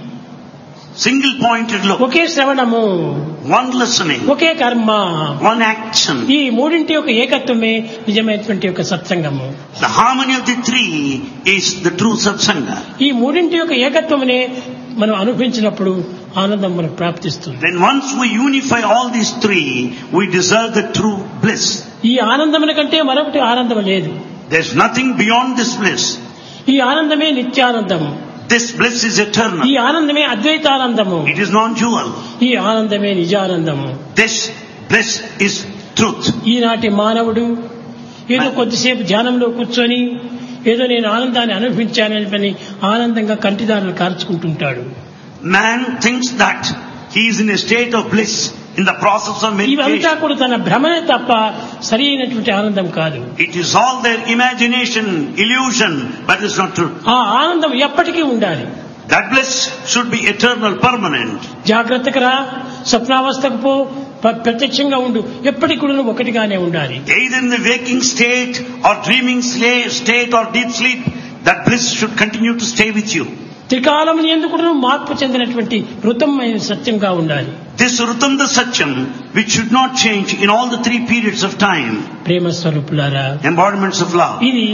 Single pointed look, ఒకే శ్రవణము, one listening, ఒకే కర్మ, one action. ఈ మూడింటి యొక్క ఏకత్వమే నిజమైనటువంటి యొక్క సత్సంగము. The harmony of the three is the true satsanga. ఈ మూడింటి యొక్క ఏకత్వమునే మనం అనుభవించినప్పుడు ఆనందం మనకు ప్రాప్తిస్తుంది. Then once we unify all these three, we deserve the true bliss. ఈ ఆనందముల కంటే మరొకటి ఆనందం లేదు. There's nothing beyond this bliss. ఈ ఆనందమే నిత్యానందము. This bliss is eternal. ఈ ఆనందమే అద్వైతానందము. It is non-dual. ఈ ఆనందమే నిజానందము. This bliss is truth. ఈనాటి మానవుడు ఏదో కొద్దిసేపు ధ్యానంలో కూర్చొని ఏదో నేను ఆనందాన్ని అనుభవించానని పని ఆనందంగా కంటిదారులు కార్చుకుంటుంటాడు. Man thinks that he is in a state of bliss in the process of ఇవంతా meditation. కూడా తన భ్రమనే తప్ప సరి అయినటువంటి ఆనందం కాదు. It is all their imagination, illusion, but it's not true. ఆ ఆనందం ఎప్పటికీ ఉండాలి. That bliss should be eternal, permanent. జాగ్రత్తగా రా, స్వప్నావస్థకు పో, ప్ర- ప్రత్యక్షంగా ఉండు, ఎప్పటికి కూడా నువ్వు ఒకటిగానే ఉండాలి. Either in the waking state or dreaming sla- state or deep sleep, that bliss should continue to stay with you. త్రికాలం ఎందుకు నువ్వు మార్పు చెందినటువంటి ఋతమైన సత్యంగా ఉండాలి. This Rutam the Satyam, which should not change in all the three periods of time, ప్రేమ స్వరూపులారా, embodiments of love. ఇది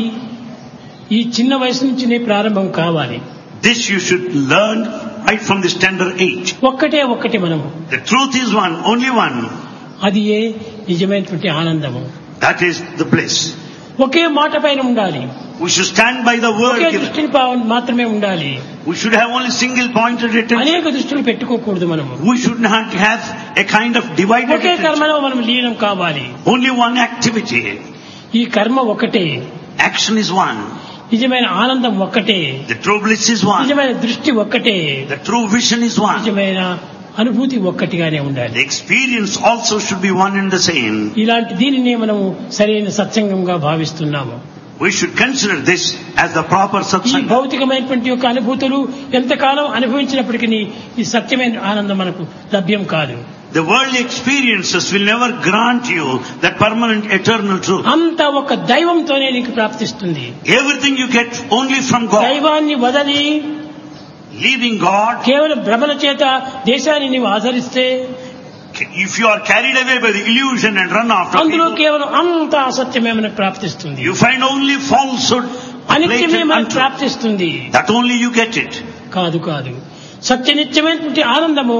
ఈ చిన్న వయసు నుంచినే ప్రారంభం కావాలి. This you should learn right from this tender age. ఒక్కటే ఒక్కటి మనము, The truth is one, only one. అది ఏ నిజమైనటువంటి ఆనందము. That is the bliss. ఒకే మాట పైన ఉండాలి. We should stand by the word okay given. దృష్టిని పా- మాత్రమే ఉండాలి. We should have only single pointed attention. అనేక దృష్టిని పెట్టుకోకూడదు. మనము We should not have a kind of divided okay attention. కర్మలో మనం లీనం కావాలి. Only one activity. ఈ కర్మ ఒకటే, Action is one. నిజమైన ఆనందం ఒక్కటే, The true bliss is one. నిజమైన దృష్టి ఒక్కటే, The true vision is one. నిజమైన అనుభూతి ఒక్కటిగానే ఉండాలి. The experience also should be one and the same. ఇలాంటి దీనినే మనము సరైన సత్సంగంగా భావిస్తున్నాము. We should consider this as the proper ఈ satsanga. భౌతికమైనటువంటి యొక్క అనుభూతులు ఎంతకాలం అనుభవించినప్పటికీ ఈ సత్యమైన ఆనందం మనకు లభ్యం కాదు. The worldly experiences will never grant you that permanent eternal truth. అంతా ఒక దైవంతోనే నీకు ప్రాప్తిస్తుంది. Everything you get only from God. దైవాన్ని వదలి Leaving God, కేవలం భ్రమల చేత దేశాన్ని నీవు ఆచరిస్తే if you are carried away by the illusion and run after అందులో people, కేవలం అంత అసత్యమే మనకు ప్రాప్తిస్తుంది. you find only falsehood, అనిత్యమే blatant మనకు untruth. ప్రాప్తిస్తుంది. That only you get it. కాదు కాదు సత్యనిత్యమైనటువంటి ఆనందము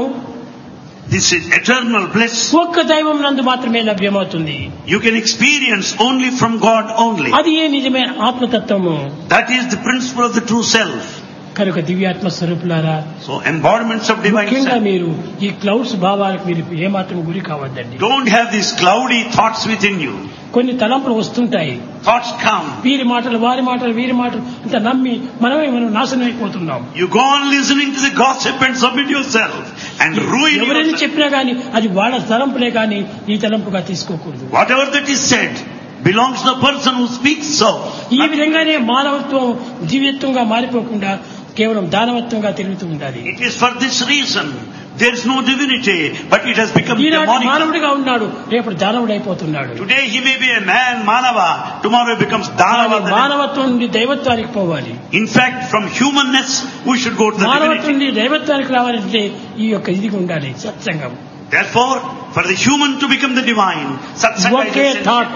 This is eternal bliss. ఒక్క దైవం నందు మాత్రమే లభ్యమవుతుంది. You can experience only from God only. అది ఏ నిజమైన ఆత్మతత్వము. That is the principle of the true self. కనుక దివ్యాత్మ స్వరూపులారా, So embodiments of divine ముఖ్యంగా self. మీరు ఈ క్లౌడ్స్ భావాలకు మీరు ఏమాత్రం గురి కావద్దండి. Don't have these cloudy thoughts within you. కొన్ని తలంపులు వస్తుంటాయి. Thoughts come. వీరి మాటలు వారి మాటలు వీరి మాటలు అంత నమ్మి మనమే మనం నాశనం అయిపోతున్నాం. You go on listening to the gossip and submit yourself and ruin ఎవరైనా yourself. చెప్పినా గానీ అది వాళ్ళ తలంపులే గానీ ఈ తలంపుగా తీసుకోకూడదు. Whatever that is said belongs to the person who speaks so. ఈ విధంగానే మానవత్వం దివ్యత్వంగా మారిపోకుండా కేవలం దానవత్వంగా తిరుగుతూ ఉండాలి. It is for this reason there is no divinity, but it has become ఈనాటి demonic. మానవుడిగా ఉన్నాడు, రేపు దానవుడు అయిపోతున్నాడు. Today he may be a man, Manava, tomorrow he becomes Danava. కానీ మానవత్వం నుండి దైవత్వానికి పోవాలి. In fact, from humanness we should go to the మానవత్వం divinity. నుండి దైవత్వానికి రావాలంటే ఈ యొక్క ఇది ఉండాలి, సత్సంగం. Therefore, for the human to become the divine, satsanga is ఒకే essential. Thought,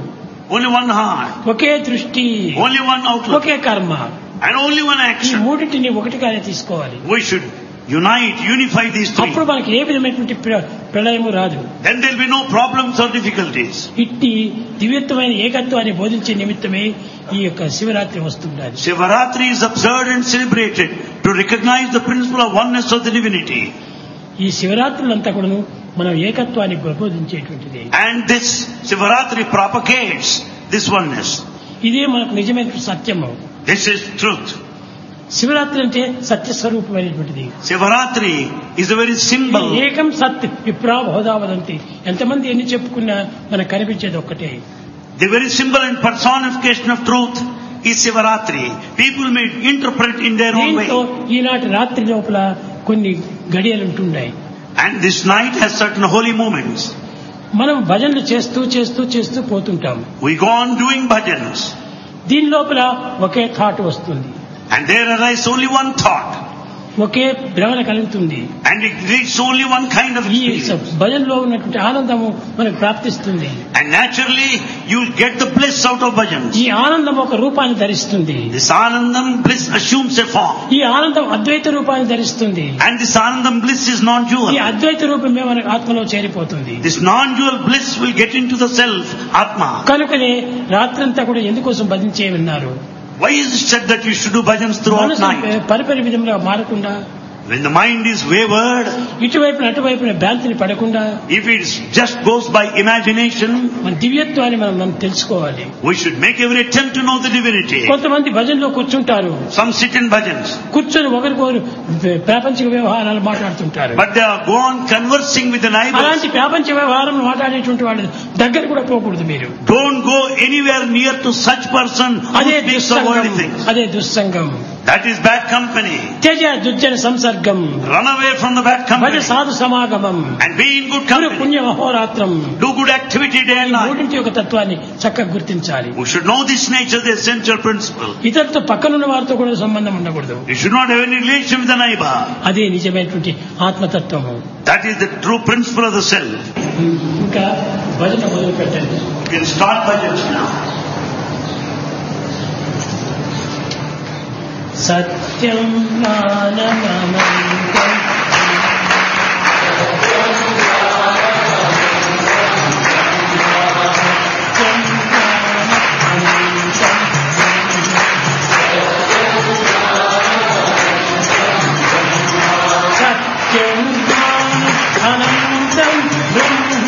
Only one heart, ఒకే దృష్టి, only one outlook, ఒకే కర్మ, and only one ఈ action. మూడింటిని ఒకటిగానే తీసుకోవాలి. We should unite, unify these three. అప్పుడు మనకి ఏ విధమైనటువంటి ప్ర- ప్రళయము రాదు. Then there will be no problems or difficulties. ఇట్టి దివ్యత్వమైన ఏకత్వాన్ని బోధించే నిమిత్తమే ఈ యొక్క Shivaratri వస్తుండాలి. Shivaratri is observed and celebrated to recognize the principle of oneness of the divinity. ఈ శివరాత్రులంతా కూడాను మనం ఏకత్వాన్ని ప్రబోధించేటువంటిది. And this Shivaratri propagates this oneness. ఇదే మనకు నిజమైన సత్యము. This is truth. శివరాత్రి అంటే సత్యస్వరూపమైనటువంటిది. Shivaratri is the very symbol. ఏకం సత్ విప్రా బహుధావదంతి. ఎంతమంది ఎన్ని చెప్పుకున్నా మనకు కనిపించేది ఒక్కటే. The very symbol and personification of truth is Shivaratri. People may interpret in their own దీంతో way. ఈనాటి రాత్రి లోపల కొన్ని గడియలు ఉంటున్నాయి. And this night has certain holy moments. మనం భజనలు చేస్తూ చేస్తూ చేస్తూ పోతుంటాం. We go on doing bhajans. దీని లోపల ఒకే థాట్ వస్తుంది. And there arises only one thought. ఒకే భ్రమణ కలుగుతుంది. And it leads to only one kind of ఈ experience. భజనలో ఉన్నటువంటి ఆనందము మనకు ప్రాప్తిస్తుంది. And naturally, you'll get the bliss out of bhajans. ఈ ఆనందం ఒక రూపాన్ని ధరిస్తుంది. This Anandam bliss assumes a form. ఈ ఆనందం అద్వైత రూపాన్ని ధరిస్తుంది. And this Anandam bliss is non-dual. ఈ అద్వైత రూపమే మన ఆత్మలో చేరిపోతుంది. This non-dual bliss will get into the self, Atma. కనుకనే రాత్రంతా కూడా ఎందుకోసం భజించే ఉన్నారు? Why is it said that you should do bhajans throughout night? పరిపరి విధంగా మారకుండా, When the mind is wayward, ఇటువైపున అటువైపున భ్రాంతిని పడకుండా, if it just goes by imagination, మన దివ్యత్వాన్ని మనం మనం తెలుసుకోవాలి. we should make every attempt to know the divinity. కొంతమంది భజనలో కూర్చుంటారు, Some sit in bhajans, కూర్చొని ఒకరికొకరు ప్రాపంచిక వ్యవహారాలు మాట్లాడుతుంటారు. but they are go on conversing with the neighbors. అలాంటి ప్రాపంచ వ్యవహారం మాట్లాడేటువంటి వాళ్ళ దగ్గర కూడా పోకూడదు. మీరు Don't go anywhere near to such person who అదే speaks of worldly దుస్సంగం, things. అదే దుస్సంగం. That is bad company. త్యజ దుర్జన సంసర్గం, Run away from the bad Bhaja company సాధు సమాగమం, and be in good Guru company. పుణ్య మహోరాత్రం. Do good activity day ఈ and night. మూడింటి యొక్క తత్వాన్ని చక్కగా గుర్తించాలి. We should know this nature, the essential principle. ఇతరులతో పక్కనున్న వారితో కూడా సంబంధం ఉండకూడదు. You should not have any relation with the neighbor. అదే నిజమైనటువంటి ఆత్మతత్వము. That is the true principle of the self. ఇంకా భజన మొదలు పెట్టండి. You can start bhajans now. సత్యం జ్ఞానమనంతం సత్యం అనంతం బ్రహ్మ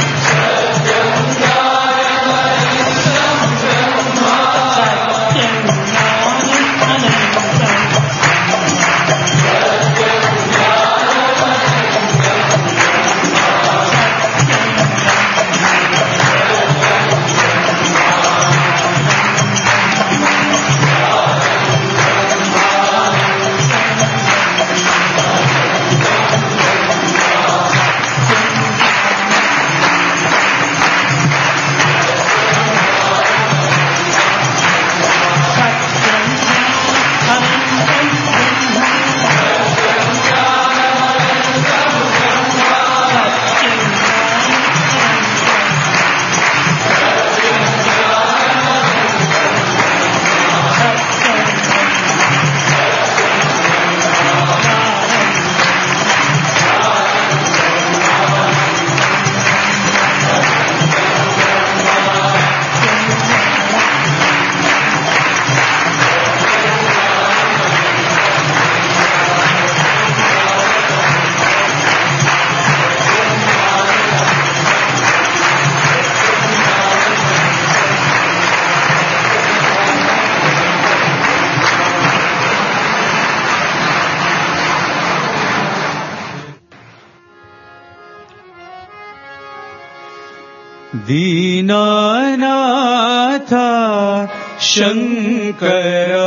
दीनानाथ शंकरा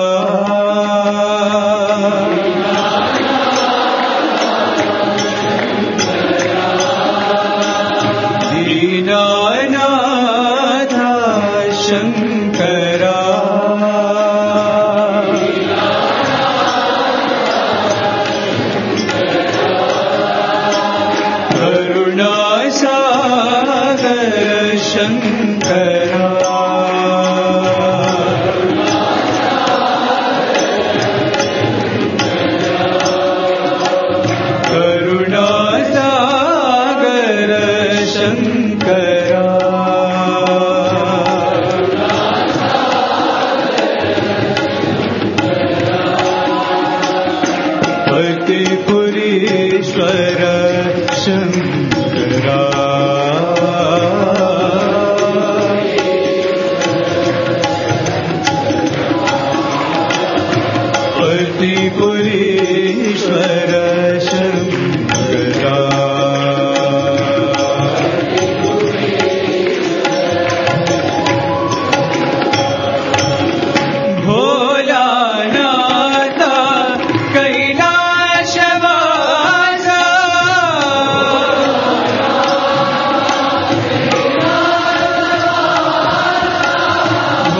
दीनानाथ शंकरा करुणा सागर शंकरा करुणा सागर शंकरा पतिपुरीश्वर शंकरा पतिपुरीश्वर शंकरा भोलानाथ कैलाशवासा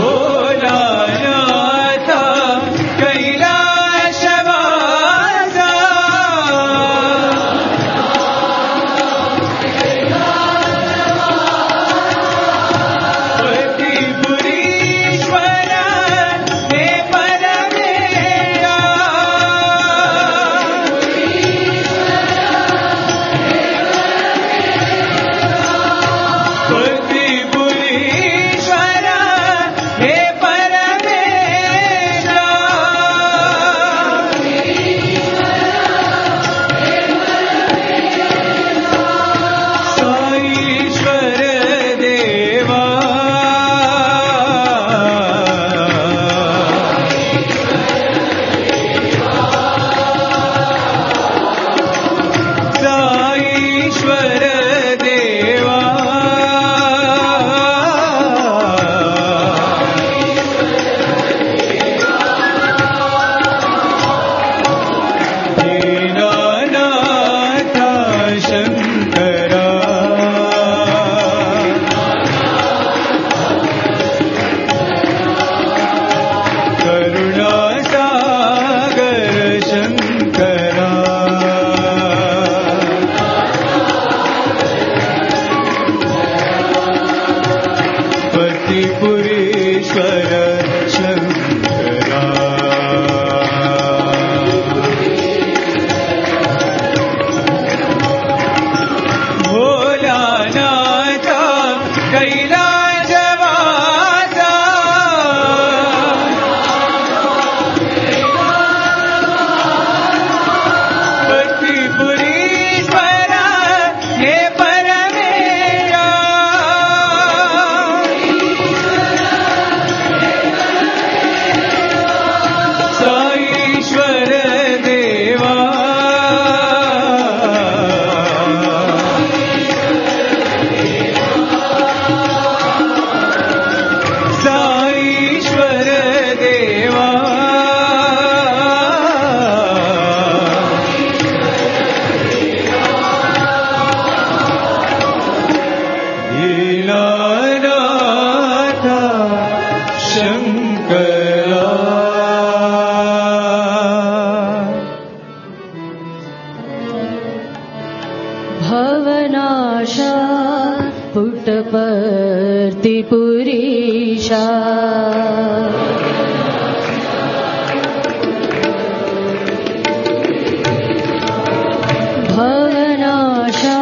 भोलानाथ कैलाशवासा भवनाशा पुट्टपर्तिपुरीशा भवनाशा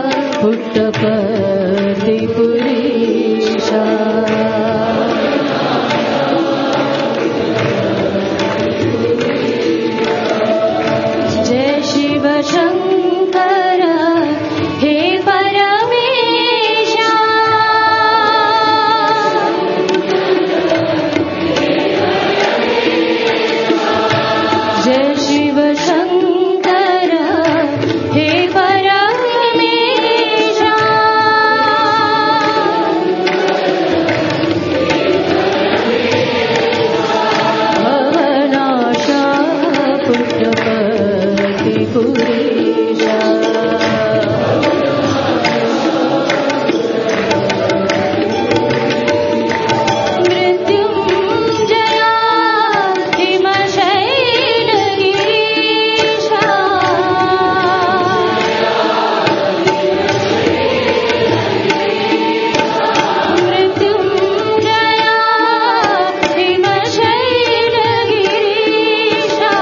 पुट्टपर्तिपुरीशा जय शिव शंकर हे परमेशा जय शिव शंकर हे परमेशा भवनाशा पुट्टपर्तिपुरीशा मृत्युंजया हिमशैलगिरीशा मृत्युंजया हिमशैलगिरीशा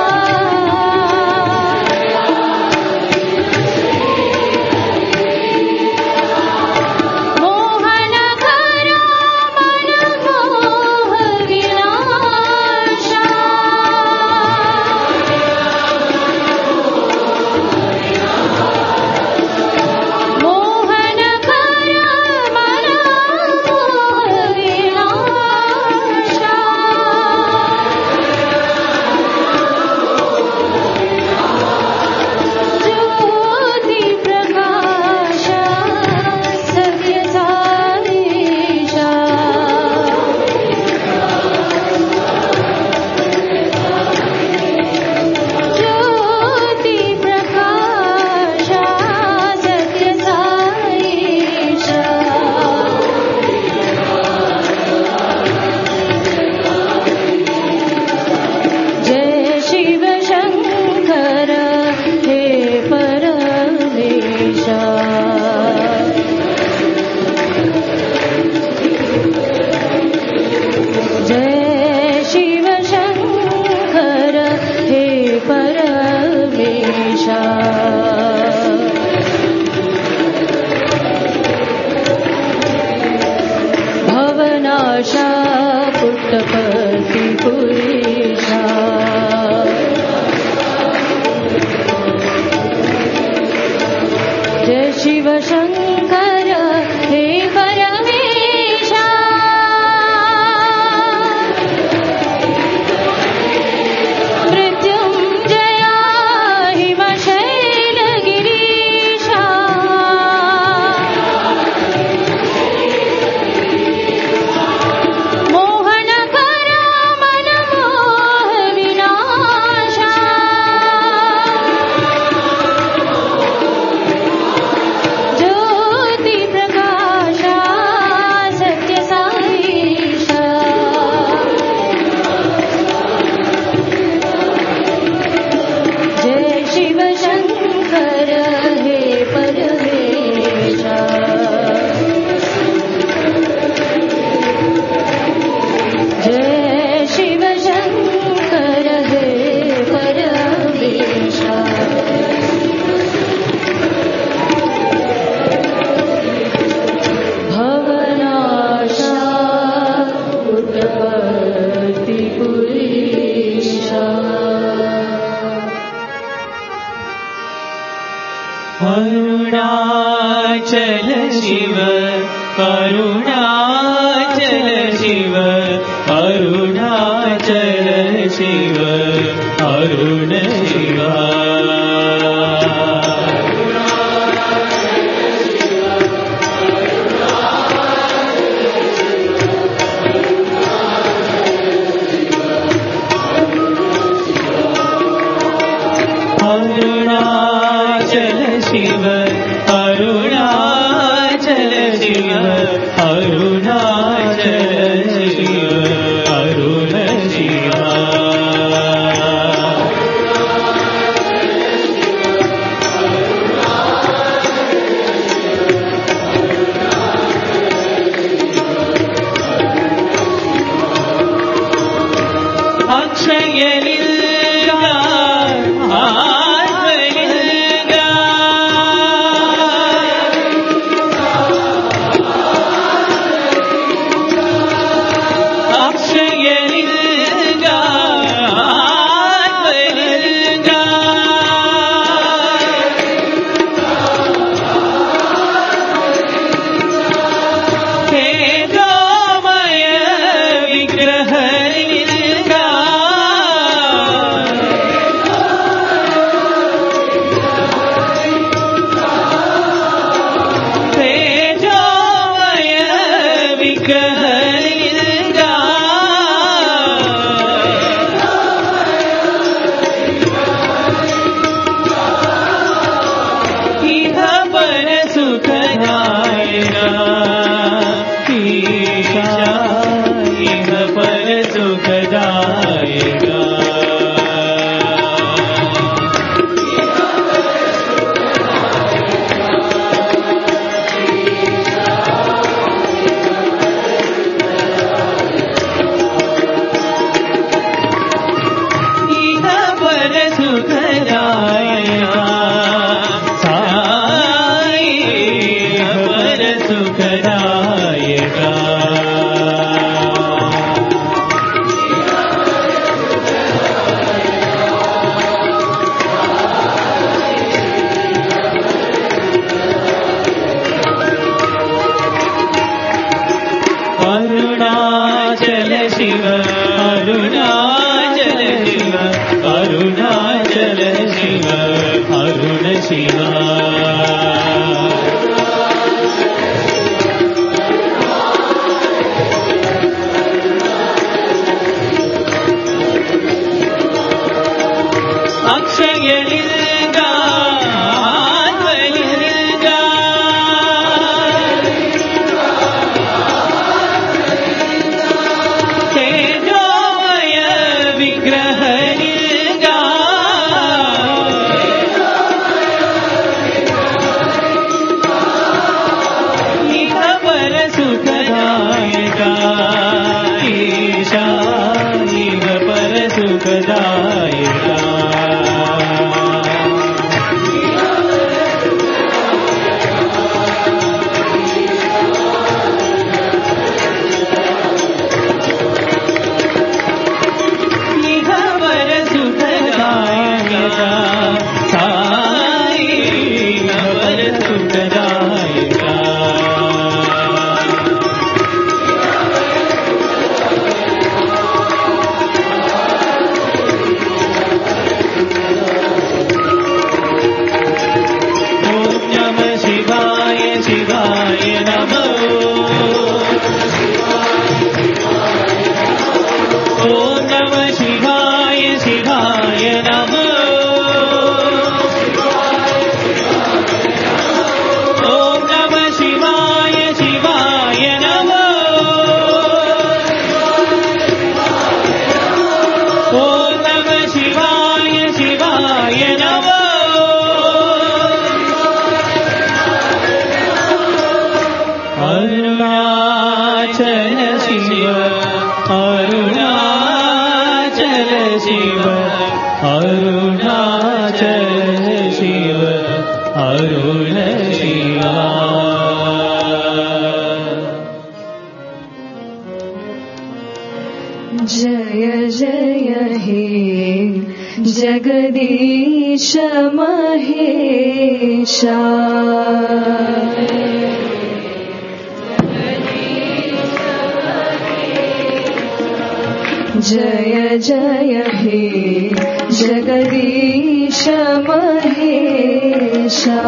मोहनकरा मनमोह विनाशा मोहनकरा मनमोह विनाशा ज्योति प्रकाशा सत्य साईशा ज्योति प्रकाशा सत्य साईशा जय शिव शंकर हे परमेशा जय शिव शंकर हे परमेशा भवनाशा पुट्टपर्तिपुरीशा जय शिव शंकर हे परमेशा मृत्युंजया हिमशैलगिरीशा मोहनकरा मनमोह विनाशा ज्योति प्रकाशा सत्य साईशा जय शिव शंकर हे परमेशा जय शिव शंकर हे परमेशा भवनाशा पुट्टपर्तिपुरीशा अरुणाचल शिव अरुणाचल शिव अरुणाचल शिव अरुण शिवा अरुणाचल शिव अरुणाचल शिव अरुणाचल शिव अरुण शिवा ಜ್ವಲ್ಯಲಿಂಗ ಜ್ವಲ್ಯಲಿಂಗ ತೇಜೋಮಯ ವಿಗ್ರಹಲಿಂಗ ಇಹ ಪರ ಸುಖದಾಯಕ ಈಶಾ ಇಹ ಪರ ಸುಖದಾಯಕ ಇಹ ಪರ ಸುಖದಾಯಕ ಸಾಯಿ ಇಹ ಪರ ಸುಖದಾಯಕ ఓం నమ శివాయ శివాయ నమో ఓం నమ శివాయ శివాయ నమో ఓం నమ శివాయ శివాయ నమో ఓం నమ శివాయ శివాయ నమో అరుణాచల శివ అరుణాచల శివ అరుణాచల శివ అరుణ శివ जय जय हे जगदीश महेशा जय जय हे जगदीश महेशा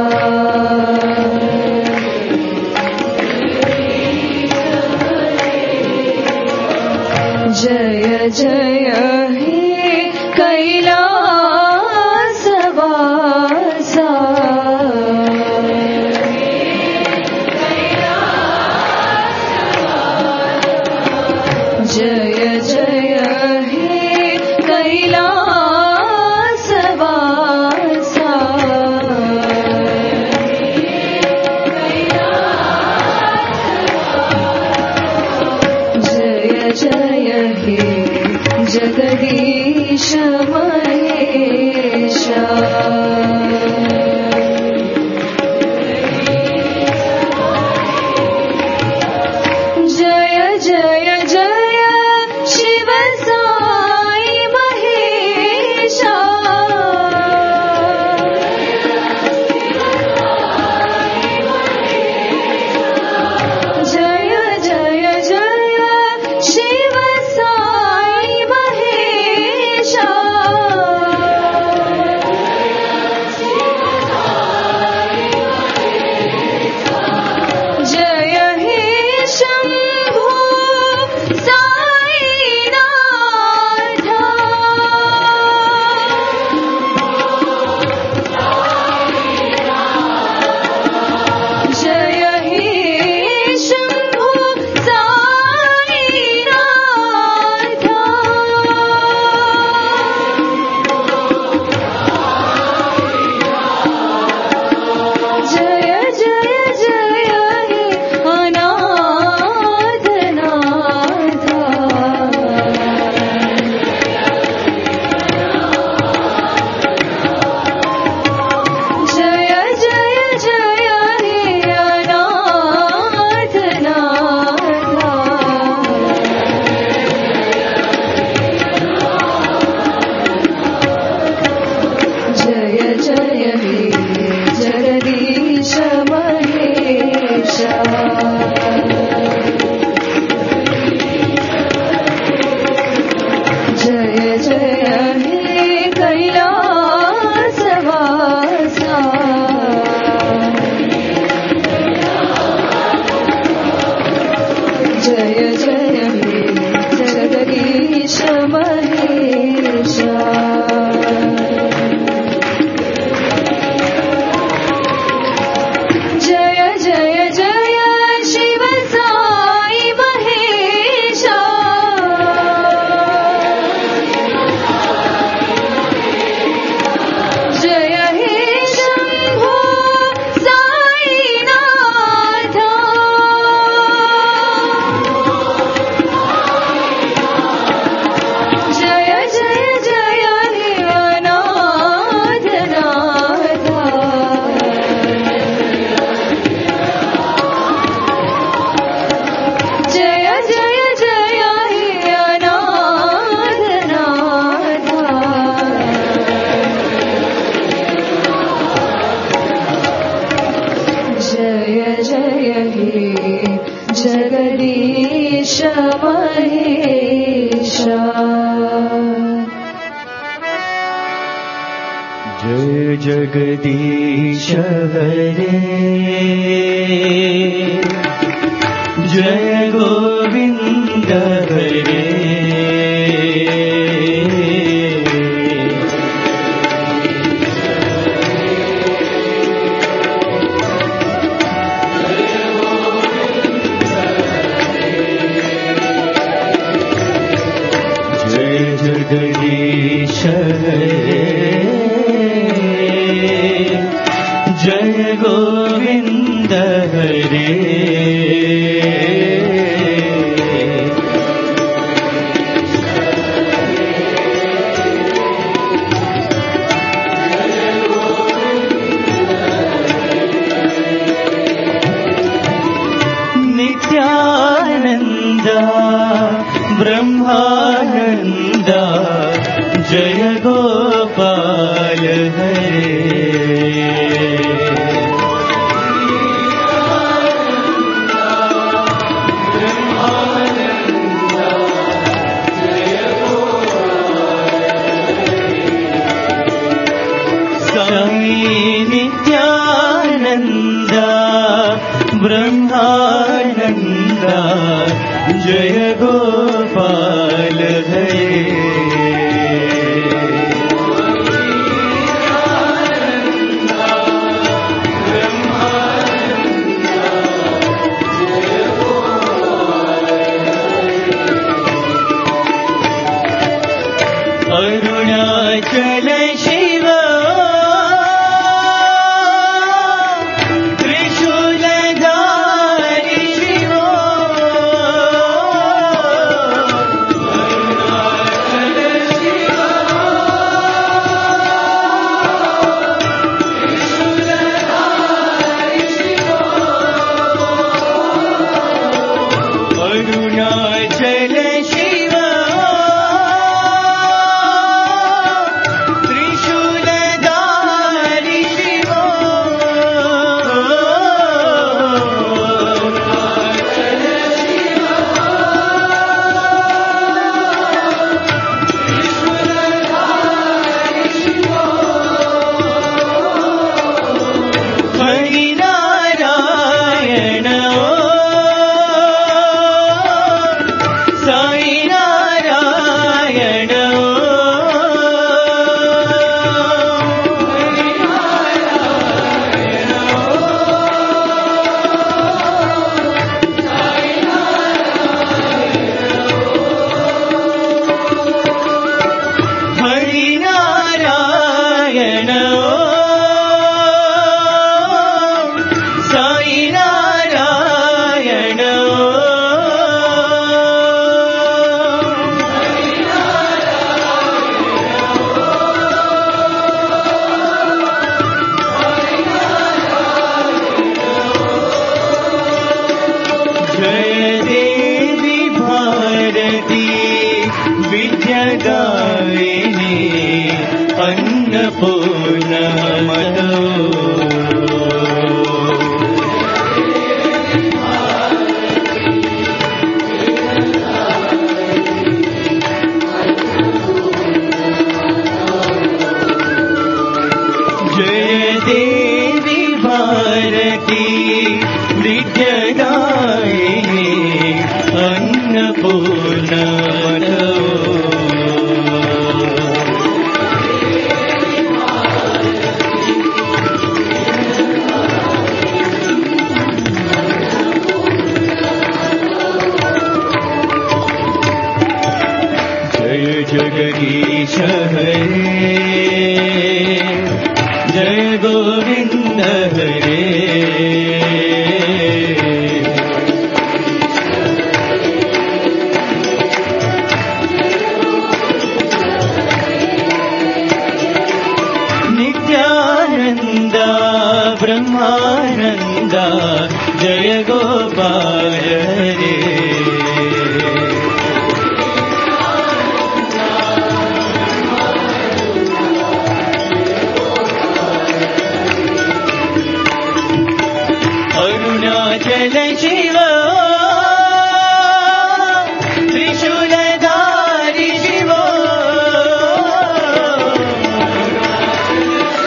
जय जय हे कैलासवासा जय जय हे कैलासवासा जय जय हे जगदीश महेशा जय जगदीश हरे जय गोविंद हरे जय जगदीश हरे जय गोविंद हरे नित्यानंद ब्रह्मानंद जय गोपाल हरे नित्यानंद ब्रह्मानंद जय गोपाल हरे अरुणाचल शिव त्रिशूलधारी शिव अरुणाचल शिव त्रिशूलधारी शिव हरिनारायण साई नारायण हरिनारायण साई नारायण जय देवी भारती विद्या दायिनी अन्नपूर्णा मदो जय देवी भारती विद्या दायिनी अन्नपूर्णा मदो जय जगदीश हरे जय गोविंद हरे नित्यानंद ब्रह्मानंद जय गोपाल हरे अरुणाचल शिव त्रिशूलधारी शिव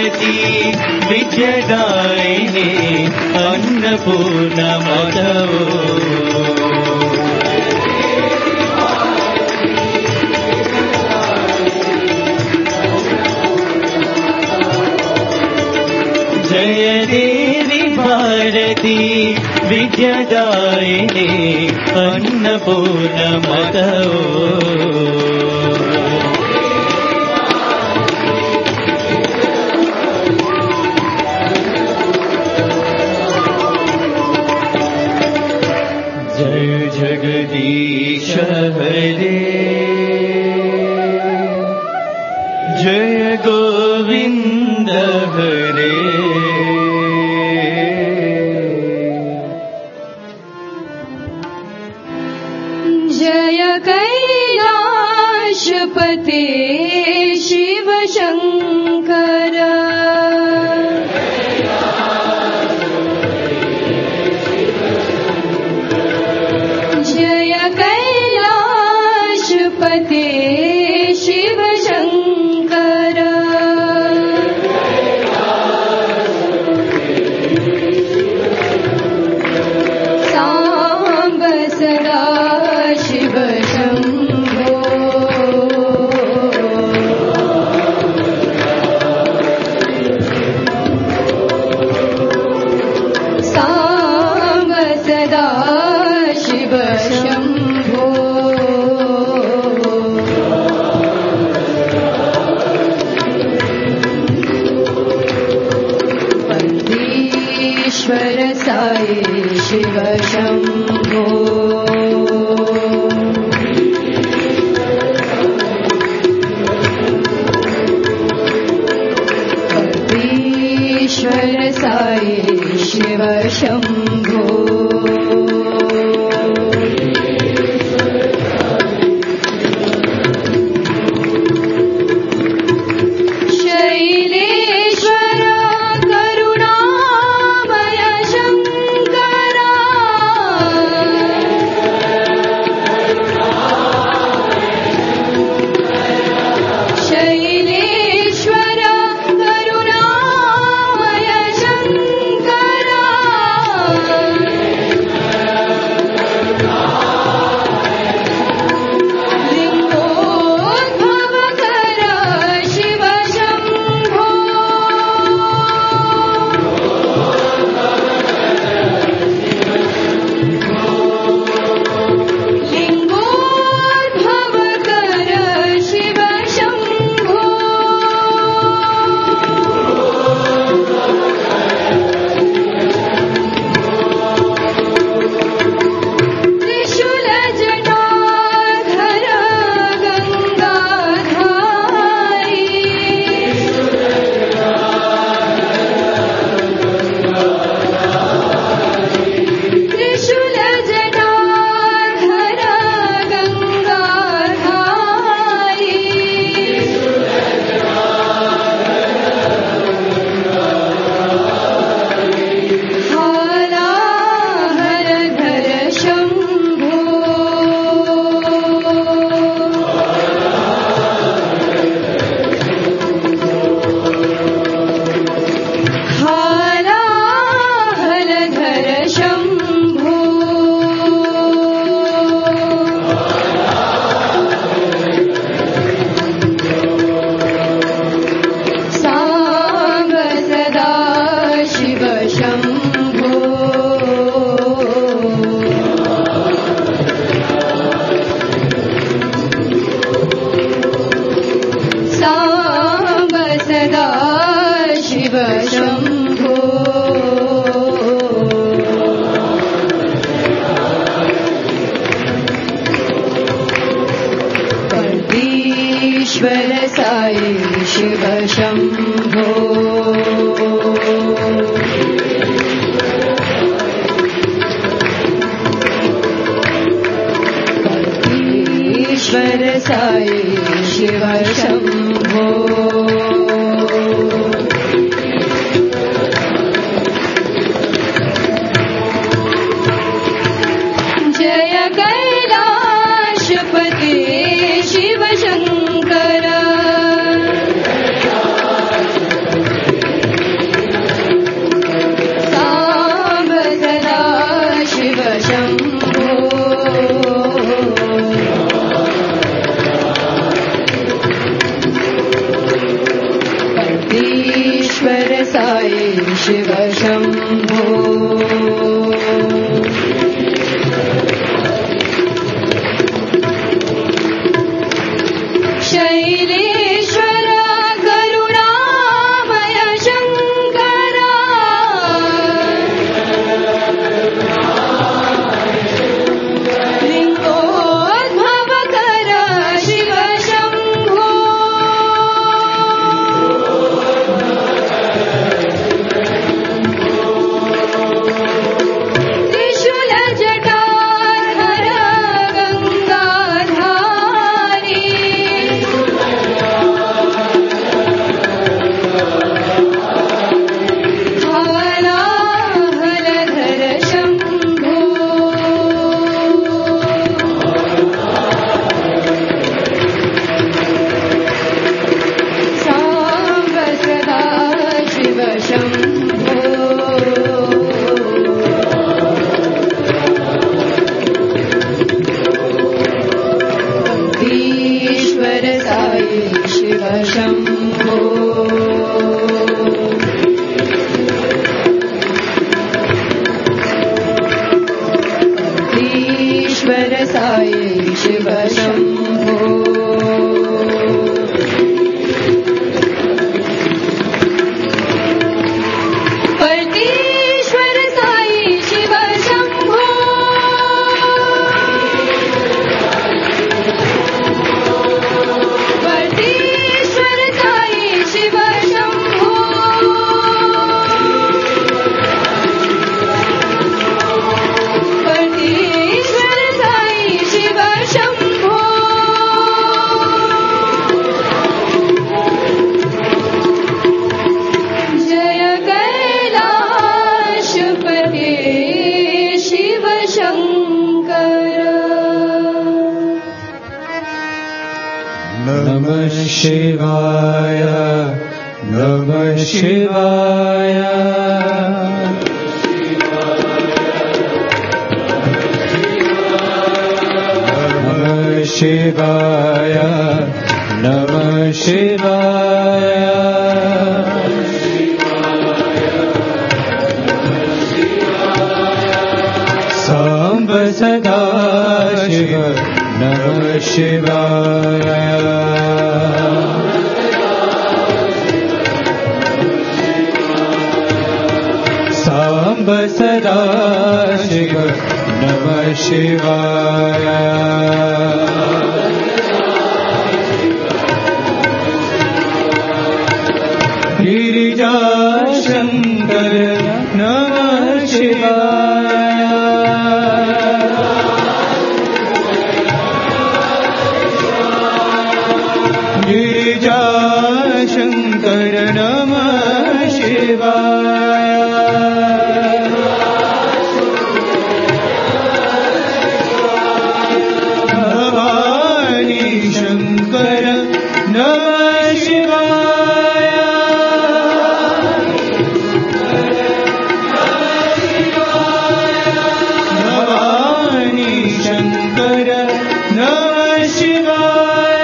భారతి విద్యదాయిని అన్నపూర్ణ మదవో జయ దేవి భారతి విద్యదాయిని అన్నపూర్ణ మదవో जय जगदीश हरे जय गोविंद हरे जय कैलाशपते शिव शंकर जय कैलाशपते शिव शंकर सांब सदा शिव शंभो सांब सदा शिव शंभो ईश्वर साई शिव शंभो ईश्वर साई शिव शंभो शैलेश्वर करुणामय शंकरा शैलेश्वर करुणामय शंकरा लिंगोद्भवकर शिव शंभो लिंगोद्भवकर शिव शंभो त्रिशूल जटाधर गंगाधारी त्रिशूल जटाधर गंगाधारी हालाहर धर शंभो हालाहर धर शंभो सांब सदा शिव शंभो सांब सदा शिव शंभो ईश्वर साई शिव शंभो ईश्वर साई शिव शंभो जय कैलाशपते शिव शंकर शिव शम्भो शैलेश्वरा करुणामय शङ्करा लिङ्गोद्भवकरा शिव शम्भो त्रिशूलजटाधर गङ्गाधारी हालाहलधर शम्भो साम्ब सदा शिव शम्भो ईश्वर साई शिव शम्भो ईश्वर साई शिव शम्भो पर्तीश्वर साई शिव शम्भो पर्तीश्वर साई शिव शम्भो पर्तीश्वर साई शिव शम्भो जय कैलाशपते शिव शङ्कर नमः शिवाय नमः शिवाय नमः शिवाय नमः शिवाय साम्ब सदा शिव नमः शिवाय साम्ब सदा शिव नमः शिवाय गिरिजा शंकर नमः शिवाय गिरिजा शंकर नमः शिवाय भवानी शंकर नमः शिवाय भवानी शंकर नमः शिवाय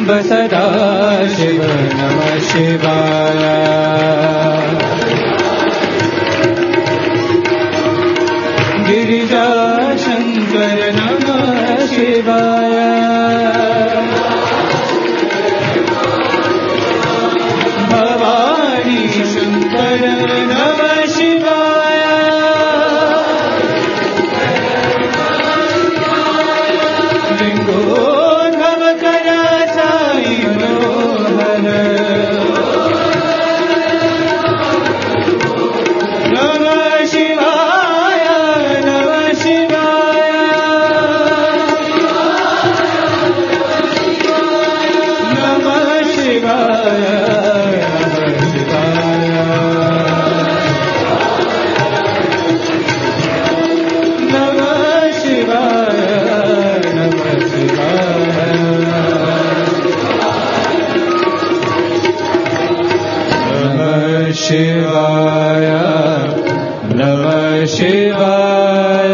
साम्ब सदा शिव नमः शिवाय गिरिजा शंकर नमः शिवाय भवानी शंकर नमः शिवाय लिंगोद्भव करा साई मनोहर नमः शिवाय नमः शिवाय नमः शिवाय शिवाय नमः शिवाय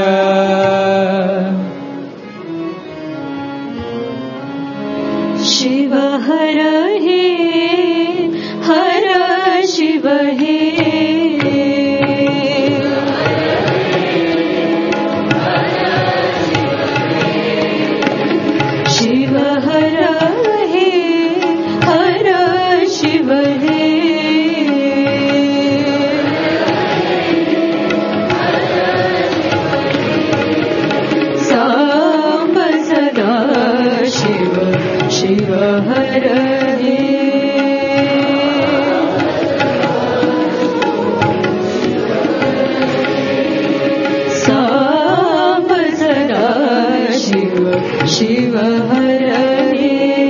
शिव हर हे हर शिव हे शिव हर हे हर शिव हे साम्ब सदा शिव शिव हर हे साम्ब सदा शिव शिव हर हे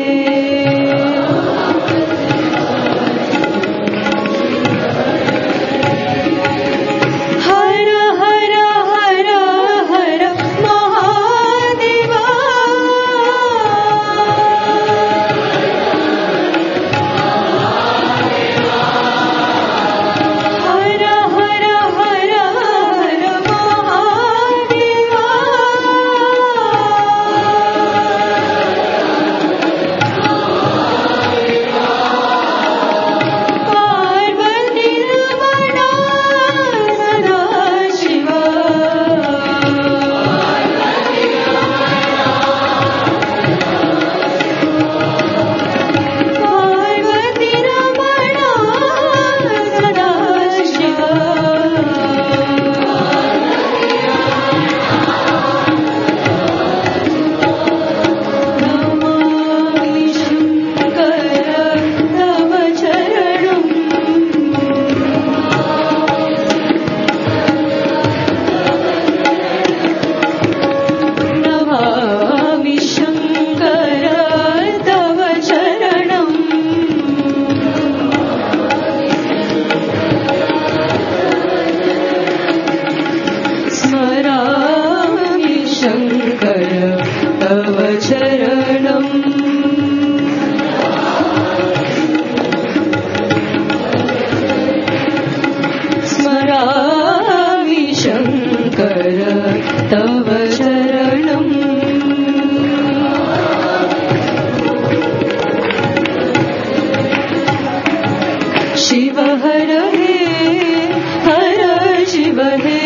हर हर हर हर महादेवा हर हर हर हर महादेवा पार्वती रमणा सदा शिवा पार्वती रमणा सदा शिवा नमामि शंकर तव चरणम् नमामि शंकर तव चरणम् स्मरामि शंकर तव चरणम् स्मरामि शंकर तव चरणम् शिव हर हे हर शिव हे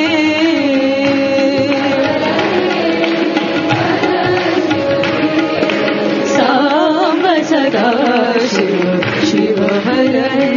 साम्ब सदा शिव शिव हर हे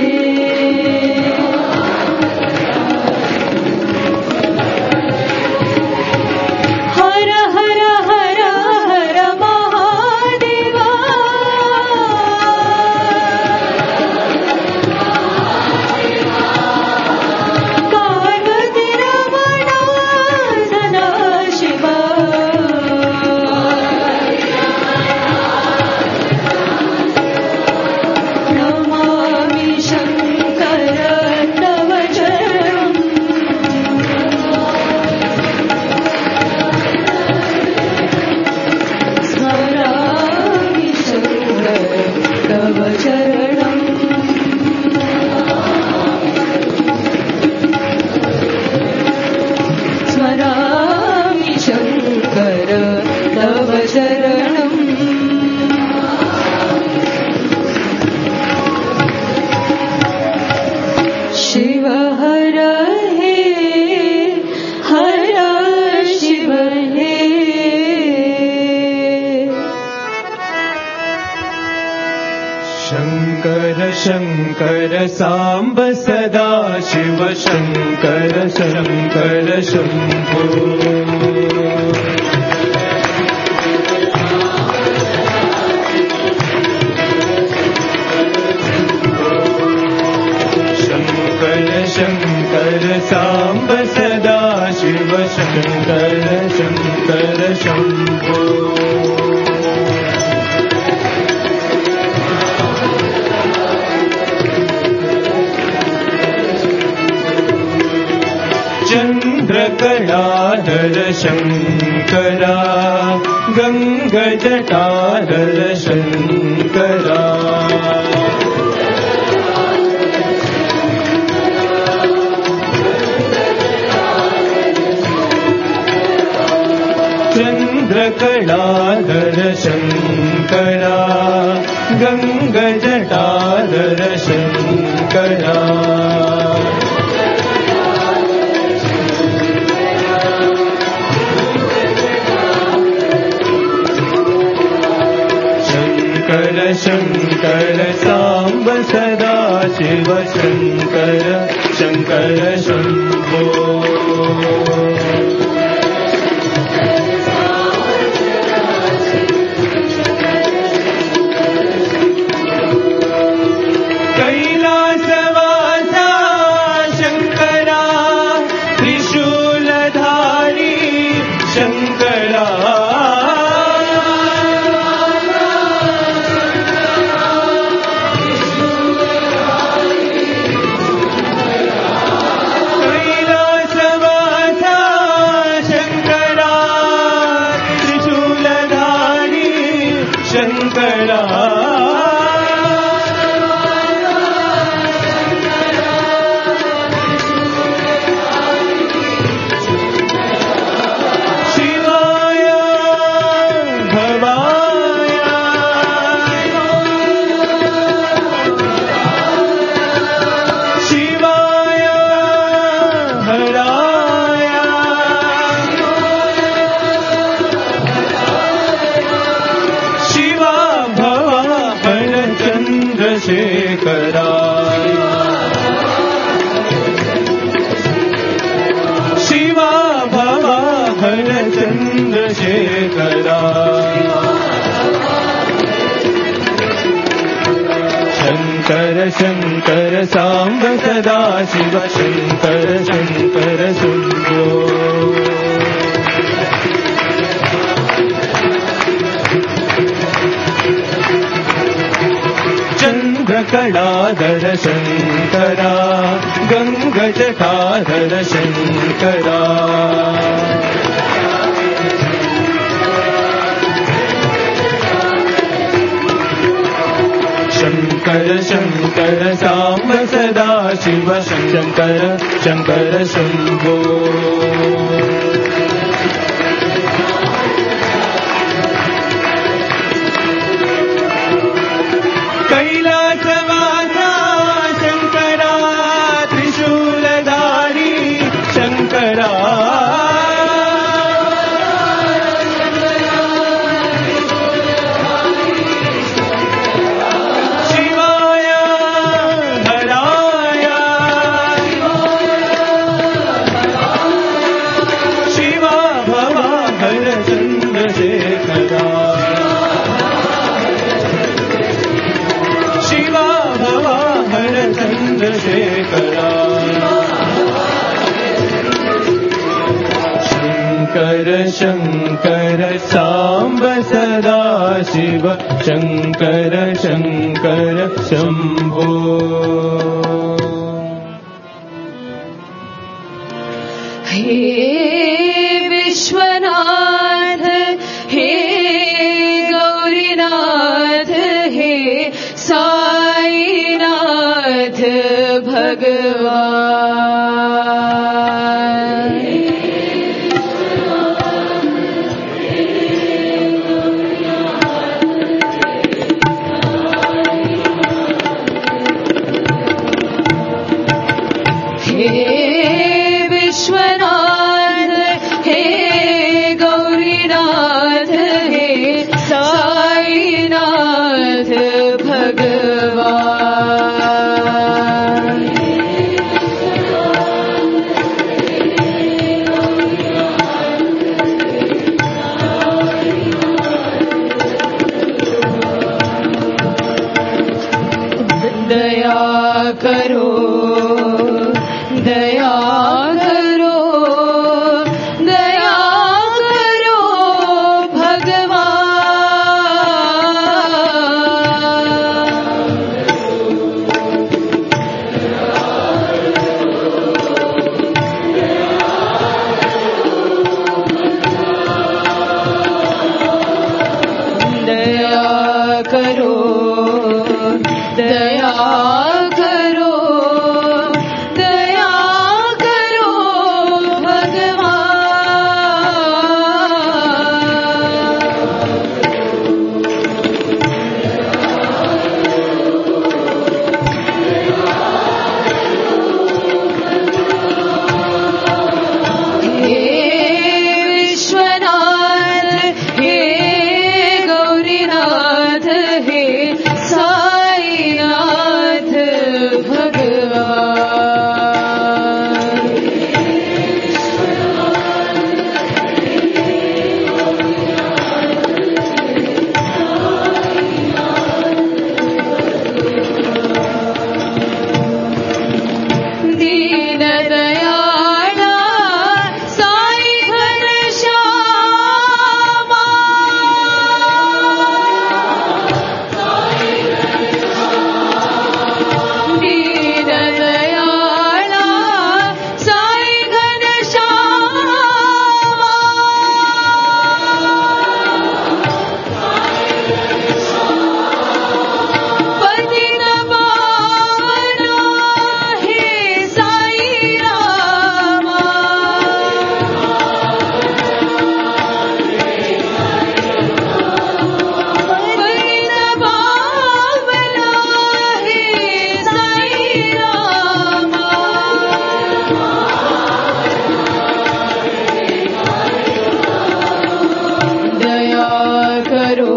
शङ्कर साम्ब सदा शिव शङ्कर शङ्कर शम्भो शङ्कर शङ्कर साम्ब सदा शिव शङ्कर शङ्कर शम्भो चन्द्रकलाधर शङ्करा गङ्गजटाधर शङ्करा चन्द्रकलाधर शङ्करा गङ्गजटाधर शङ्करा शङ्कर शङ्कर साम्ब सदा शिव शङ्कर शङ्कर शम्भो कैलासवासा शङ्करा त्रिशूलधारी शङ्करा शिवा भवा हर चन्द्रशेखरा शङ्कर शङ्कर साम्ब सदा शिव शङ्कर शङ्कर शम्भो चन्द्रकलाधर शङ्करा गङ्गजटाधर शङ्करा शङ्कर शङ्कर साम्ब सदा शिव शङ्कर शङ्कर शम्भो कैलासवासा शङ्करा त्रिशूलधारी शङ्करा शिवाय हराय शिवा भवा हर चन्द्रशेखरा शिवा भवा हर चन्द्रशेखरा शङ्कर शङ्कर साम्ब सदा शिव शङ्कर शङ्कर शम्भो हे विश्वनाथ हे गौरीनाथ हे साईनाथ भगवान हे विश्वनाथ करो दया करो दया करो भगवान दया करो दया करो दया करो भगवान हे विश्वनाथ हे गौरीनाथ हे साईनाथ भगवान दीन दयाला साई घनश्यामा दीन दयाला साई घनश्यामा पतित पावना हे साई रामा पतित पावना हे साई रामा दया करो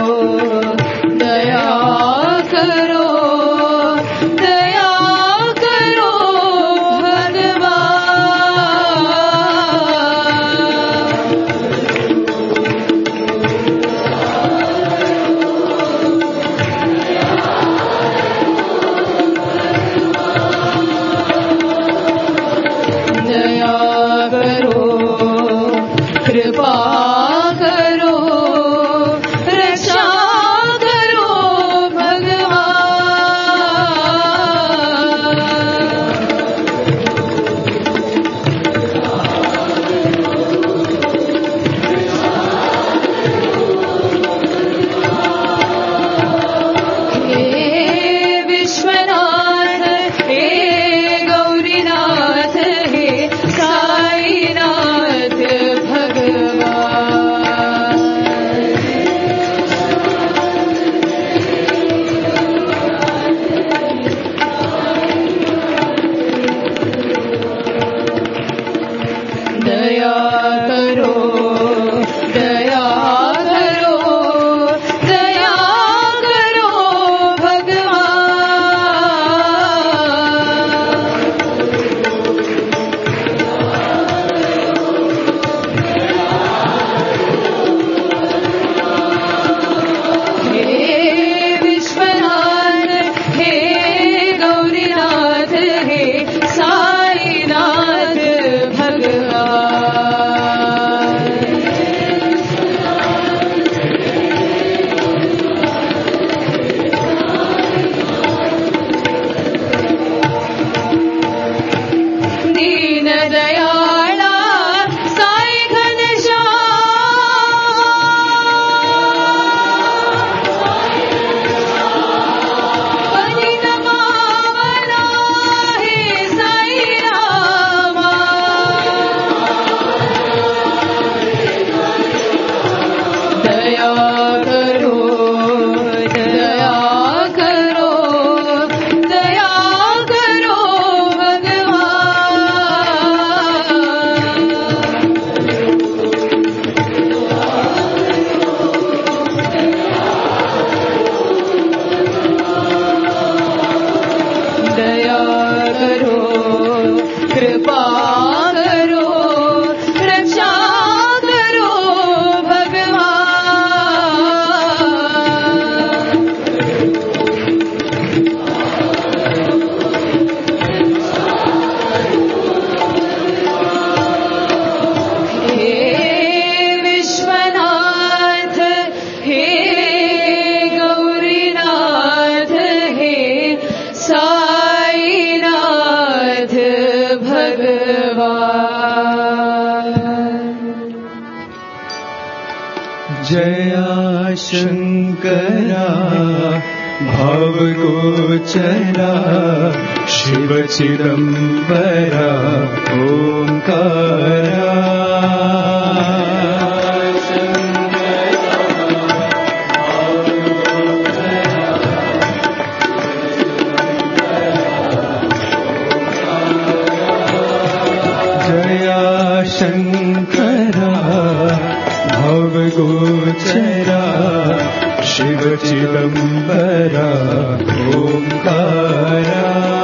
दया करो दया करो भगवान दया करो कृपा करो रक्षा करो भगवान हे विश्वनाथ हे गौरीनाथ हे साईनाथ भगवान जया शंकरा भावगोचरा शिव चिदंबरा ओंकारा जया शंकरा भवगोचरा शिव चिदंबरा ओंकारा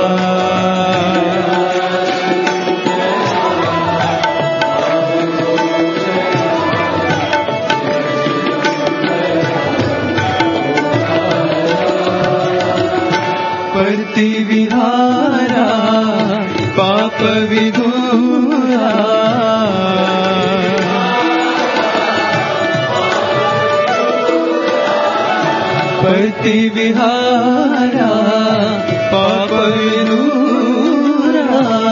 पर्ति विहारा पाप विदूरा पर्ति विहारा पाप विदूरा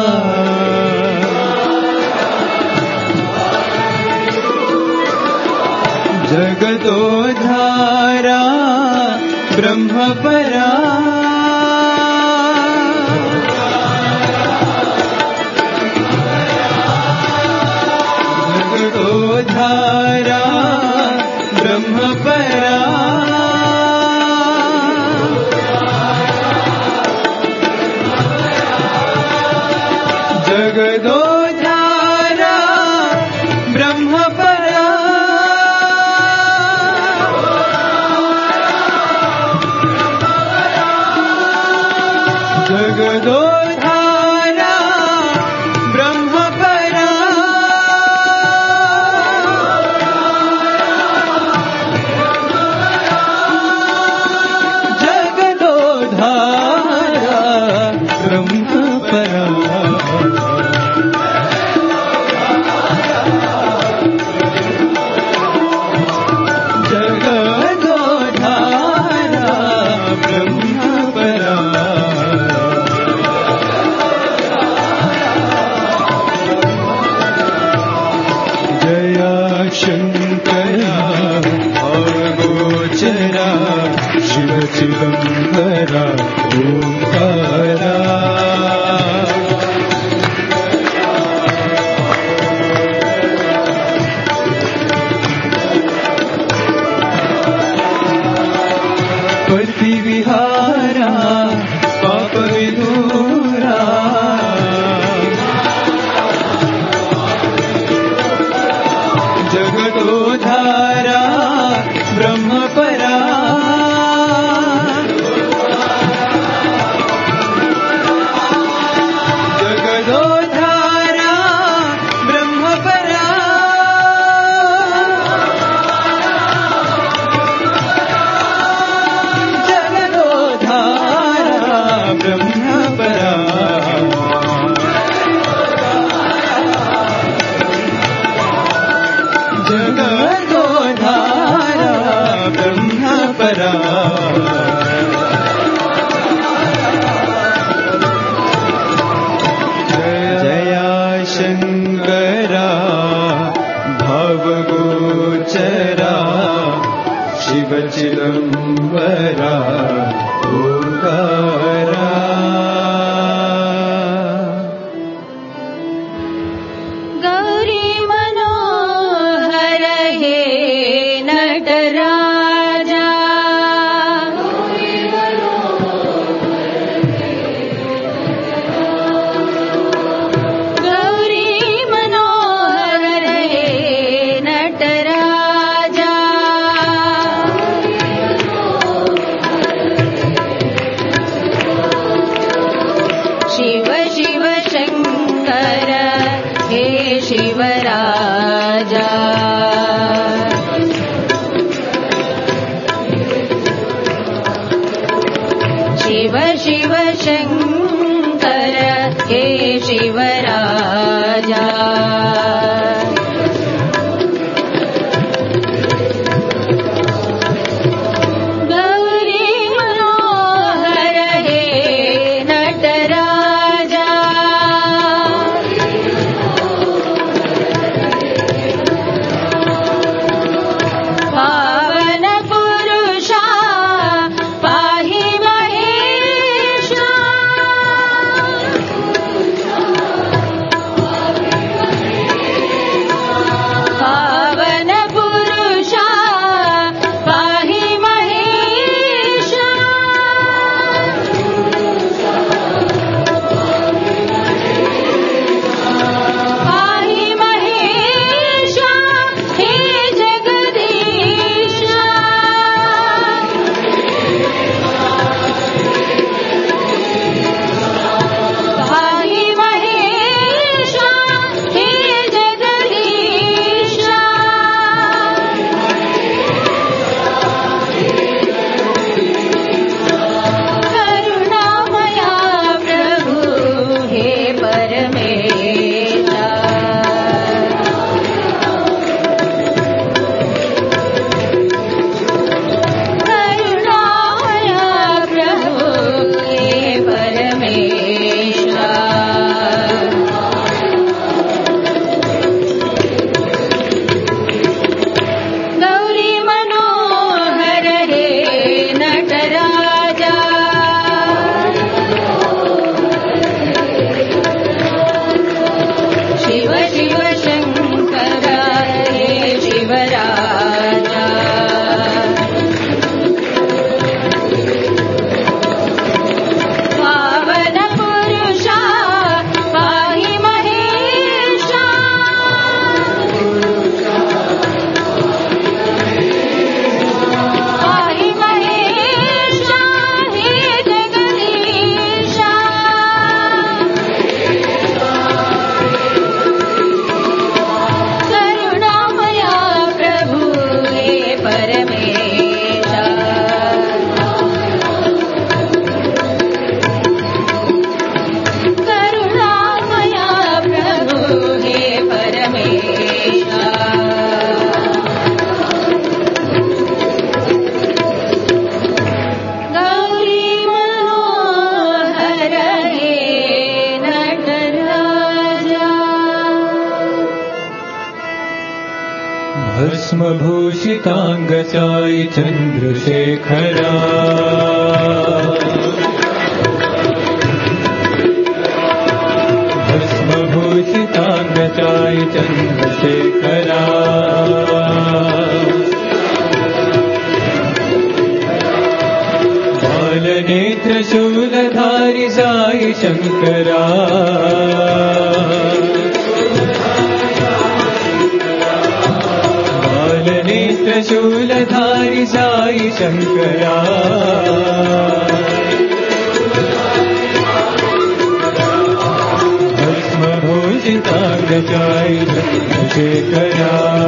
जगदोधारा ब्रह्मपरा जगदोधारा ब्रह्मपरा जगदोधारा ब्रह्मपरा जगदोधारा ब्रह्मपरा जगदोधारा ब्रह्मपरा चिदंबरा ओंकारा पर्ति विहारा पाप विदूरा जगदोधारा ब्रह्मपरा जगदोधारा ब्रह्मपरा जगदोधारा ब्रह्मपरा जगदोधारा ब्रह्मपरा जया शंकरा भवगोचरा शिव चिदंबरा ओंकारा गौरी मनोहर हे नटराजा गौरी मनोहर हे नटराजा शिव शिव शंकर हे शिवराजा शिव शिव शंकर हे शिवराजा गौरी मनोहर हे नटराजा भस्मभूषितांग साई चंद्रशेखरा भस्मभूषितांग साई चंद्रशेखरा बालनेत्र शूलधारी साई शंकरा बालनेत्र शूलधारी साई शंकरा भस्मभूषितांग साई चंद्रशेखरा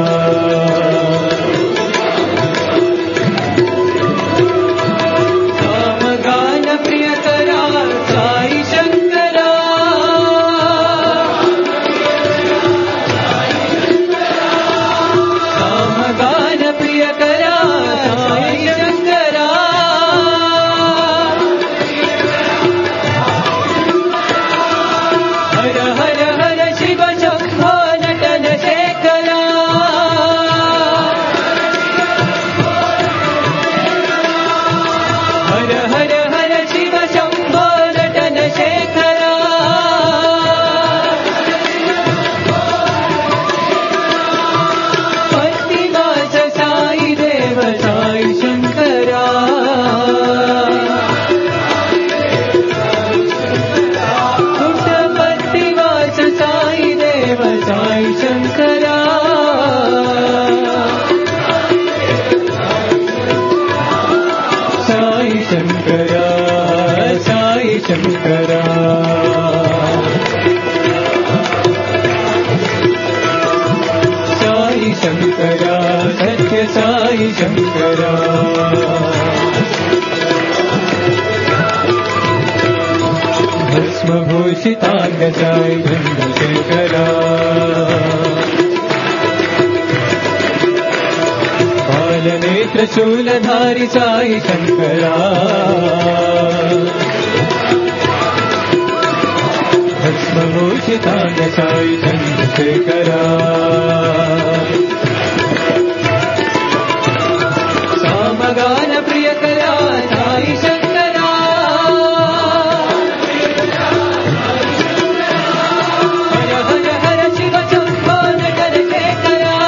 भस्मभूषितांग साई चंद्रशेखरा बालनेत्र शूलधारी साई शंकरा भस्मभूषितांग साई चंद्रशेखरा सामगान प्रियकरा साई शंकरा हर हर हर शिव शंभो नटन शेखरा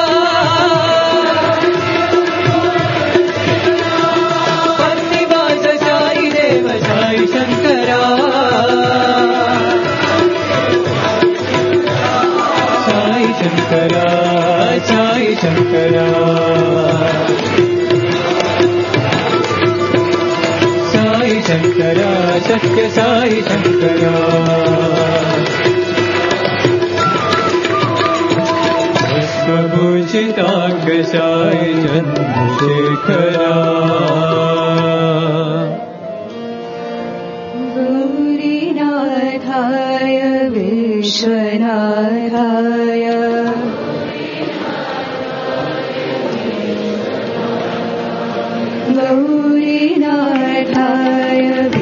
पत्नीवास साई देव साई शंकरा साई शंकरा साई शंकरा शंकरा सत्य साई शंकरा भस्मभूषितांग साई चंद्रशेखरा गौरीनाथाय विश्वनाथाय गौरीनाथाय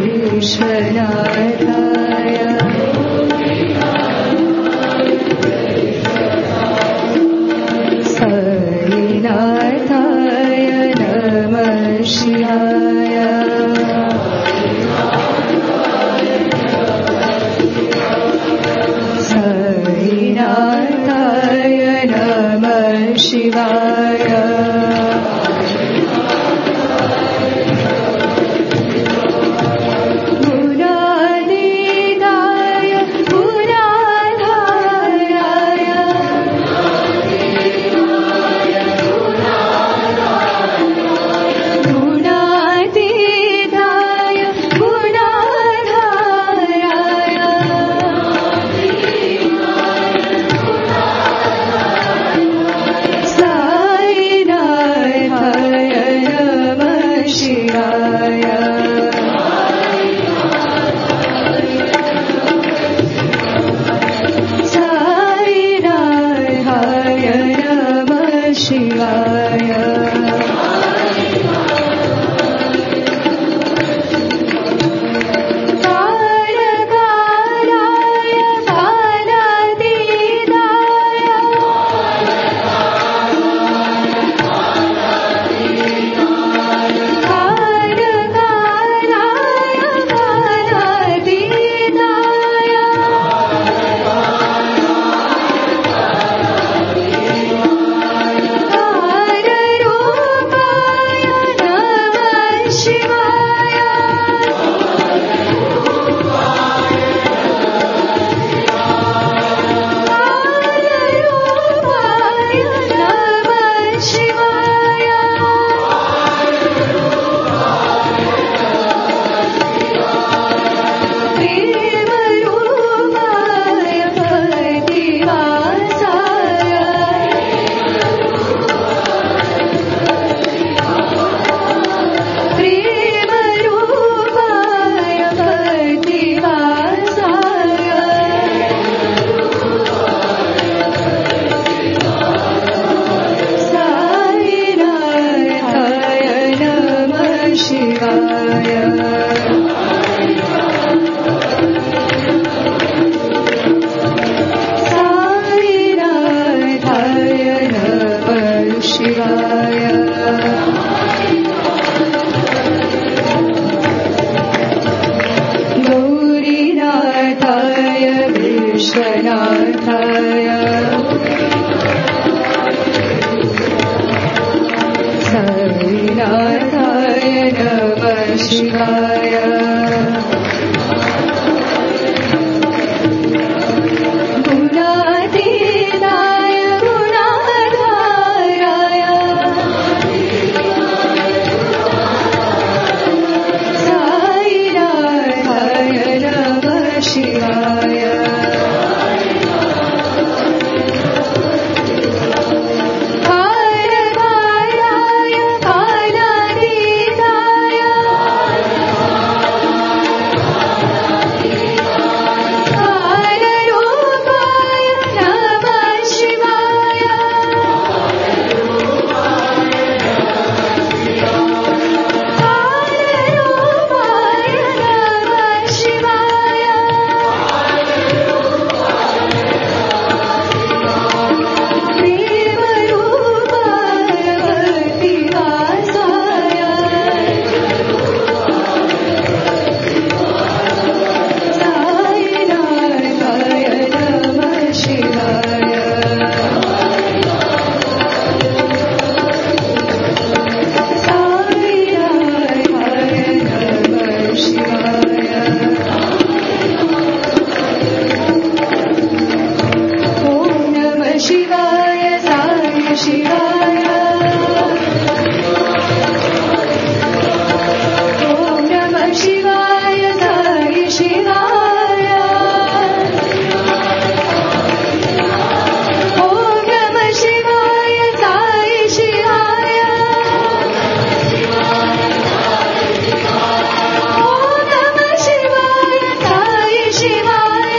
विश्वनाथाय साईनाथाय नमः शिवाय साईनाथाय नमः शिवाय शिवाय साईनाथाय नमः शिवाय गौरीनाथाय विश्वनाथाय साईनाथाय नमः शिवाय गुणातीताय गुणाधाराय साईनाथाय नमः शिवाय कालकालाय कालातीताय कालरूपाय नमः शिवाय कालरूपाय नमः शिवाय प्रेमरूपाय भक्तिवासाय साईनाथाय नमः शिवाय साईनाथाय नमः शिवाय ॐ नमः शिवाय साई शिवाय ॐ नमः शिवाय साई शिवाय ॐ नमः शिवाय साई शिवाय ॐ नमः शिवाय साई शिवाय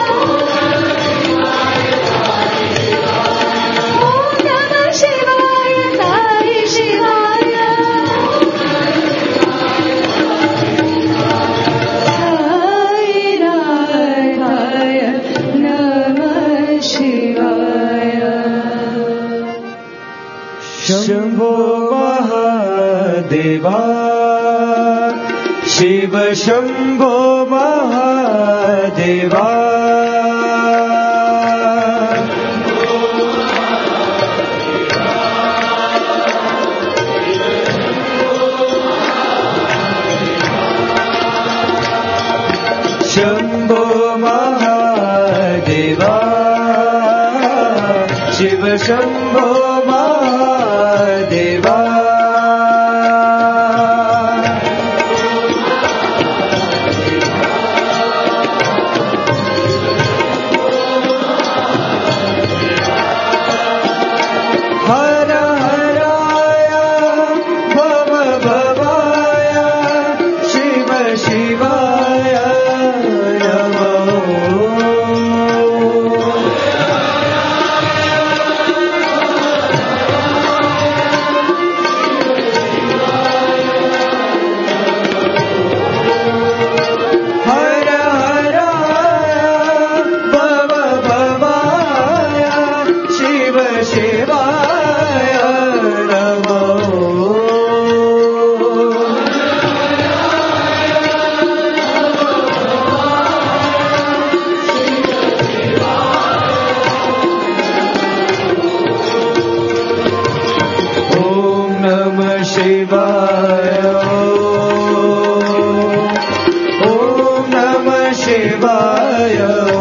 ॐ नमः शिवाय साई शिवाय साईनाथाय नमः शिवाय शंभो महादेवा शिव शंभो महादेवा शंभो महादेवा शिव शंभो महादेवा हर हराय भव भवाय शिव शिवाय नमो हर हराय भव भवाय शिव शिवाय नमो ॐ नमः शिवाय ॐ नमः शिवाय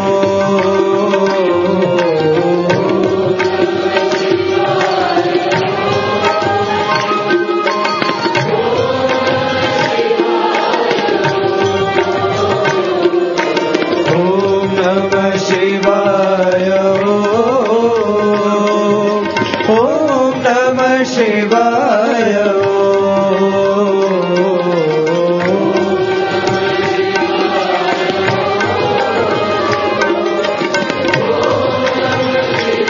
ॐ नमः शिवाय ॐ नमः शिवाय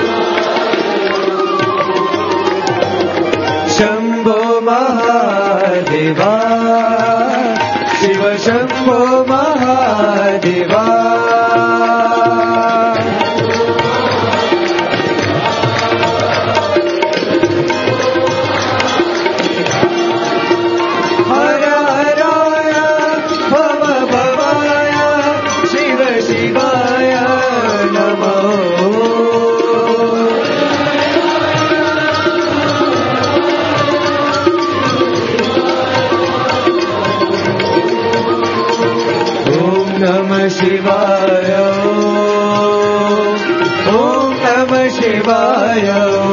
शंभो महादेवा महादेवा शिव शंभो महादेवा हर हराय भव भवाय शिव शिवाय नमो नमः शिवाय ओम नमः शिवाय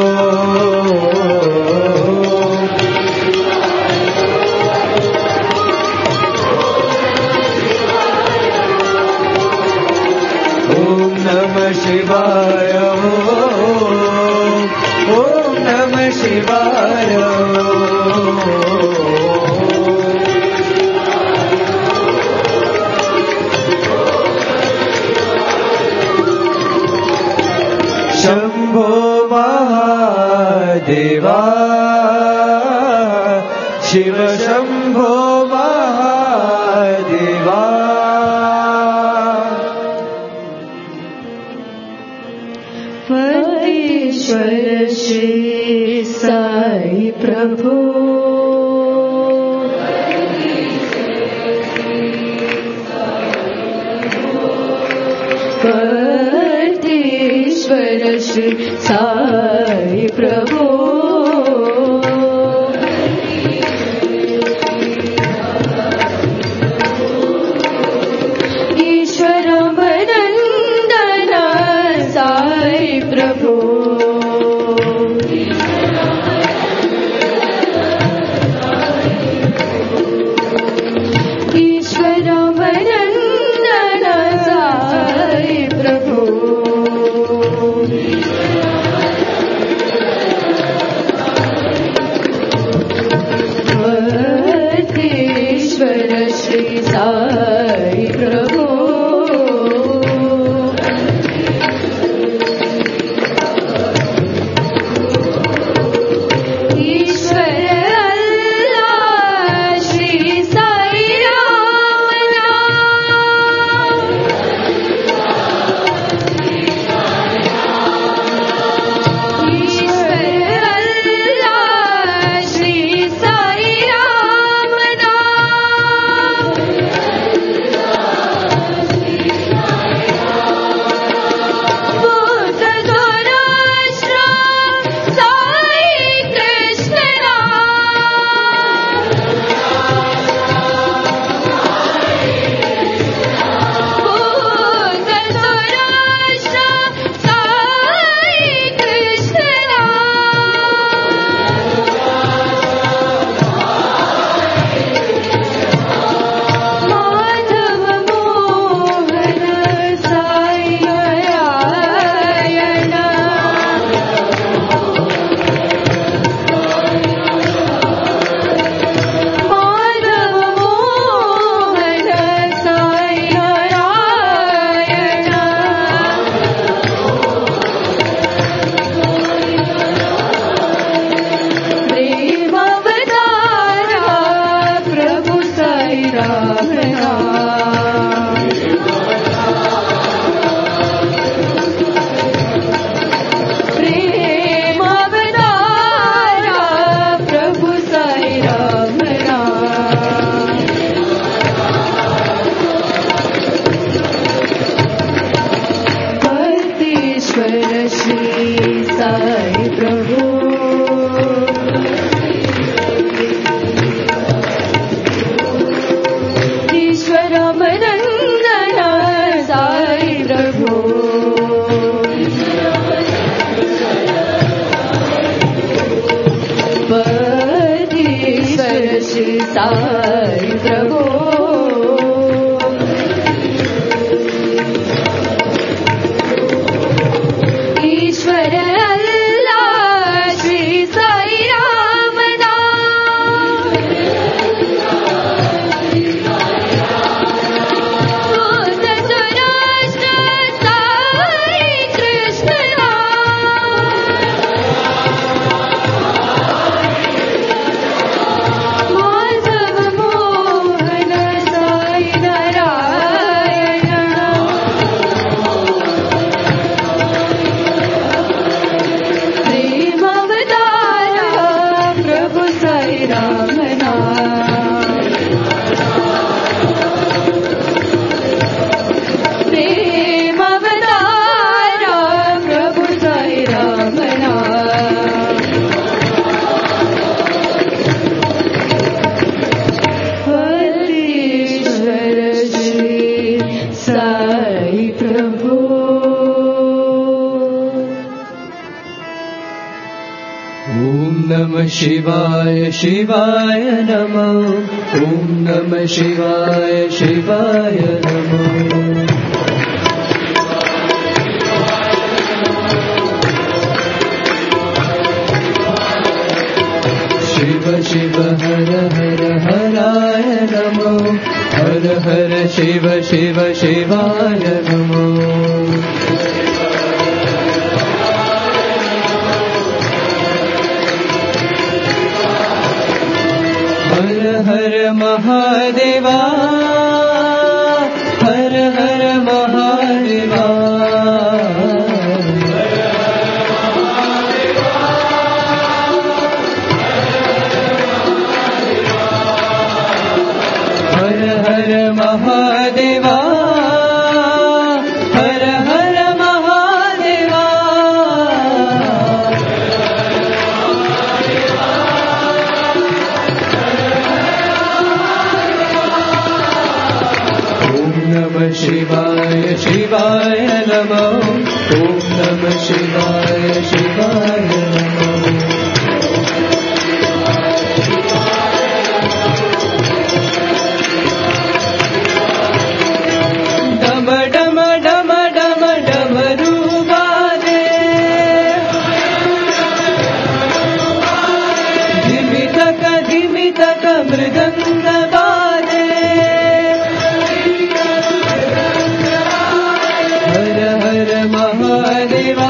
ओम नमः शिवाय ओम नमः शिवाय शंभो महादेवा शिव शंभो महादेवा परमेश्वर श्री साई प्रभु परमेश्वर श्री साई प्रभु ईश्वर वंदन साई प्रभु ईश्वर वंदन साई प्रभु परमेश्वर श्री साई प्रभु ईश्वर अल्लाह श्री साई राम ईश्वर अल्लाह श्री साई राम बुद्ध धराष्ट्र साई कृष्ण बुद्ध धराष्ट्र साई कृष्ण माधव मोहन साई नारायण माधव मोहन साई नारायण प्रेमावतारा प्रभु साई राम प्रेमावतारा प्रभु साई राम परमेश्वर श्री साई प्रभु ईश्वर वंदन साई प्रभु परमेश्वर श्री साई प्रभु ईश्वर अल्लाह श्री साई राम बुद्ध धराष्ट्र साई कृष्ण माधव शिवाय शिवाय नमः ॐ नमः शिवाय शिवाय नमः शिव शिव हर हर हराय नमो हर हर शिव शिव शिवाय नमो हर हर महादेवा हर हर महादेवा हर हर महादेवा हर हर महादेवा ॐ नमः शिवाय शिवाय नमः ॐ नमः शिवाय शिवाय नमः डम डम डम डम डमरू बाजे धिमि तक धिमि तक मृदंग बाजे हर हर महादेवा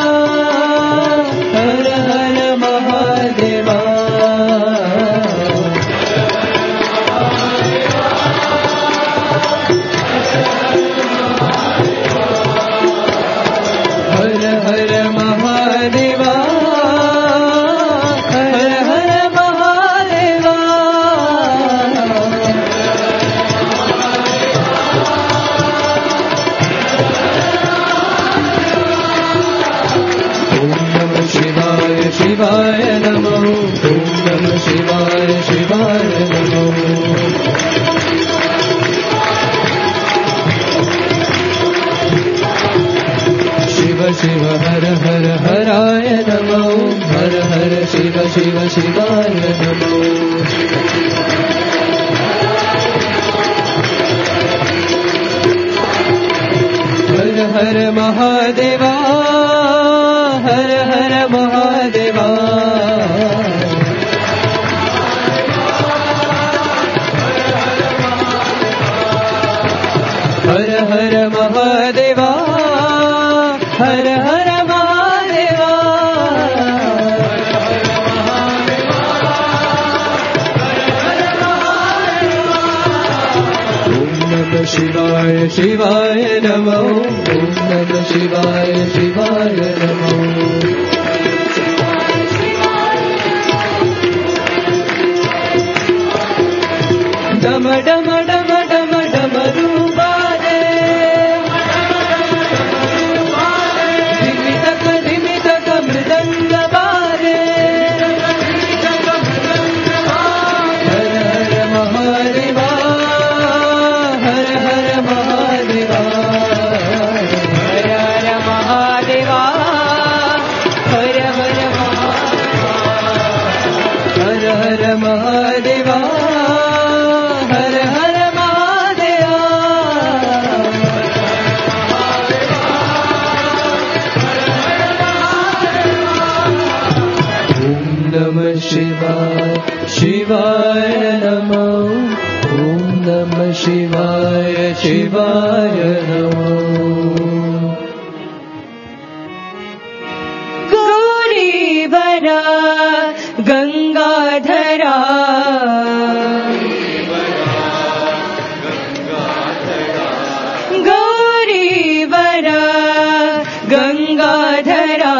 हर हर महादेवा हर हर महादेवा हर हर महादेवा ॐ नमः शिवाय शिवाय नमो ॐ नमः शिवाय शिवाय नमो शिव शिव हर हर हराय नमो हर हर शिव शिव शिवाय नमो हर हर महादेवा हर हर महादेवा हर हर महादेवा हर हर महादेवा ॐ नमः शिवाय शिवाय नमो ॐ नमः शिवाय शिवाय नमो डम डम डम डम डमरू बाजे धिमि तक धिमि तक मृदंग बाजे हर हर महादेवा हर हर महादेवा हर हर महादेवा हर हर महादेवा हर हर महादेवा हर हर महादेवा ॐ नमः शिवाय शिवाय नमो ॐ नमः शिवाय शिवाय नमो गौरीवरा गंगाधरा गौरीवरा गंगाधरा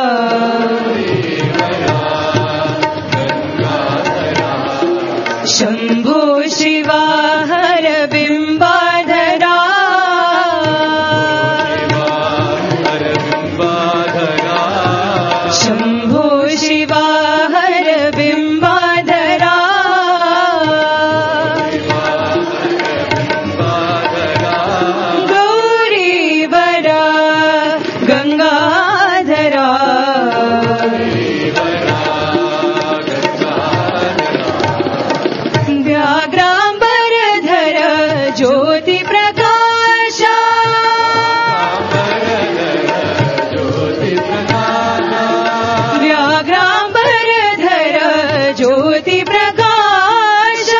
शंभो शिवा हर बिंबाधरा शंभो शिवा हर बिंबाधरा गौरीवरा गंगाधरा ज्योति प्रकाश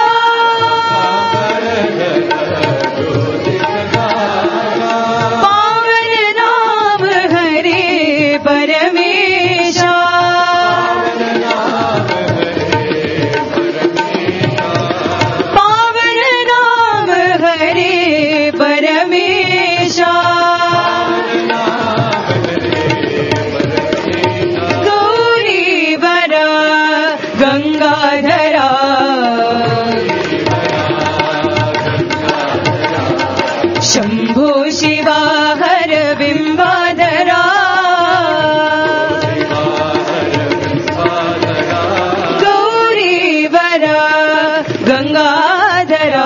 पावन नाम हरे परमेशा पावन नाम हरे परमेशा गौरी वर गंगाधरा शंभो शिवा हर बिंबाधरा गौरी वर गंगाधरा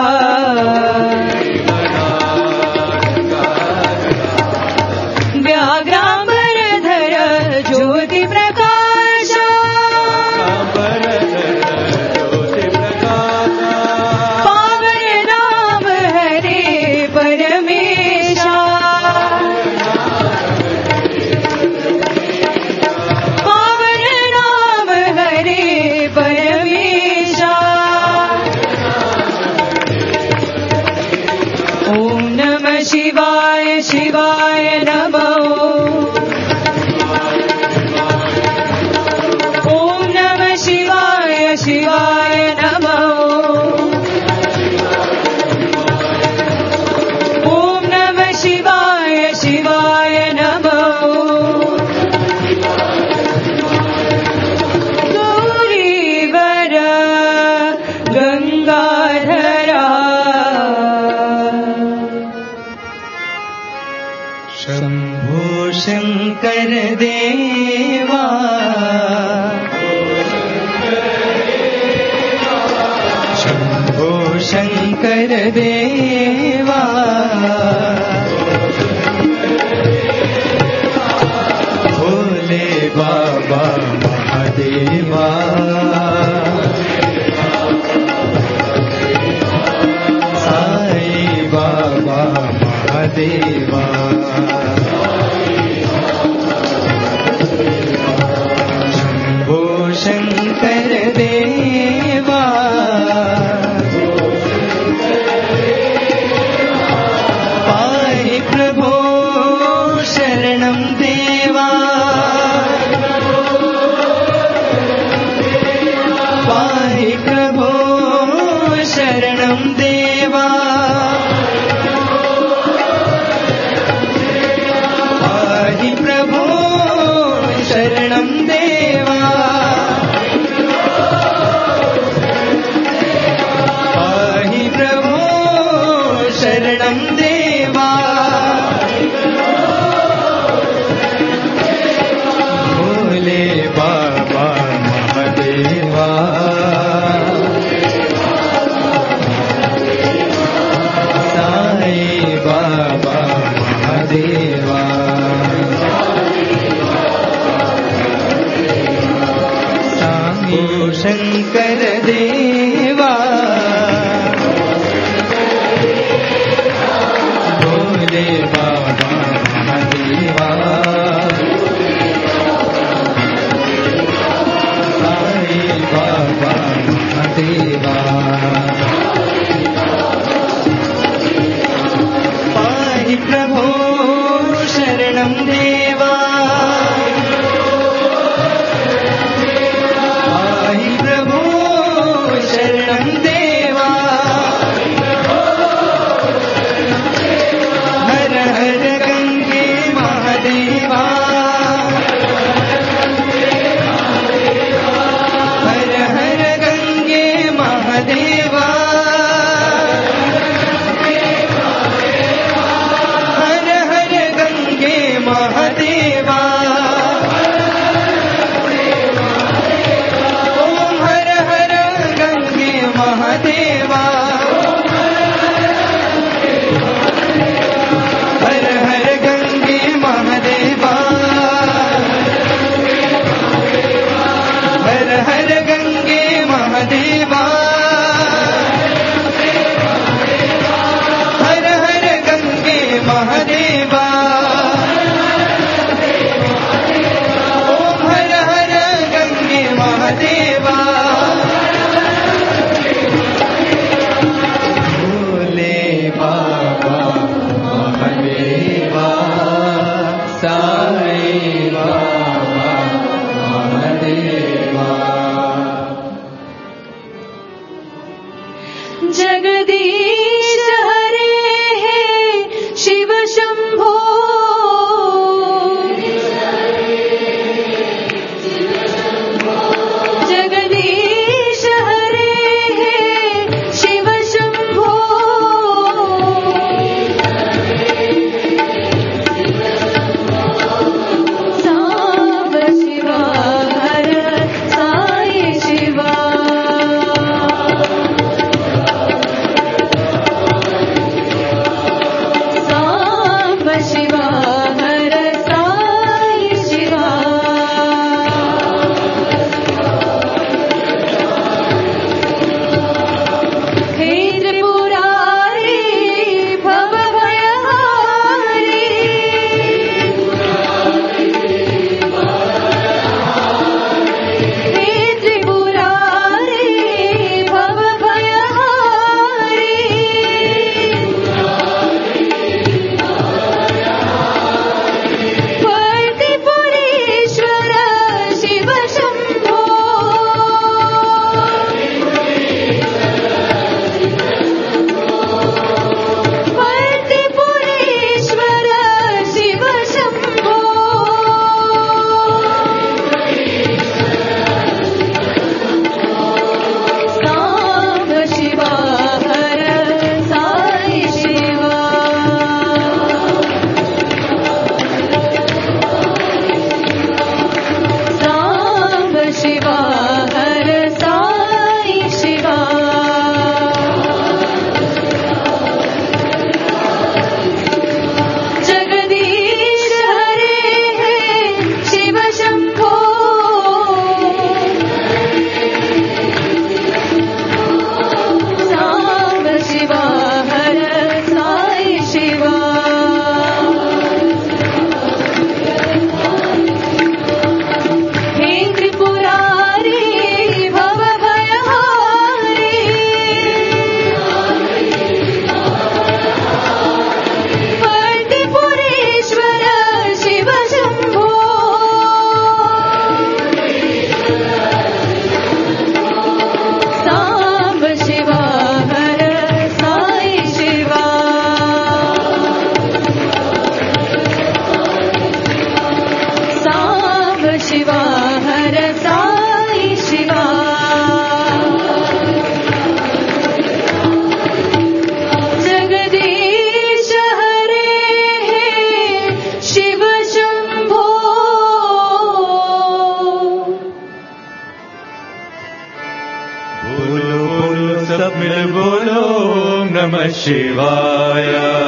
व्याघ्रांबरधर ज्योति प्रकाश पावन नाम हरे परमेशा पावन नाम हरे परमेशा ओम नमः शिवाय शिवाय नमः ओम नमः शिवाय शिवाय नमः ओम नमः शिवाय शिवाय नमः गौरी वर गंगाधरा शंभो शंकर देवा शंभो शंकर देवा भोले बाबा महादेवा साई बाबा महादेवा शंभो शंकर देवा पाहि प्रभो शरणं देवा पाहि प्रभो शरणं देवा पाहि प्रभो शरणं देवा पाहि प्रभो शरणं देवा भोले बाबा महादेवा साई बाबा महादेवा शंभो शंकर देवा भोले बाबा महादेवा साई बाबा महादेवा पाहि प्रभो शरणं देवा पाहि प्रभो शरणं देवा बोलो बोलो सब मिल बोलो ओम नमः शिवाय।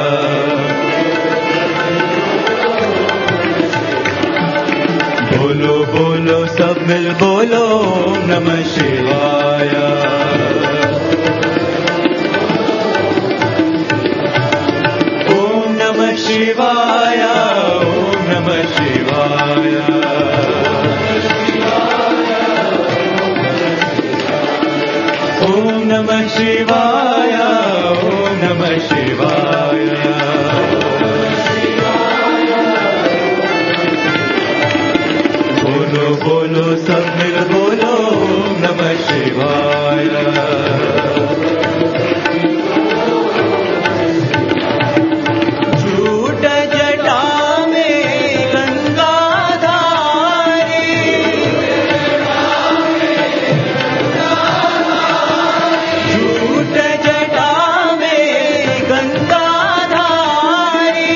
बोलो बोलो सब मिल बोलो ओम नमः शिवाय। ओम नमः शिवाय ओम नमः शिवाय। ओम नमः शिवाय ओम नमः शिवाय। बोलो बोलो सब मिल बोलो ओम नमः शिवाय। झूठ जटा में गंगाधारी, झूठ जटा में गंगाधारी,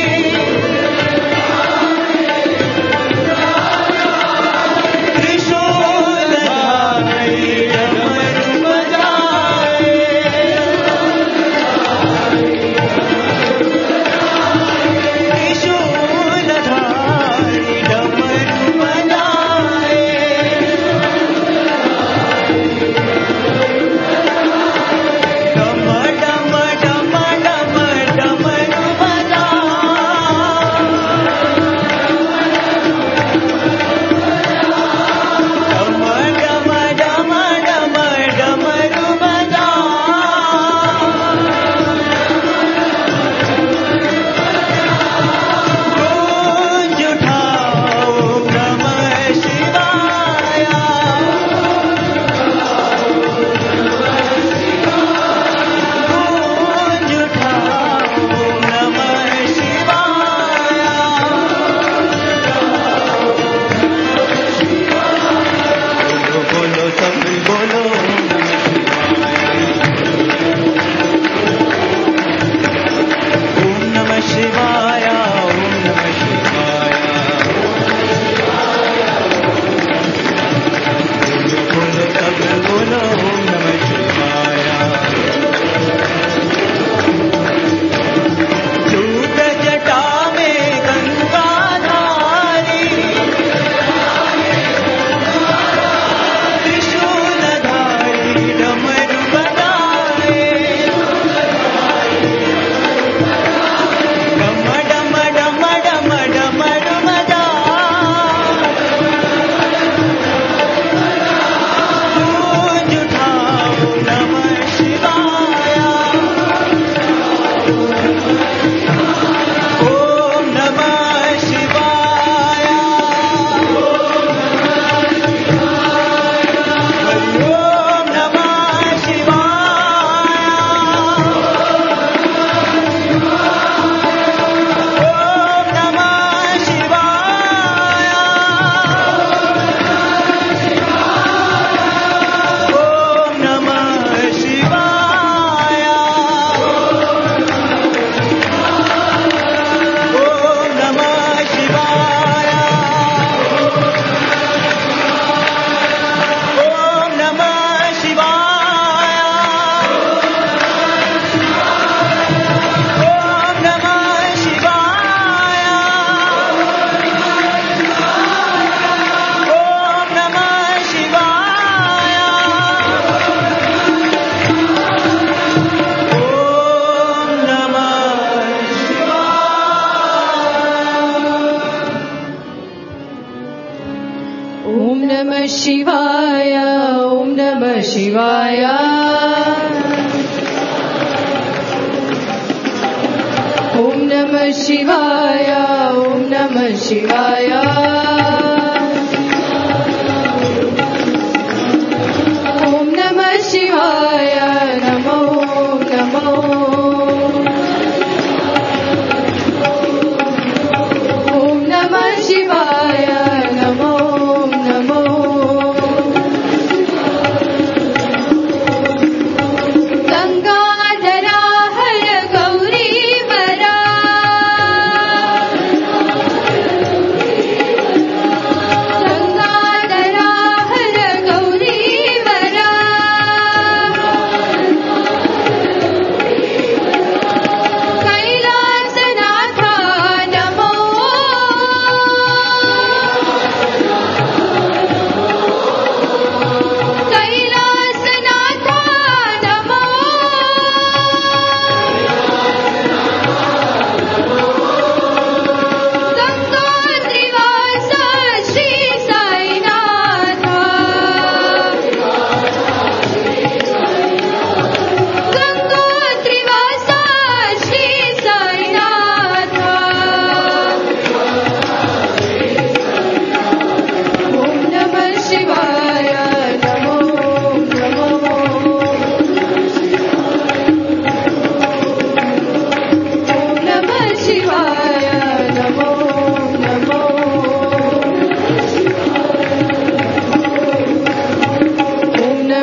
शिवाय ओम नमः शिवाय। ओम नमः शिवाय ओम नमः शिवाय। ओम नमः शिवाय नमो नमो। ओम नमः शिवाय नमो नमो। गंगाधरा हर गौरी वरा,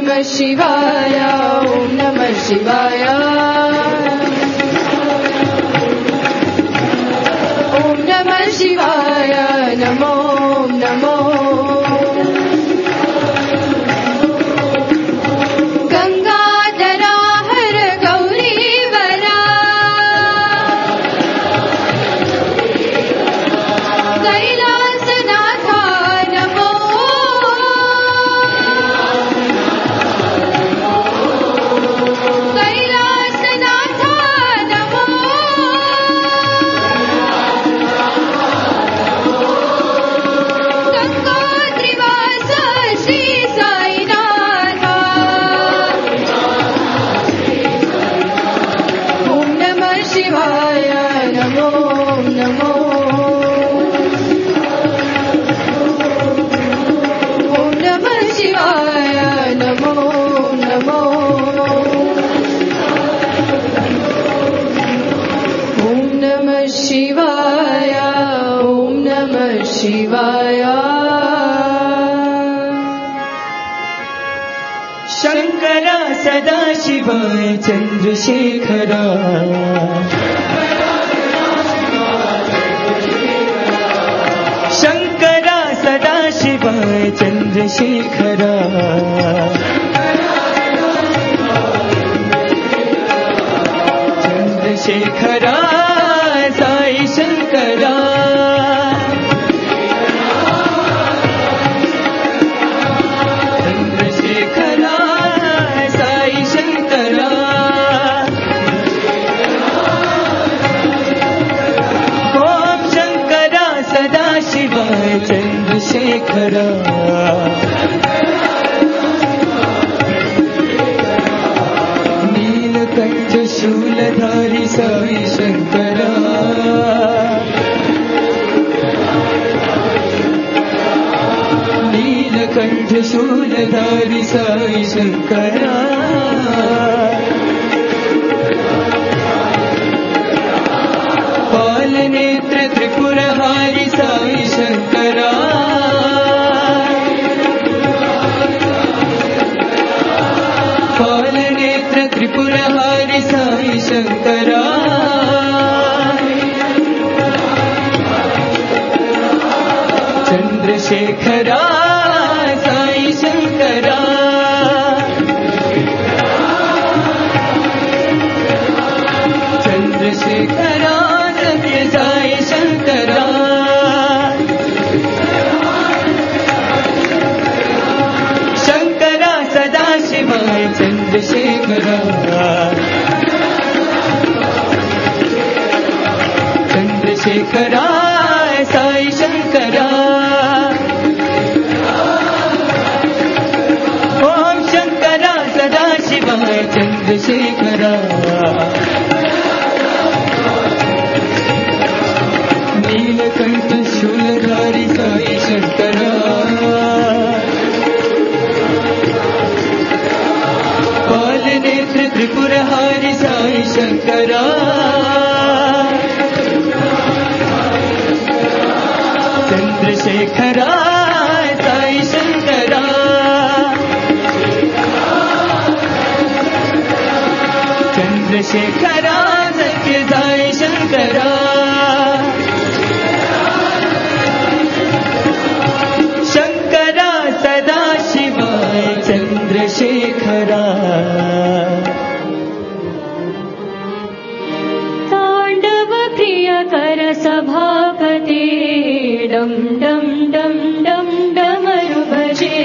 नमः शिवाय ओम नमः शिवाय ओम नमः शिवाय नमो नमो गंगाधरा हर गौरीवरा कैलासनाथा नमो कैलासनाथा नमो गंगोत्रिवास श्री साईनाथ ओम नमः शिवाय नमो नमो ओम नमः शिवाय नमो नमो ओम नमः शिवाय ओम नमः शिवाय शंकरा सदाशिवाय चंद्रशेखरा शंकरा सदाशिवाय चंद्रशेखरा चंद्रशेखरा साई शंकरा चंद्रशेखरा साई शंकरा ओम शंकरा सदाशिवाय चंद्रशेखरा नीलकंठ शूलधारी साई शंकरा नीलकंठ शूलधारी साई शंकरा पालनेत्र त्रिपुरहारी साई शंकरा पालनेत्र त्रिपुरहारी साई शंकरा चंद्रशेखरा साई शंकरा चंद्रशेखरा सत्य साई शंकरा शंकरा सदाशिवाय चंद्रशेखरा चंद्रशेखरा साई शंकरा ओम शंकरा सदाशिवाय चंद्रशेखरा नीलकंठ शूलधारी साई शंकरा पालनेत्र त्रिपुरहारी साई शंकरा चंद्रशेखरा साई शंकरा चंद्रशेखरा सत्य साई शंकरा शंकरा सदाशिवाय चंद्रशेखरा तांडव प्रियकर सभापते डम डम डम डम डमरु भजे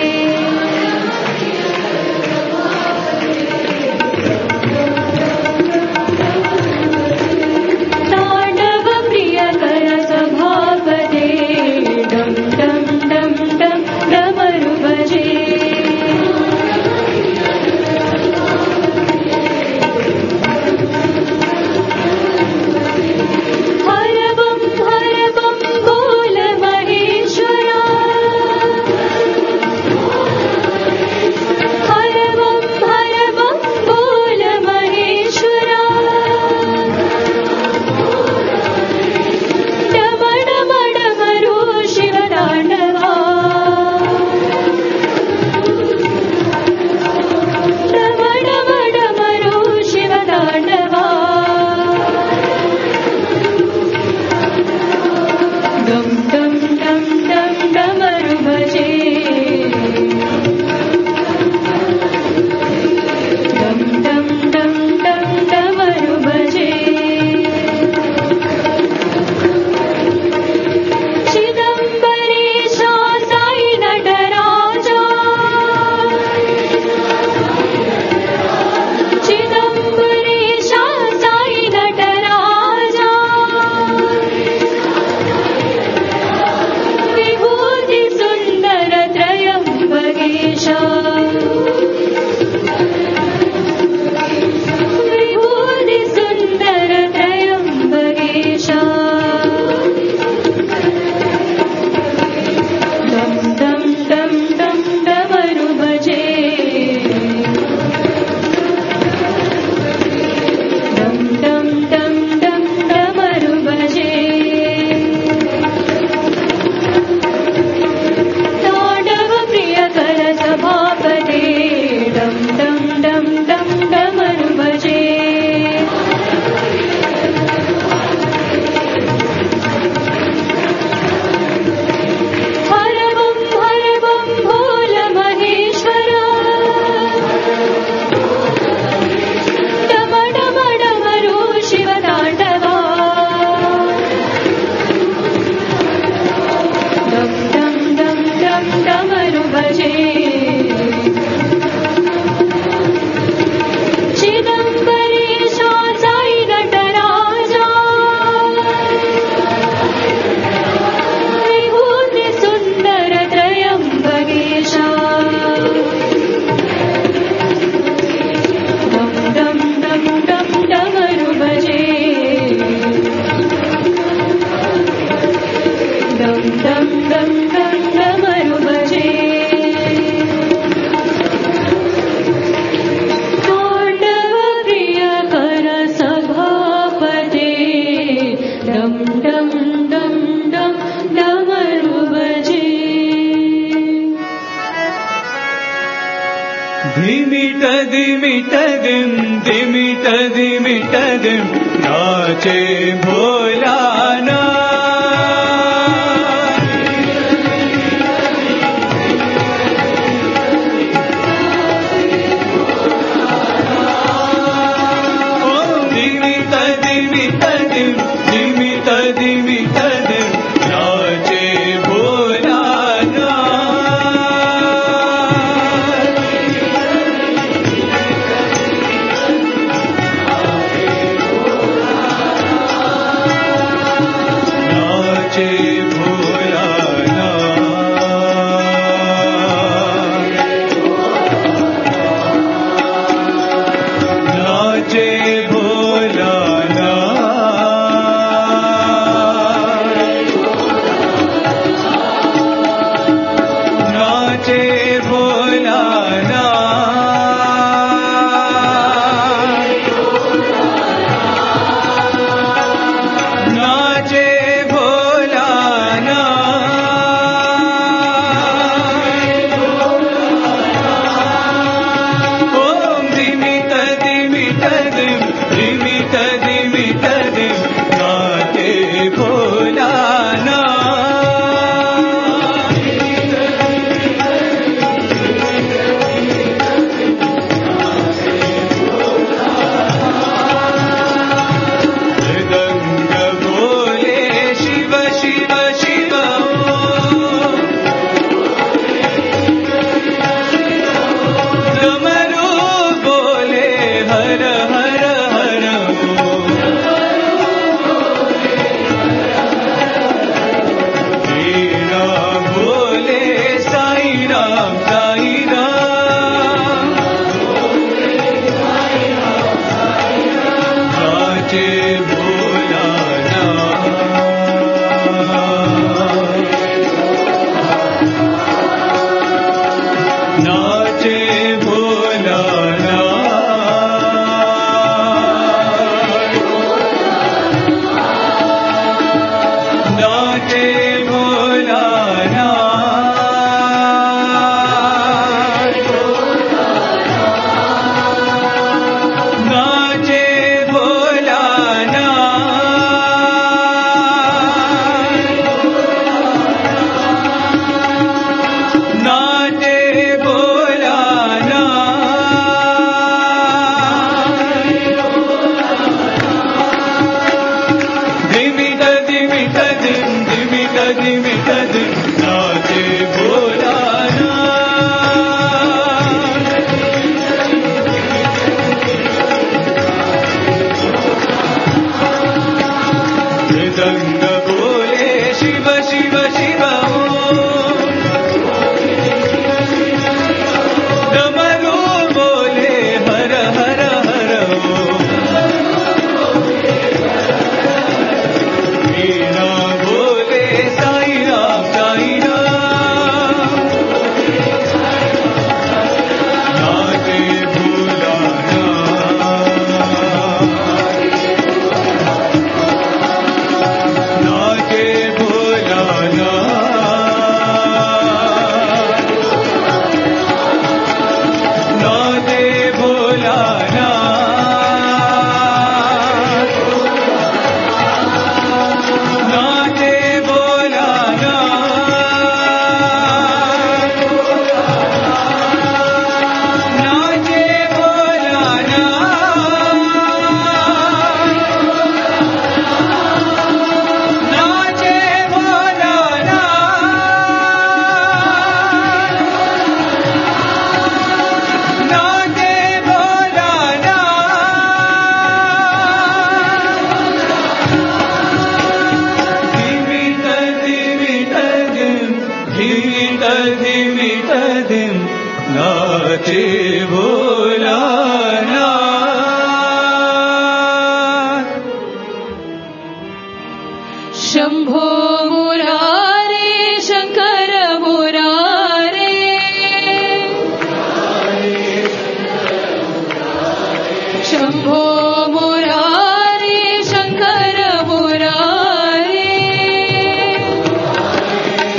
तांडव प्रियकर सभापते डम डम डम डम डमरु भजे हर बम हर बम बोल महेश्वरा दिमितदिम दिमितदिमितदिम नाचे भोलानाथ ओम दिमितदिमितदिम दिमितदिमितदिम नाचे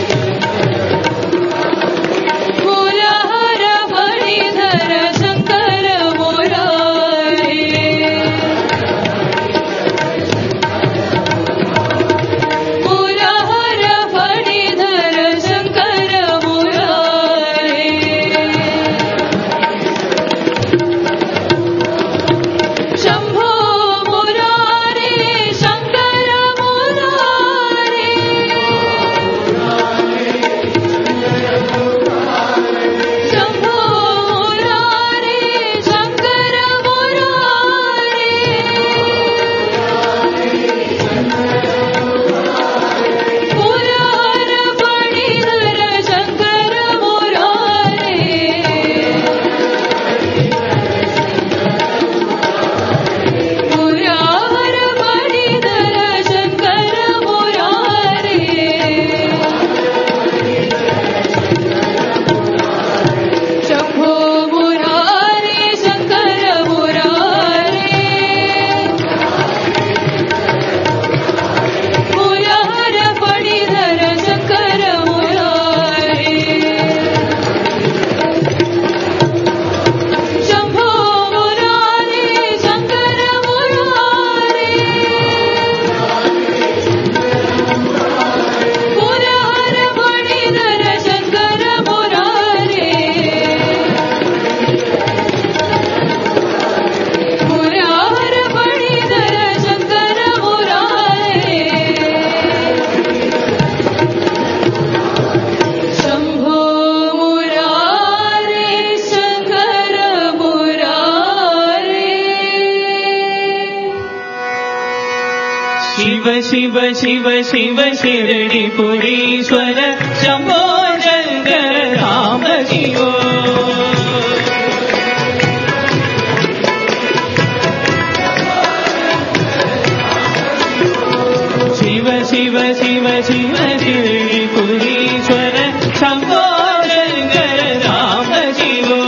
शंकर शिव शिव शिव शिरडिपुरीश्वर शंभो शंकर राम शिवो शिव शिव शिव शिव शिरडिपुरीश्वर शंभो शंकर राम शिवो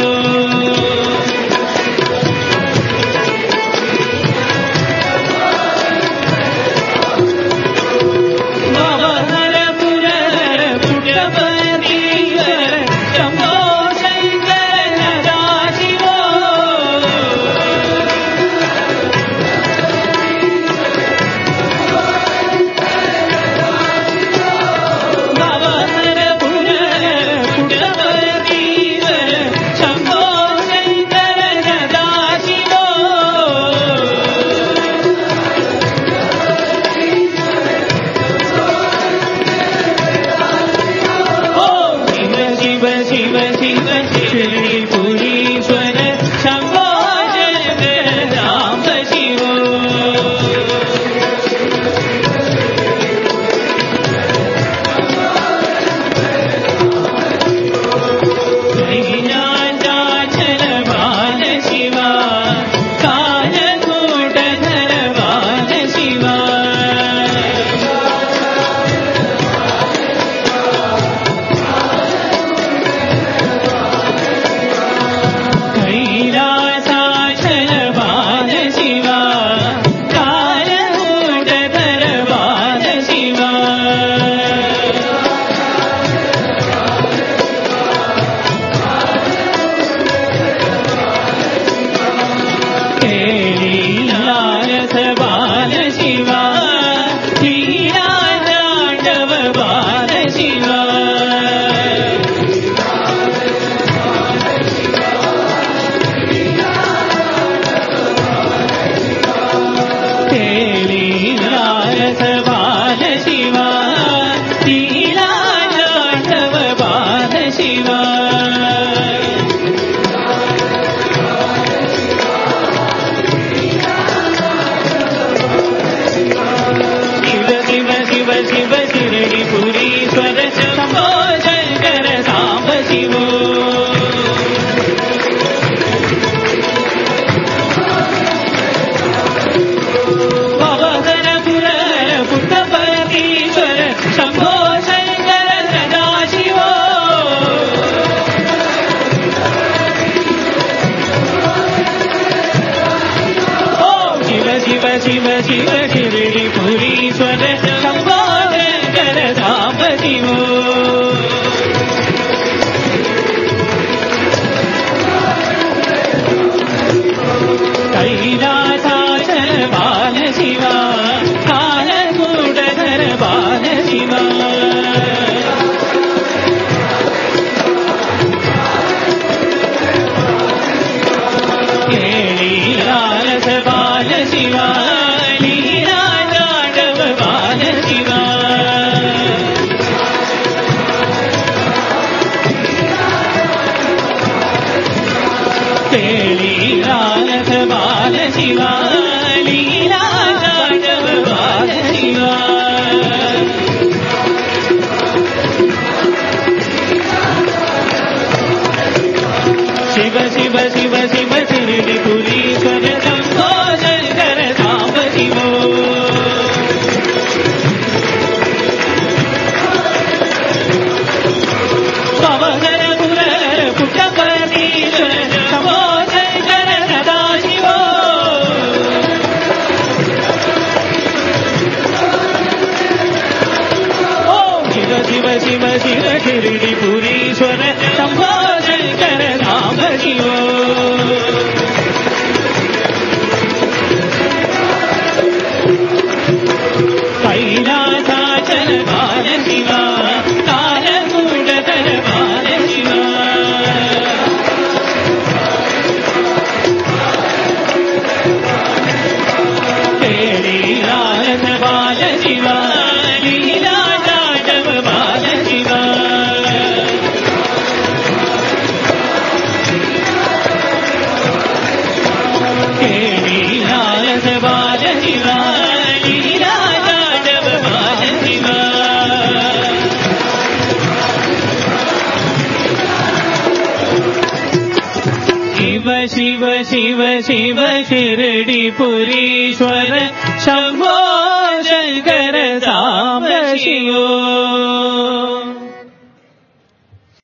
शिव शिव शिव शिरडिपुरीश्वर शम्भो शङ्कर साम्ब शिवो